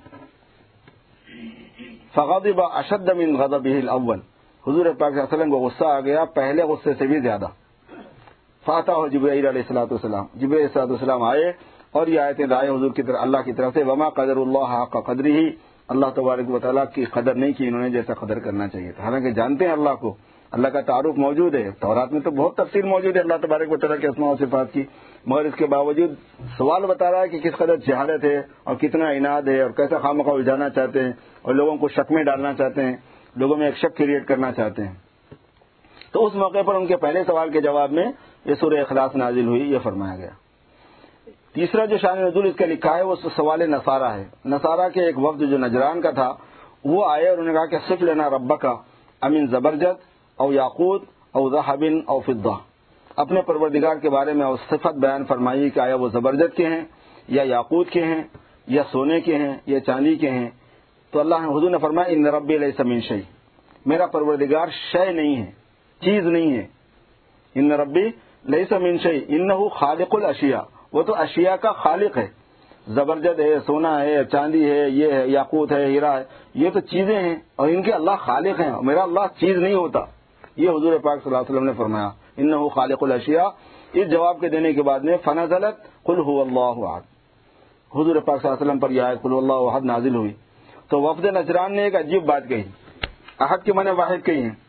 فغضب اشد من غضبہ الاول، حضور پاک صلی اللہ علیہ وسلم کو غصہ آ گیا پہلے غصے سے بھی زیادہ. فاتح جبرائیل علیہ الصلوۃ والسلام، جبرائیل علیہ الصلوۃ والسلام آئے اور یہ آیتیں لائے حضور کی طرف اللہ کی طرف سے. وما قدر اللہ حق قدرہ، اللہ تبارک و تعالیٰ کی قدر نہیں کی انہوں نے جیسا قدر کرنا چاہیے تھا. حالانکہ جانتے ہیں اللہ کو، اللہ کا تعارف موجود ہے، تورات میں تو بہت تفصیل موجود ہے اللہ تبارک و تعالیٰ کے اسماء و صفات کی، مگر اس کے باوجود سوال بتا رہا ہے کہ کس قدر جہالت ہے اور کتنا عناد ہے اور کیسا خامخواہ الجھانا چاہتے ہیں اور لوگوں کو شک میں ڈالنا چاہتے ہیں، لوگوں میں ایک شک کریٹ کرنا چاہتے ہیں. تو اس موقع پر ان کے پہلے سوال کے جواب میں یہ سورہ اخلاص نازل ہوئی، یہ فرمایا گیا. تیسرا جو شان نزول اس کا لکھا ہے وہ سوال نصارہ ہے. نصارہ کے ایک وفد جو نجران کا تھا وہ آئے اور انہوں نے کہا کہ صف لنا ربک امن زبرجد او یاقوت او ذهب او فضہ، اپنے پروردگار کے بارے میں صفت بیان فرمائی کہ آیا وہ زبرجد کے ہیں یا یاقوت کے ہیں یا سونے کے ہیں یا چاندی کے ہیں. تو اللہ نے حضور نے فرمایا ان ربی لیس من شیء، میرا پروردگار شے نہیں ہے، چیز نہیں ہے. ان ربی لیس من شیء انہ خالق الاشیاء، وہ تو اشیاء کا خالق ہے. زبرجد ہے، سونا ہے، چاندی ہے، یہ ہے، یاقوت ہے، ہیرا ہے، یہ تو چیزیں ہیں اور ان کے اللہ خالق ہیں، میرا اللہ چیز نہیں ہوتا. یہ حضور پاک صلی اللہ علیہ وسلم نے فرمایا انہ خالق الاشیاء. اس جواب کے دینے کے بعد میں فنزلت قل هو اللہ احد، حضور پاک صلی اللہ علیہ وسلم پر یہ آیت قل هو اللہ احد نازل ہوئی. تو وفد نجران نے ایک عجیب بات کہی. احد کے معنی واحد کہی ہیں،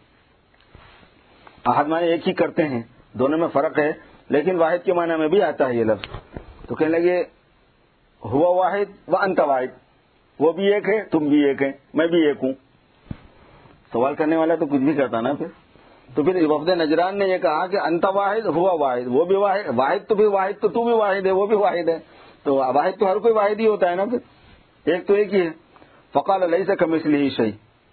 احد معنی ایک ہی کرتے ہیں، دونوں میں فرق ہے، لیکن واحد کے معنی میں بھی آتا ہے یہ لفظ. تو کہنے لگے ہوا واحد و انت واحد، وہ بھی ایک ہے تم بھی ایک ہے میں بھی ایک ہوں. سوال کرنے والا تو کچھ بھی کرتا نا. تو پھر وفد نجران نے یہ کہا کہ انت واحد ہوا واحد، وہ بھی واحد، واحد تو بھی واحد تو بھی واحد ہے وہ بھی واحد ہے. تو واحد تو ہر کوئی واحد ہی ہوتا ہے نا، پھر ایک تو ایک ہی ہے. فقال لیس کمثلہ شیء،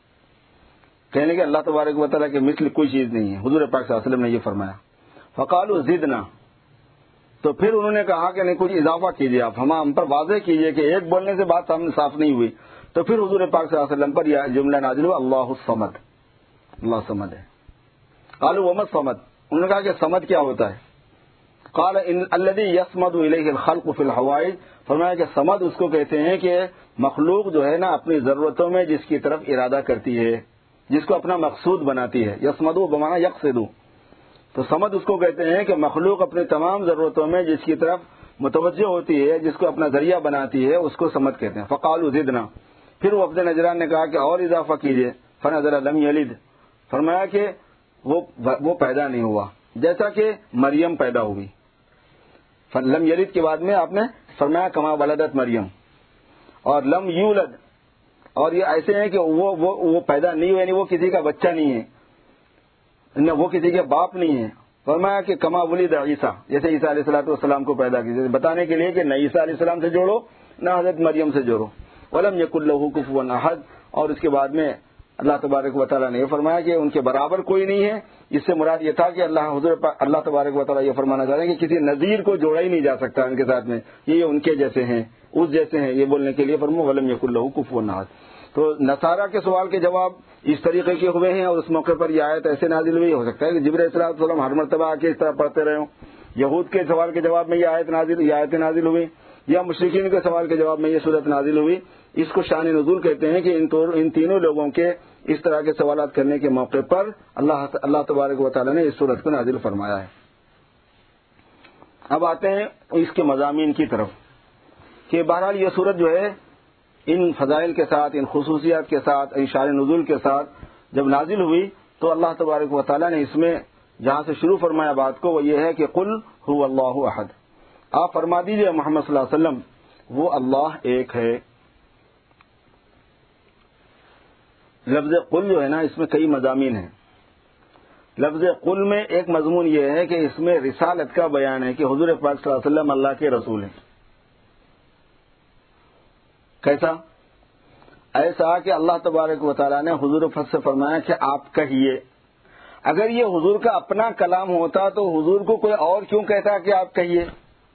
کہنے لگے اللہ تبارک و تعالیٰ کے مثل کوئی چیز نہیں ہے. حضور پاک صلی اللہ علیہ وسلم نے یہ فرمایا. فقالوا زدنا، تو پھر انہوں نے کہا کہ نہیں کچھ اضافہ کیجیے آپ، ہم پر واضح کیجیے کہ ایک بولنے سے بات سامنے صاف نہیں ہوئی. تو پھر حضور پاک صلی اللہ علیہ وسلم پر یہ جملہ نازل ہوا اللہ الصمد، اللہ صمد ہے. قالوا وما الصمد، انہوں نے کہا کہ صمد کیا ہوتا ہے. قال ان الذي يصمد اليه الخلق في الحوائج، فرمایا کہ صمد اس کو کہتے ہیں کہ مخلوق جو ہے نا اپنی ضرورتوں میں جس کی طرف ارادہ کرتی ہے، جس کو اپنا مقصود بناتی ہے. یصمد بمعنی یقصد، تو صمد اس کو کہتے ہیں کہ مخلوق اپنی تمام ضرورتوں میں جس کی طرف متوجہ ہوتی ہے، جس کو اپنا ذریعہ بناتی ہے، اس کو صمد کہتے ہیں. فقالوا زدنا، پھر وفد نجران نے کہا کہ اور اضافہ کیجیے. فنظر لم یلد، فرمایا کہ وہ پیدا نہیں ہوا جیسا کہ مریم پیدا ہوئی. لم یلد کے بعد میں آپ نے فرمایا کما ولدت مریم، اور لم یولد، اور یہ ایسے ہیں کہ وہ پیدا نہیں ہوئے، یعنی وہ کسی کا بچہ نہیں ہے، وہ کسی کے باپ نہیں ہے. فرمایا کہ کما ولد عیسیٰ، جیسے عیسیٰ علیہ الصلوۃ والسلام کو پیدا کیا، بتانے کے لیے کہ نہ عیسیٰ علیہ السلام سے جوڑو نہ حضرت مریم سے جوڑو. ولم یکن لہ کفوا احد، اور اس کے بعد میں اللہ تبارک و تعالیٰ نے یہ فرمایا کہ ان کے برابر کوئی نہیں ہے. اس سے مراد یہ تھا کہ اللہ تبارک و تعالیٰ یہ فرمانا چاہ رہے ہیں کہ کسی نظیر کو جوڑا ہی نہیں جا سکتا ان کے ساتھ میں، یہ ان کے جیسے ہیں اس جیسے ہیں، یہ بولنے کے لیے فرمایا ولم یکن لہ کفوا احد. تو نصارہ کے سوال کے جواب اس طریقے کے ہوئے ہیں، اور اس موقع پر یہ آیت ایسے نازل ہوئی. ہو سکتا ہے کہ جبرائیل علیہ السلام ہر مرتبہ آ کے اس طرح پڑھتے رہے ہوں. یہود کے سوال کے جواب میں یہ آیتیں نازل ہوئی، یا مشرکین کے سوال کے جواب میں یہ صورت نازل ہوئی. اس کو شان نزول کہتے ہیں کہ ان تینوں لوگوں کے اس طرح کے سوالات کرنے کے موقع پر اللہ تبارک و تعالیٰ نے اس صورت کو نازل فرمایا ہے. اب آتے ہیں اس کے مضامین کی طرف کہ بہرحال یہ صورت جو ہے ان فضائل کے ساتھ، ان خصوصیات کے ساتھ، ان شان نزول کے ساتھ جب نازل ہوئی تو اللہ تبارک و تعالیٰ نے اس میں جہاں سے شروع فرمایا بات کو وہ یہ ہے کہ قل هو اللہ احد، آپ فرما دیجئے محمد صلی اللہ علیہ وسلم وہ اللہ ایک ہے. لفظ قل جو ہے نا اس میں کئی مضامین ہیں. لفظ قل میں ایک مضمون یہ ہے کہ اس میں رسالت کا بیان ہے کہ حضور پاک صلی اللہ علیہ وسلم اللہ کے رسول ہیں. کیسا؟ ایسا کہ اللہ تبارک و تعالیٰ نے حضور سے فرمایا کہ آپ کہیے. اگر یہ حضور کا اپنا کلام ہوتا تو حضور کو کوئی اور کیوں کہتا کہ آپ کہیے؟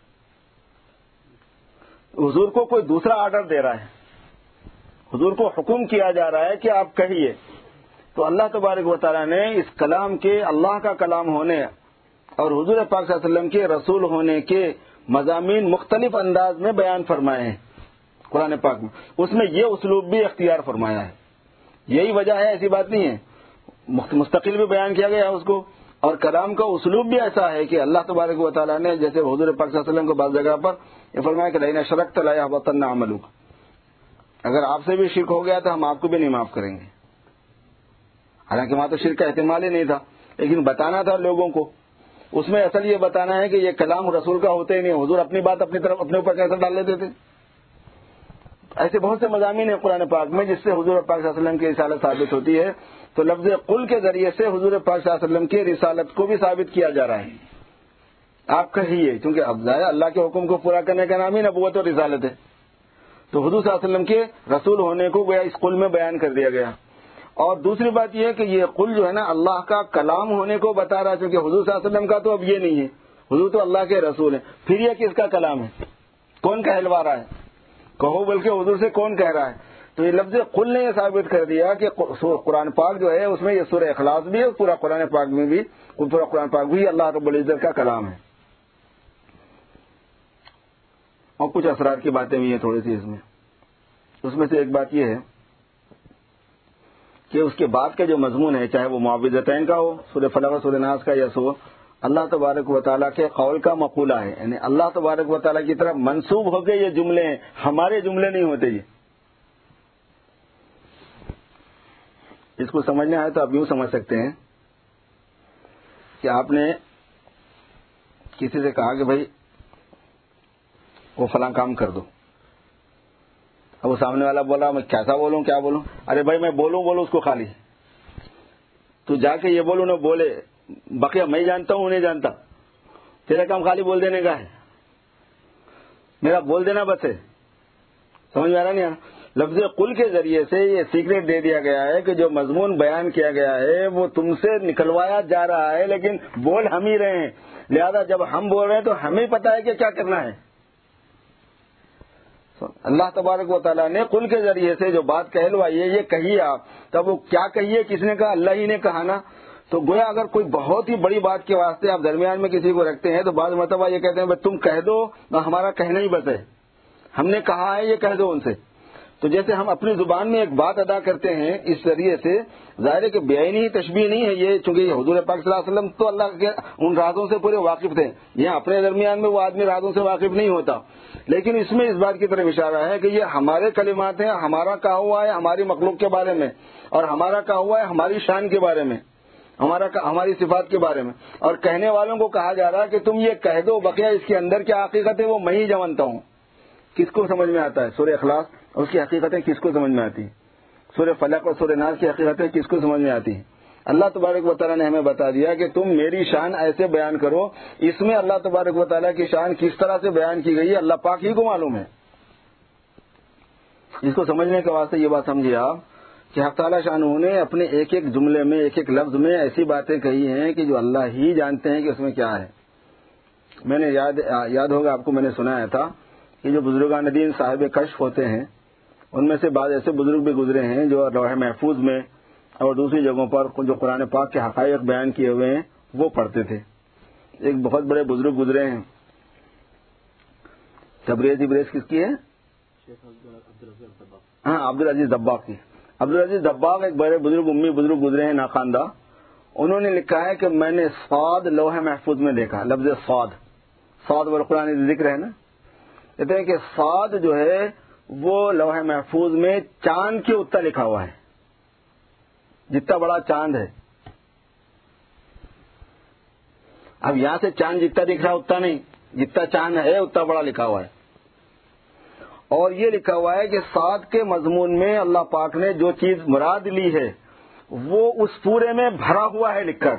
حضور کو کوئی دوسرا آرڈر دے رہا ہے, حضور کو حکم کیا جا رہا ہے کہ آپ کہیے. تو اللہ تبارک و تعالیٰ نے اس کلام کے اللہ کا کلام ہونے اور حضور پاک صلی اللہ علیہ وسلم کے رسول ہونے کے مضامین مختلف انداز میں بیان فرمائے ہیں قرآن پاک میں. اس میں یہ اسلوب بھی اختیار فرمایا ہے. یہی وجہ ہے, ایسی بات نہیں ہے, مستقل بھی بیان کیا گیا ہے اس کو. اور کلام کا اسلوب بھی ایسا ہے کہ اللہ تبارک و تعالیٰ نے جیسے حضور پاک صلی اللہ علیہ وسلم کو بعض جگہ پر یہ فرمایا کہ لئن اشرکت لیحبطن عملک, اگر آپ سے بھی شرک ہو گیا تو ہم آپ کو بھی نہیں معاف کریں گے. حالانکہ وہاں تو شرک کا احتمال ہی نہیں تھا, لیکن بتانا تھا لوگوں کو. اس میں اصل یہ بتانا ہے کہ یہ کلام رسول کا ہوتے ہی نہیں, حضور اپنی بات اپنی طرف اپنے اوپر کیسے ڈال لیتے تھے. ایسے بہت سے مضامین ہیں قرآن پاک میں جس سے حضور پاک صلی اللہ علیہ وسلم کی رسالت ثابت ہوتی ہے. تو لفظ قل کے ذریعے سے حضور پاک صلی اللہ علیہ وسلم کی رسالت کو بھی ثابت کیا جا رہا ہے. آپ کہیے, کیونکہ اب ظاہر اللہ کے حکم کو پورا کرنے کا نام ہی نبوت اور رسالت ہے. تو حضور صلی اللہ علیہ وسلم کے رسول ہونے کو گویا اس قل میں بیان کر دیا گیا. اور دوسری بات یہ ہے کہ یہ قل جو ہے نا اللہ کا کلام ہونے کو بتا رہا ہے, کیونکہ حضور صلی اللہ علیہ وسلم کا تو اب یہ نہیں ہے, حضور تو اللہ کے رسول ہیں. پھر یہ کس کا کلام ہے, کون کہلوا رہا ہے, کہو بلکہ حضور سے کون کہہ رہا ہے. تو یہ لفظ قل نے یہ ثابت کر دیا کہ قرآن پاک جو ہے اس میں یہ سورہ اخلاص بھی ہے, پورا قرآن پاک میں بھی, پورا قرآن پاک بھی اللہ رب العزت کا کلام ہے. اور کچھ اسرار کی باتیں بھی ہیں تھوڑی سی اس میں. اس میں سے ایک بات یہ ہے کہ اس کے بعد کا جو مضمون ہے, چاہے وہ معوذتین کا ہو, سورہ فلق اور سورہ ناس کا, یا سو اللہ تبارک و تعالیٰ کے قول کا مقولہ ہے, یعنی اللہ تبارک و تعالیٰ کی طرف منسوب ہو کے یہ جملے ہیں, ہمارے جملے نہیں ہوتے. یہ اس کو سمجھنا ہے تو آپ یوں سمجھ سکتے ہیں کہ آپ نے کسی سے کہا کہ بھائی وہ فلاں کام کر دو. اب وہ سامنے والا بولا میں کیسا بولوں, کیا بولوں. ارے بھائی میں بولوں اس کو خالی, تو جا کے یہ بولوں نہ بولے, بقیہ میں جانتا ہوں نہیں جانتا, تیرا کام خالی بول دینے کا ہے, میرا بول دینا بس ہے. سمجھ میں آ رہا نہیں آ رہا. لفظ قل کے ذریعے سے یہ سیکریٹ دے دیا گیا ہے کہ جو مضمون بیان کیا گیا ہے وہ تم سے نکلوایا جا رہا ہے, لیکن بول ہم ہی رہے ہیں. لہذا جب ہم بول رہے ہیں تو ہمیں پتا ہے کہ کیا کرنا ہے. اللہ تبارک و تعالیٰ نے قل کے ذریعے سے جو بات کہلوائی ہے یہ کہیے آپ. تب وہ کیا کہیے, کس نے کہا, اللہ ہی نے کہا نا. تو گویا اگر کوئی بہت ہی بڑی بات کے واسطے آپ درمیان میں کسی کو رکھتے ہیں تو بعض مرتبہ یہ کہتے ہیں تم کہہ دو نہ, ہمارا کہنا ہی بس ہے, ہم نے کہا ہے یہ کہہ دو ان سے. تو جیسے ہم اپنی زبان میں ایک بات ادا کرتے ہیں اس ذریعے سے, ظاہر ہے کہ بے عینی تشبیہ نہیں ہے یہ, چونکہ یہ حضور پاک صلی اللہ علیہ وسلم تو اللہ کے ان رازوں سے پورے واقف تھے. یہاں اپنے درمیان میں وہ آدمی رازوں سے واقف نہیں ہوتا, لیکن اس میں اس بات کی طرف اشارہ ہے کہ یہ ہمارے کلمات ہیں, ہمارا کہا ہوا ہے ہماری مخلوق کے بارے میں, اور ہمارا کہا ہوا ہے ہماری شان کے بارے میں, ہماری صفات کے بارے میں. اور کہنے والوں کو کہا جا رہا ہے کہ تم یہ کہہ دو, بقیہ اس کے اندر کیا حقیقت ہے وہ میں ہی جانتا ہوں. کس کو سمجھ میں آتا ہے سورہ اخلاص اور اس کی حقیقتیں کس کو سمجھ میں آتی ہیں, سورہ فلق اور سورہ ناس کی حقیقتیں کس کو سمجھ میں آتی ہیں. اللہ تبارک و تعالیٰ نے ہمیں بتا دیا کہ تم میری شان ایسے بیان کرو. اس میں اللہ تبارک و تعالیٰ کی شان کس طرح سے بیان کی گئی ہے اللہ پاک ہی کو معلوم ہے. اس کو سمجھنے کے واسطے یہ بات سمجھیے آپ کہ حق تعالیٰ شانہ نے اپنے ایک ایک جملے میں ایک ایک لفظ میں ایسی باتیں کہی ہیں کہ جو اللہ ہی جانتے ہیں کہ اس میں کیا ہے. میں نے یاد ہوگا آپ کو, میں نے سنایا تھا کہ جو بزرگان دین صاحب کشف ہوتے ہیں ان میں سے بعض ایسے بزرگ بھی گزرے ہیں جو لوح محفوظ میں اور دوسری جگہوں پر جو قرآن پاک کے حقائق بیان کیے ہوئے ہیں وہ پڑھتے تھے. ایک بہت بڑے بزرگ گزرے ہیں, تبریز کس کی ہے, ہاں عبدالعزیز دباغ کی. عبدالعزیز دباغ ایک بڑے بزرگ امی بزرگ گزرے ہیں ناخواندہ. انہوں نے لکھا ہے کہ میں نے صاد لوح محفوظ میں دیکھا. لفظ صاد والقرآن ذکر ہے نا, کہتے ہیں کہ صاد جو ہے وہ لوح محفوظ میں چاند کے اتنا لکھا ہوا ہے, جتنا بڑا چاند ہے. اب یہاں سے چاند جتنا دکھ رہا ہے اتنا نہیں, جتنا چاند ہے اتنا بڑا لکھا ہوا ہے. اور یہ لکھا ہوا ہے کہ 7 کے مضمون میں اللہ پاک نے جو چیز مراد لی ہے وہ اس پورے میں بھرا ہوا ہے لکھ کر.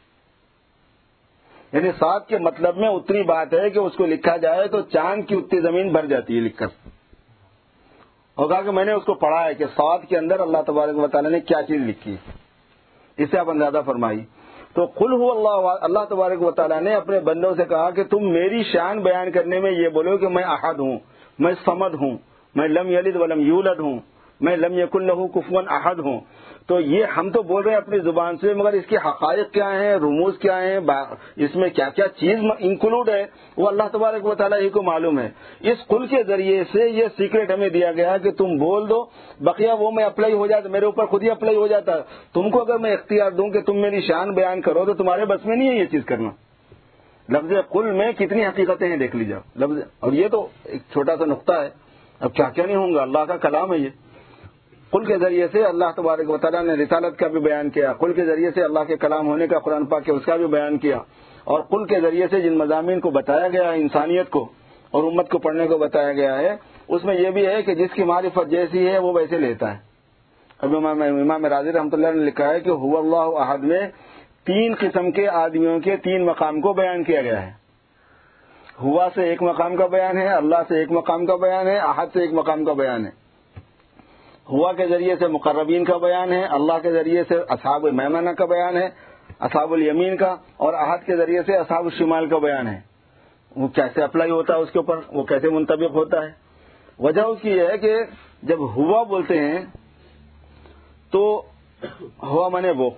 یعنی 7 کے مطلب میں اتنی بات ہے کہ اس کو لکھا جائے تو چاند کی اتنی زمین بھر جاتی ہے لکھ کر. اور کہا کہ میں نے اس کو پڑھا ہے کہ 7 کے اندر اللہ تبارک و تعالیٰ نے کیا چیز لکھی ہے. اس سے آپ اندازہ فرمائی. تو قل هو اللہ، اللہ تبارک و تعالیٰ نے اپنے بندوں سے کہا کہ تم میری شان بیان کرنے میں یہ بولو کہ میں احد ہوں، میں صمد ہوں، میں لم یلد ولم یولد ہوں، میں لم یکن لہ کفوا احد ہوں. تو یہ ہم تو بول رہے ہیں اپنی زبان سے، مگر اس کے حقائق کیا ہیں، رموز کیا ہیں، اس میں کیا کیا چیز انکلوڈ ہے وہ اللہ تبارک و تعالیٰ ہی کو معلوم ہے. اس قل کے ذریعے سے یہ سیکرٹ ہمیں دیا گیا کہ تم بول دو، بقیہ وہ میں اپلائی ہو جاتا، میرے اوپر خود ہی اپلائی ہو جاتا. تم کو اگر میں اختیار دوں کہ تم میری شان بیان کرو تو تمہارے بس میں نہیں ہے یہ چیز کرنا. لفظ قل میں کتنی حقیقتیں ہیں دیکھ لیجیے لفظ. اور یہ تو ایک چھوٹا سا نقطہ ہے، اب کیا کیا نہیں ہوں گا، اللہ کا کلام ہے یہ. قل کے ذریعے سے اللہ تبارک و تعالیٰ نے رسالت کا بھی بیان کیا، قل کے ذریعے سے اللہ کے کلام ہونے کا قرآن پاک کے اس کا بھی بیان کیا، اور قل کے ذریعے سے جن مضامین کو بتایا گیا ہے انسانیت کو اور امت کو پڑھنے کو بتایا گیا ہے، اس میں یہ بھی ہے کہ جس کی معرفت جیسی ہے وہ ویسے لیتا ہے. اب امام راضی رحمۃ اللہ نے لکھا ہے کہ هو اللہ احد میں 3 قسم کے آدمیوں کے 3 مقام کو بیان کیا گیا ہے. ہوا سے ایک مقام کا بیان ہے، اللہ سے ایک مقام کا بیان ہے، احد سے ایک مقام کا بیان ہے. ہوا کے ذریعے سے مقربین کا بیان ہے، اللہ کے ذریعے سے اصحاب میمنہ کا بیان ہے، اصحاب الیمین کا، اور احد کے ذریعے سے اصحاب الشمال کا بیان ہے. وہ کیسے اپلائی ہوتا ہے اس کے اوپر، وہ کیسے منطبق ہوتا ہے. وجہ اس کی یہ ہے کہ جب ہوا بولتے ہیں تو ہوا مانے وہ،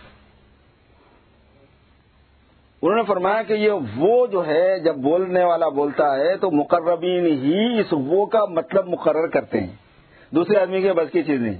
انہوں نے فرمایا کہ یہ وہ جو ہے جب بولنے والا بولتا ہے تو مقربین ہی اس وہ کا مطلب مقرر کرتے ہیں، دوسرے آدمی کے بس کی چیز نہیں.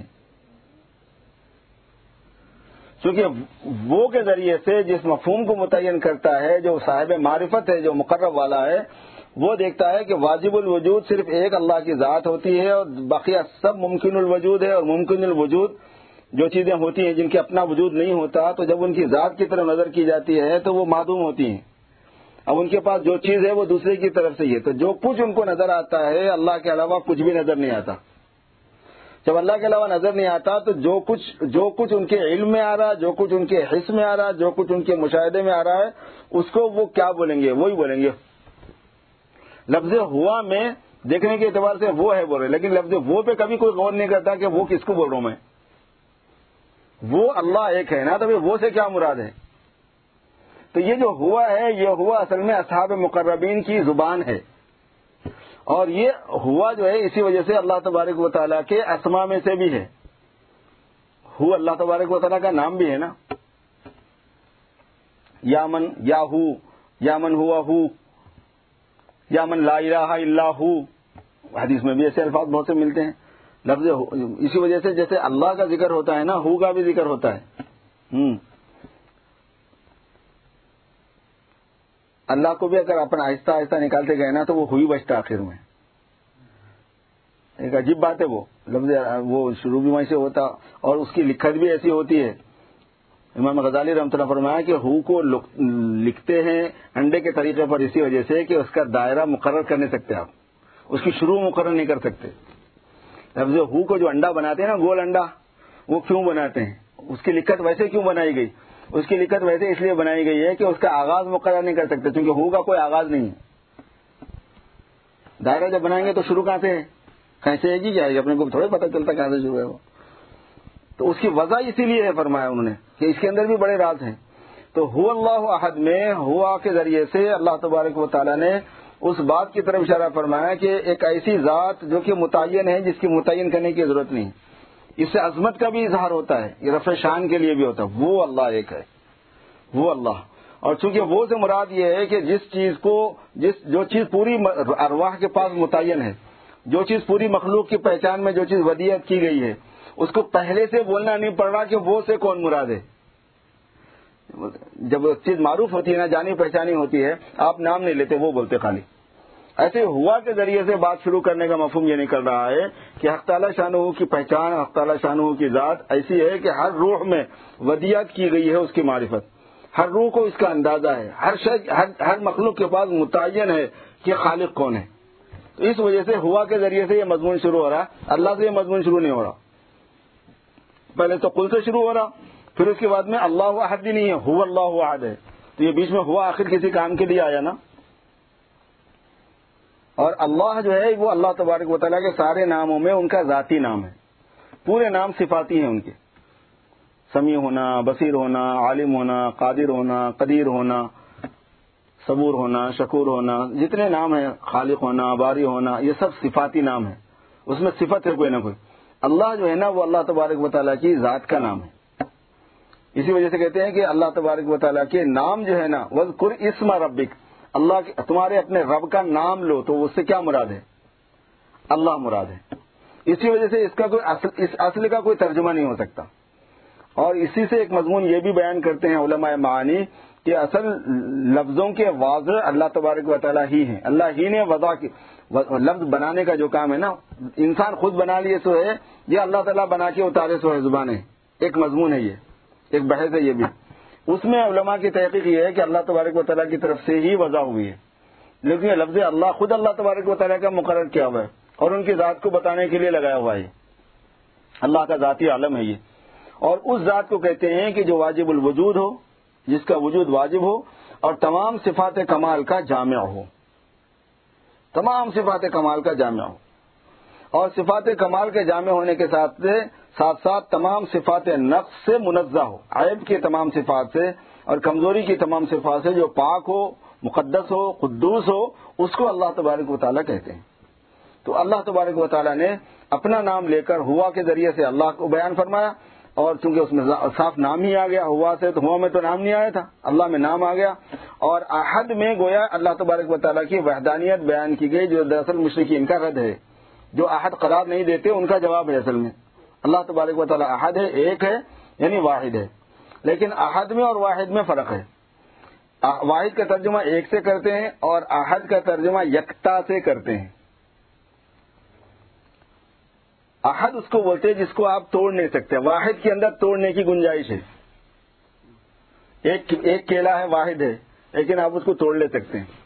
کیونکہ وہ کے ذریعے سے جس مفہوم کو متعین کرتا ہے، جو صاحب معرفت ہے، جو مقرب والا ہے، وہ دیکھتا ہے کہ واجب الوجود صرف ایک اللہ کی ذات ہوتی ہے اور باقی سب ممکن الوجود ہے. اور ممکن الوجود جو چیزیں ہوتی ہیں جن کے اپنا وجود نہیں ہوتا، تو جب ان کی ذات کی طرف نظر کی جاتی ہے تو وہ معدوم ہوتی ہیں. اب ان کے پاس جو چیز ہے وہ دوسرے کی طرف سے ہی ہے. تو جو کچھ ان کو نظر آتا ہے اللہ کے علاوہ کچھ بھی نظر نہیں آتا. جب اللہ کے علاوہ نظر نہیں آتا تو جو کچھ ان کے علم میں آ رہا، جو کچھ ان کے حس میں آ رہا، جو کچھ ان کے مشاہدے میں آ رہا ہے، اس کو وہ کیا بولیں گے؟ وہی بولیں گے. لفظ ہوا میں دیکھنے کے اعتبار سے وہ ہے بول رہے، لیکن لفظ وہ پہ کبھی کوئی غور نہیں کرتا کہ وہ کس کو بول رہا ہوں میں. وہ اللہ ایک ہے نا، تو وہ سے کیا مراد ہے؟ تو یہ جو ہوا ہے، یہ ہوا اصل میں اصحاب مقربین کی زبان ہے. اور یہ ہوا جو ہے اسی وجہ سے اللہ تبارک و تعالیٰ کے اسما میں سے بھی ہے. ہو اللہ تبارک و تعالیٰ کا نام بھی ہے نا. یا من یا ہو، یا من ہوا ہو، یا من لا الہ الا ہو. حدیث میں بھی ایسے الفاظ بہت سے ملتے ہیں. لفظ اسی وجہ سے جیسے اللہ کا ذکر ہوتا ہے نا، ہو کا بھی ذکر ہوتا ہے. اللہ کو بھی اگر اپنا آہستہ آہستہ نکالتے گئے نا تو وہ ہوئی بچتا آخر میں. ایک عجیب بات ہے وہ لفظ، وہ شروع بھی وہیں سے ہوتا اور اس کی لکھت بھی ایسی ہوتی ہے. امام غزالی رحمۃ اللہ فرمایا کہ ہو کو لکھتے ہیں انڈے کے طریقے پر اسی وجہ سے کہ اس کا دائرہ مقرر کر نہیں سکتے آپ، اس کی شروع مقرر نہیں کر سکتے. لفظ ہو کو جو انڈا بناتے ہیں نا، گول انڈا، وہ کیوں بناتے ہیں؟ اس کی لکھت ویسے کیوں بنائی گئی؟ اس کی لکھت ویسے اس لیے بنائی گئی ہے کہ اس کا آغاز مقرر نہیں کر سکتے، کیونکہ ہو کا کوئی آغاز نہیں ہے. دائرہ جب بنائیں گے تو شروع کہاں سے ہے؟ کہیں سے ایک ہی جائے گی، اپنے کو تھوڑے پتہ چلتا کہاں سے شروع ہے وہ. تو اس کی وجہ اسی لیے ہے فرمایا انہوں نے کہ اس کے اندر بھی بڑے راز ہیں. تو ہو اللہ احد میں ہوا کے ذریعے سے اللہ تبارک و تعالیٰ نے اس بات کی طرف اشارہ فرمایا کہ ایک ایسی ذات جو کہ متعین ہے، جس کی متعین کرنے کی ضرورت نہیں. اس سے عظمت کا بھی اظہار ہوتا ہے، یہ رفع شان کے لیے بھی ہوتا ہے. وہ اللہ ایک ہے، وہ اللہ. اور چونکہ وہ سے مراد یہ ہے کہ جس چیز کو جو چیز پوری ارواح کے پاس متعین ہے، جو چیز پوری مخلوق کی پہچان میں جو چیز ودیعت کی گئی ہے، اس کو پہلے سے بولنا نہیں پڑ رہا کہ وہ سے کون مراد ہے. جب چیز معروف ہوتی ہے نا، جانی پہچانی ہوتی ہے، آپ نام نہیں لیتے، وہ بولتے خالی. ایسے ہوا کے ذریعے سے بات شروع کرنے کا مفہوم یہ نکل رہا ہے کہ حق تعالیٰ شانہ کی پہچان، حق تعالیٰ شانہ کی ذات ایسی ہے کہ ہر روح میں ودیعت کی گئی ہے اس کی معرفت. ہر روح کو اس کا اندازہ ہے، ہر مخلوق کے پاس متعین ہے کہ خالق کون ہے. تو اس وجہ سے ہوا کے ذریعے سے یہ مضمون شروع ہو رہا، اللہ سے یہ مضمون شروع نہیں ہو رہا. پہلے تو قل سے شروع ہو رہا، پھر اس کے بعد میں اللہ احد بھی نہیں ہے، هو اللہ احد ہے. تو یہ بیچ میں ہوا آخر کسی کام کے لیے آیا نا. اور اللہ جو ہے وہ اللہ تبارک و تعالیٰ کے سارے ناموں میں ان کا ذاتی نام ہے. پورے نام صفاتی ہیں ان کے، سمیع ہونا، بصیر ہونا، عالم ہونا، قادر ہونا، قدیر ہونا، صبور ہونا، شکور ہونا، جتنے نام ہیں، خالق ہونا، باری ہونا، یہ سب صفاتی نام ہے. اس میں صفت ہے کوئی نہ کوئی. اللہ جو ہے نا وہ اللہ تبارک و تعالیٰ کی ذات کا نام ہے. اسی وجہ سے کہتے ہیں کہ اللہ تبارک و تعالیٰ کے نام جو ہے نا وذکر اسم ربک، اللہ تمہارے اپنے رب کا نام لو. تو اس سے کیا مراد ہے؟ اللہ مراد ہے. اسی وجہ سے اس کا کوئی اس اصل کا کوئی ترجمہ نہیں ہو سکتا. اور اسی سے ایک مضمون یہ بھی بیان کرتے ہیں علماء معانی کہ اصل لفظوں کے واضح اللہ تبارک و تعالیٰ ہی ہیں. اللہ ہی نے وضع کی لفظ بنانے کا جو کام ہے نا، انسان خود بنا لیے سو ہے یا اللہ تعالیٰ بنا کے اتارے سو ہے زبانیں. ایک مضمون ہے، یہ ایک بحث ہے. یہ بھی اس میں علماء کی تحقیق یہ ہے کہ اللہ تبارک و تعالیٰ کی طرف سے ہی وضع ہوئی ہے، لیکن یہ لفظ اللہ خود اللہ تبارک و تعالیٰ کا مقرر کیا ہوا ہے اور ان کی ذات کو بتانے کے لیے لگایا ہوا ہے. اللہ کا ذاتی عالم ہے یہ. اور اس ذات کو کہتے ہیں کہ جو واجب الوجود ہو، جس کا وجود واجب ہو اور تمام صفات کمال کا جامع ہو. تمام صفات کمال کا جامع ہو اور صفات کمال کے جامع ہونے کے ساتھ ساتھ تمام صفات نقص سے منزہ ہو، عیب کے تمام صفات سے اور کمزوری کی تمام صفات سے جو پاک ہو، مقدس ہو، قدوس ہو، اس کو اللہ تبارک و تعالیٰ کہتے ہیں. تو اللہ تبارک و تعالیٰ نے اپنا نام لے کر ہوا کے ذریعے سے اللہ کو بیان فرمایا. اور چونکہ اس میں صاف نام ہی آ گیا ہوا سے، تو ہوا میں تو نام نہیں آیا تھا، اللہ میں نام آ گیا. اور احد میں گویا اللہ تبارک و تعالیٰ کی وحدانیت بیان کی گئی، جو دراصل مشرکین کا رد ہے. جو احد قرار نہیں دیتے ان کا جواب ہے اصل میں. اللہ تبارک و تعالیٰ احد ہے، ایک ہے یعنی واحد ہے. لیکن احد میں اور واحد میں فرق ہے. واحد کا ترجمہ ایک سے کرتے ہیں اور احد کا ترجمہ یکتا سے کرتے ہیں. احد اس کو بولتے ہیں جس کو آپ توڑ نہیں سکتے. واحد کے اندر توڑنے کی گنجائش ہے. ایک کیلا ہے، واحد ہے، لیکن آپ اس کو توڑ لے سکتے ہیں.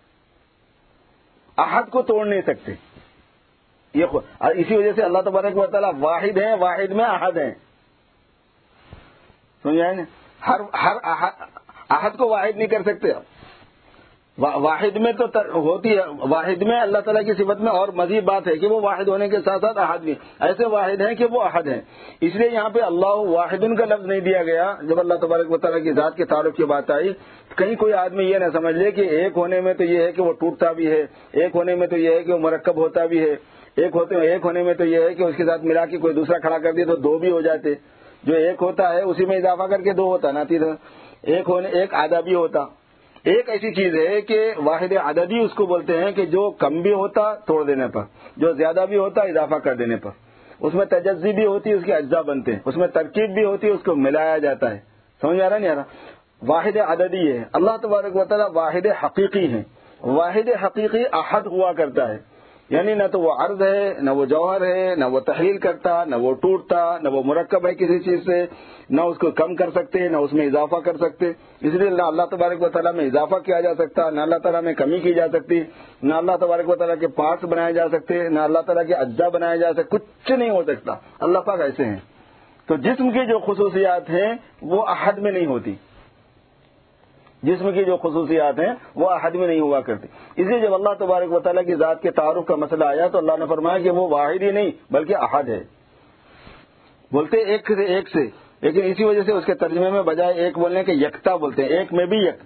احد کو توڑ نہیں سکتے. اسی وجہ سے اللہ تبارک و تعالیٰ واحد ہے، واحد میں احد ہے. سمجھائیں نا؟ ہر احد کو واحد نہیں کر سکتے. واحد میں تو ہوتی ہے، واحد میں اللہ تعالیٰ کی صفت میں اور مزید بات ہے کہ وہ واحد ہونے کے ساتھ ساتھ احد بھی ایسے واحد ہیں کہ وہ احد ہیں. اس لیے یہاں پہ اللہ واحد کا لفظ نہیں دیا گیا. جب اللہ تبارک و تعالیٰ کی ذات کے تعارف کی بات آئی، کہیں کوئی آدمی یہ نہ سمجھ لے کہ ایک ہونے میں تو یہ ہے کہ وہ ٹوٹتا بھی ہے، ایک ہونے میں تو یہ ہے کہ وہ مرکب ہوتا بھی ہے، ایک ہونے میں تو یہ ہے کہ اس کے ساتھ ملا کے کوئی دوسرا کھڑا کر دے تو دو بھی ہو جاتے. جو ایک ہوتا ہے اسی میں اضافہ کر کے دو ہوتا نا، ایک آدھا بھی ہوتا. ایک ایسی چیز ہے کہ واحد عددی اس کو بولتے ہیں کہ جو کم بھی ہوتا توڑ دینے پر، جو زیادہ بھی ہوتا اضافہ کر دینے پر. اس میں تجزی بھی ہوتی ہے، اس کے اجزاء بنتے ہیں. اس میں ترکیب بھی ہوتی ہے، اس کو ملایا جاتا ہے. سمجھ آ رہا نہیں آ رہا؟ واحد عددی ہے. اللہ تبارک و تعالیٰ واحد حقیقی ہے. واحد حقیقی احد ہوا کرتا ہے، یعنی نہ تو وہ عرض ہے، نہ وہ جوہر ہے، نہ وہ تحلیل کرتا، نہ وہ ٹوٹتا، نہ وہ مرکب ہے کسی چیز سے، نہ اس کو کم کر سکتے، نہ اس میں اضافہ کر سکتے. اس لیے نہ اللہ تبارک و تعالیٰ میں اضافہ کیا جا سکتا، نہ اللہ تعالیٰ میں کمی کی جا سکتی، نہ اللہ تبارک و تعالیٰ کے پارٹس بنائے جا سکتے، نہ اللہ تعالیٰ کے اجزاء بنائے جا سکتے. کچھ نہیں ہو سکتا. اللہ پاک ایسے ہیں. تو جسم کی جو خصوصیات ہیں وہ احد میں نہیں ہوتی. جسم کی جو خصوصیات ہیں وہ احد میں نہیں ہوا کرتی. اس لیے جب اللہ تبارک و تعالیٰ کی ذات کے تعارف کا مسئلہ آیا تو اللہ نے فرمایا کہ وہ واحد ہی نہیں بلکہ احد ہے. بولتے ایک سے، لیکن اسی وجہ سے اس کے ترجمے میں بجائے ایک بولنے کے یکتا بولتے ہیں. ایک میں بھی یک.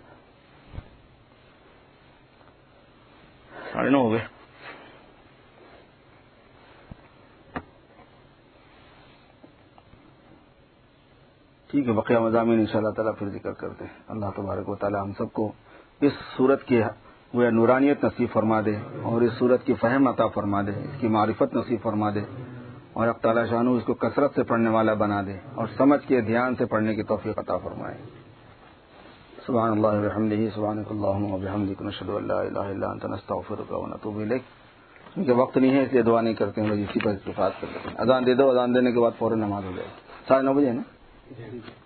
9:30 ہو گئے. ٹھیک ہے، بقیہ مضامین ان شاء اللہ تعالیٰ پھر ذکر کرتے ہیں. اللہ تبارک و تعالیٰ ہم سب کو اس صورت کی وہ نورانیت نصیب فرما دے اور اس صورت کی فہم عطا فرما دے، اس کی معرفت نصیب فرما دے اور اللہ تعالیٰ شانہ اس کو کثرت سے پڑھنے والا بنا دے اور سمجھ کے دھیان سے پڑھنے کی توفیق عطا فرمائے. سبحان اللہ وبحمدہ، سبحانک اللہم وبحمدک، نشہد ان لا الہ الا انت، نستغفرک ونتوب الیک. کیونکہ وقت نہیں ہے اس لیے دعا نہیں کرتے ہیں، اسی پر اتفاق کر لیتے ہیں. اذان دے دو، اذان دینے کے بعد فوراً نماز ہو جائے. 9:30 بجے ہے نا.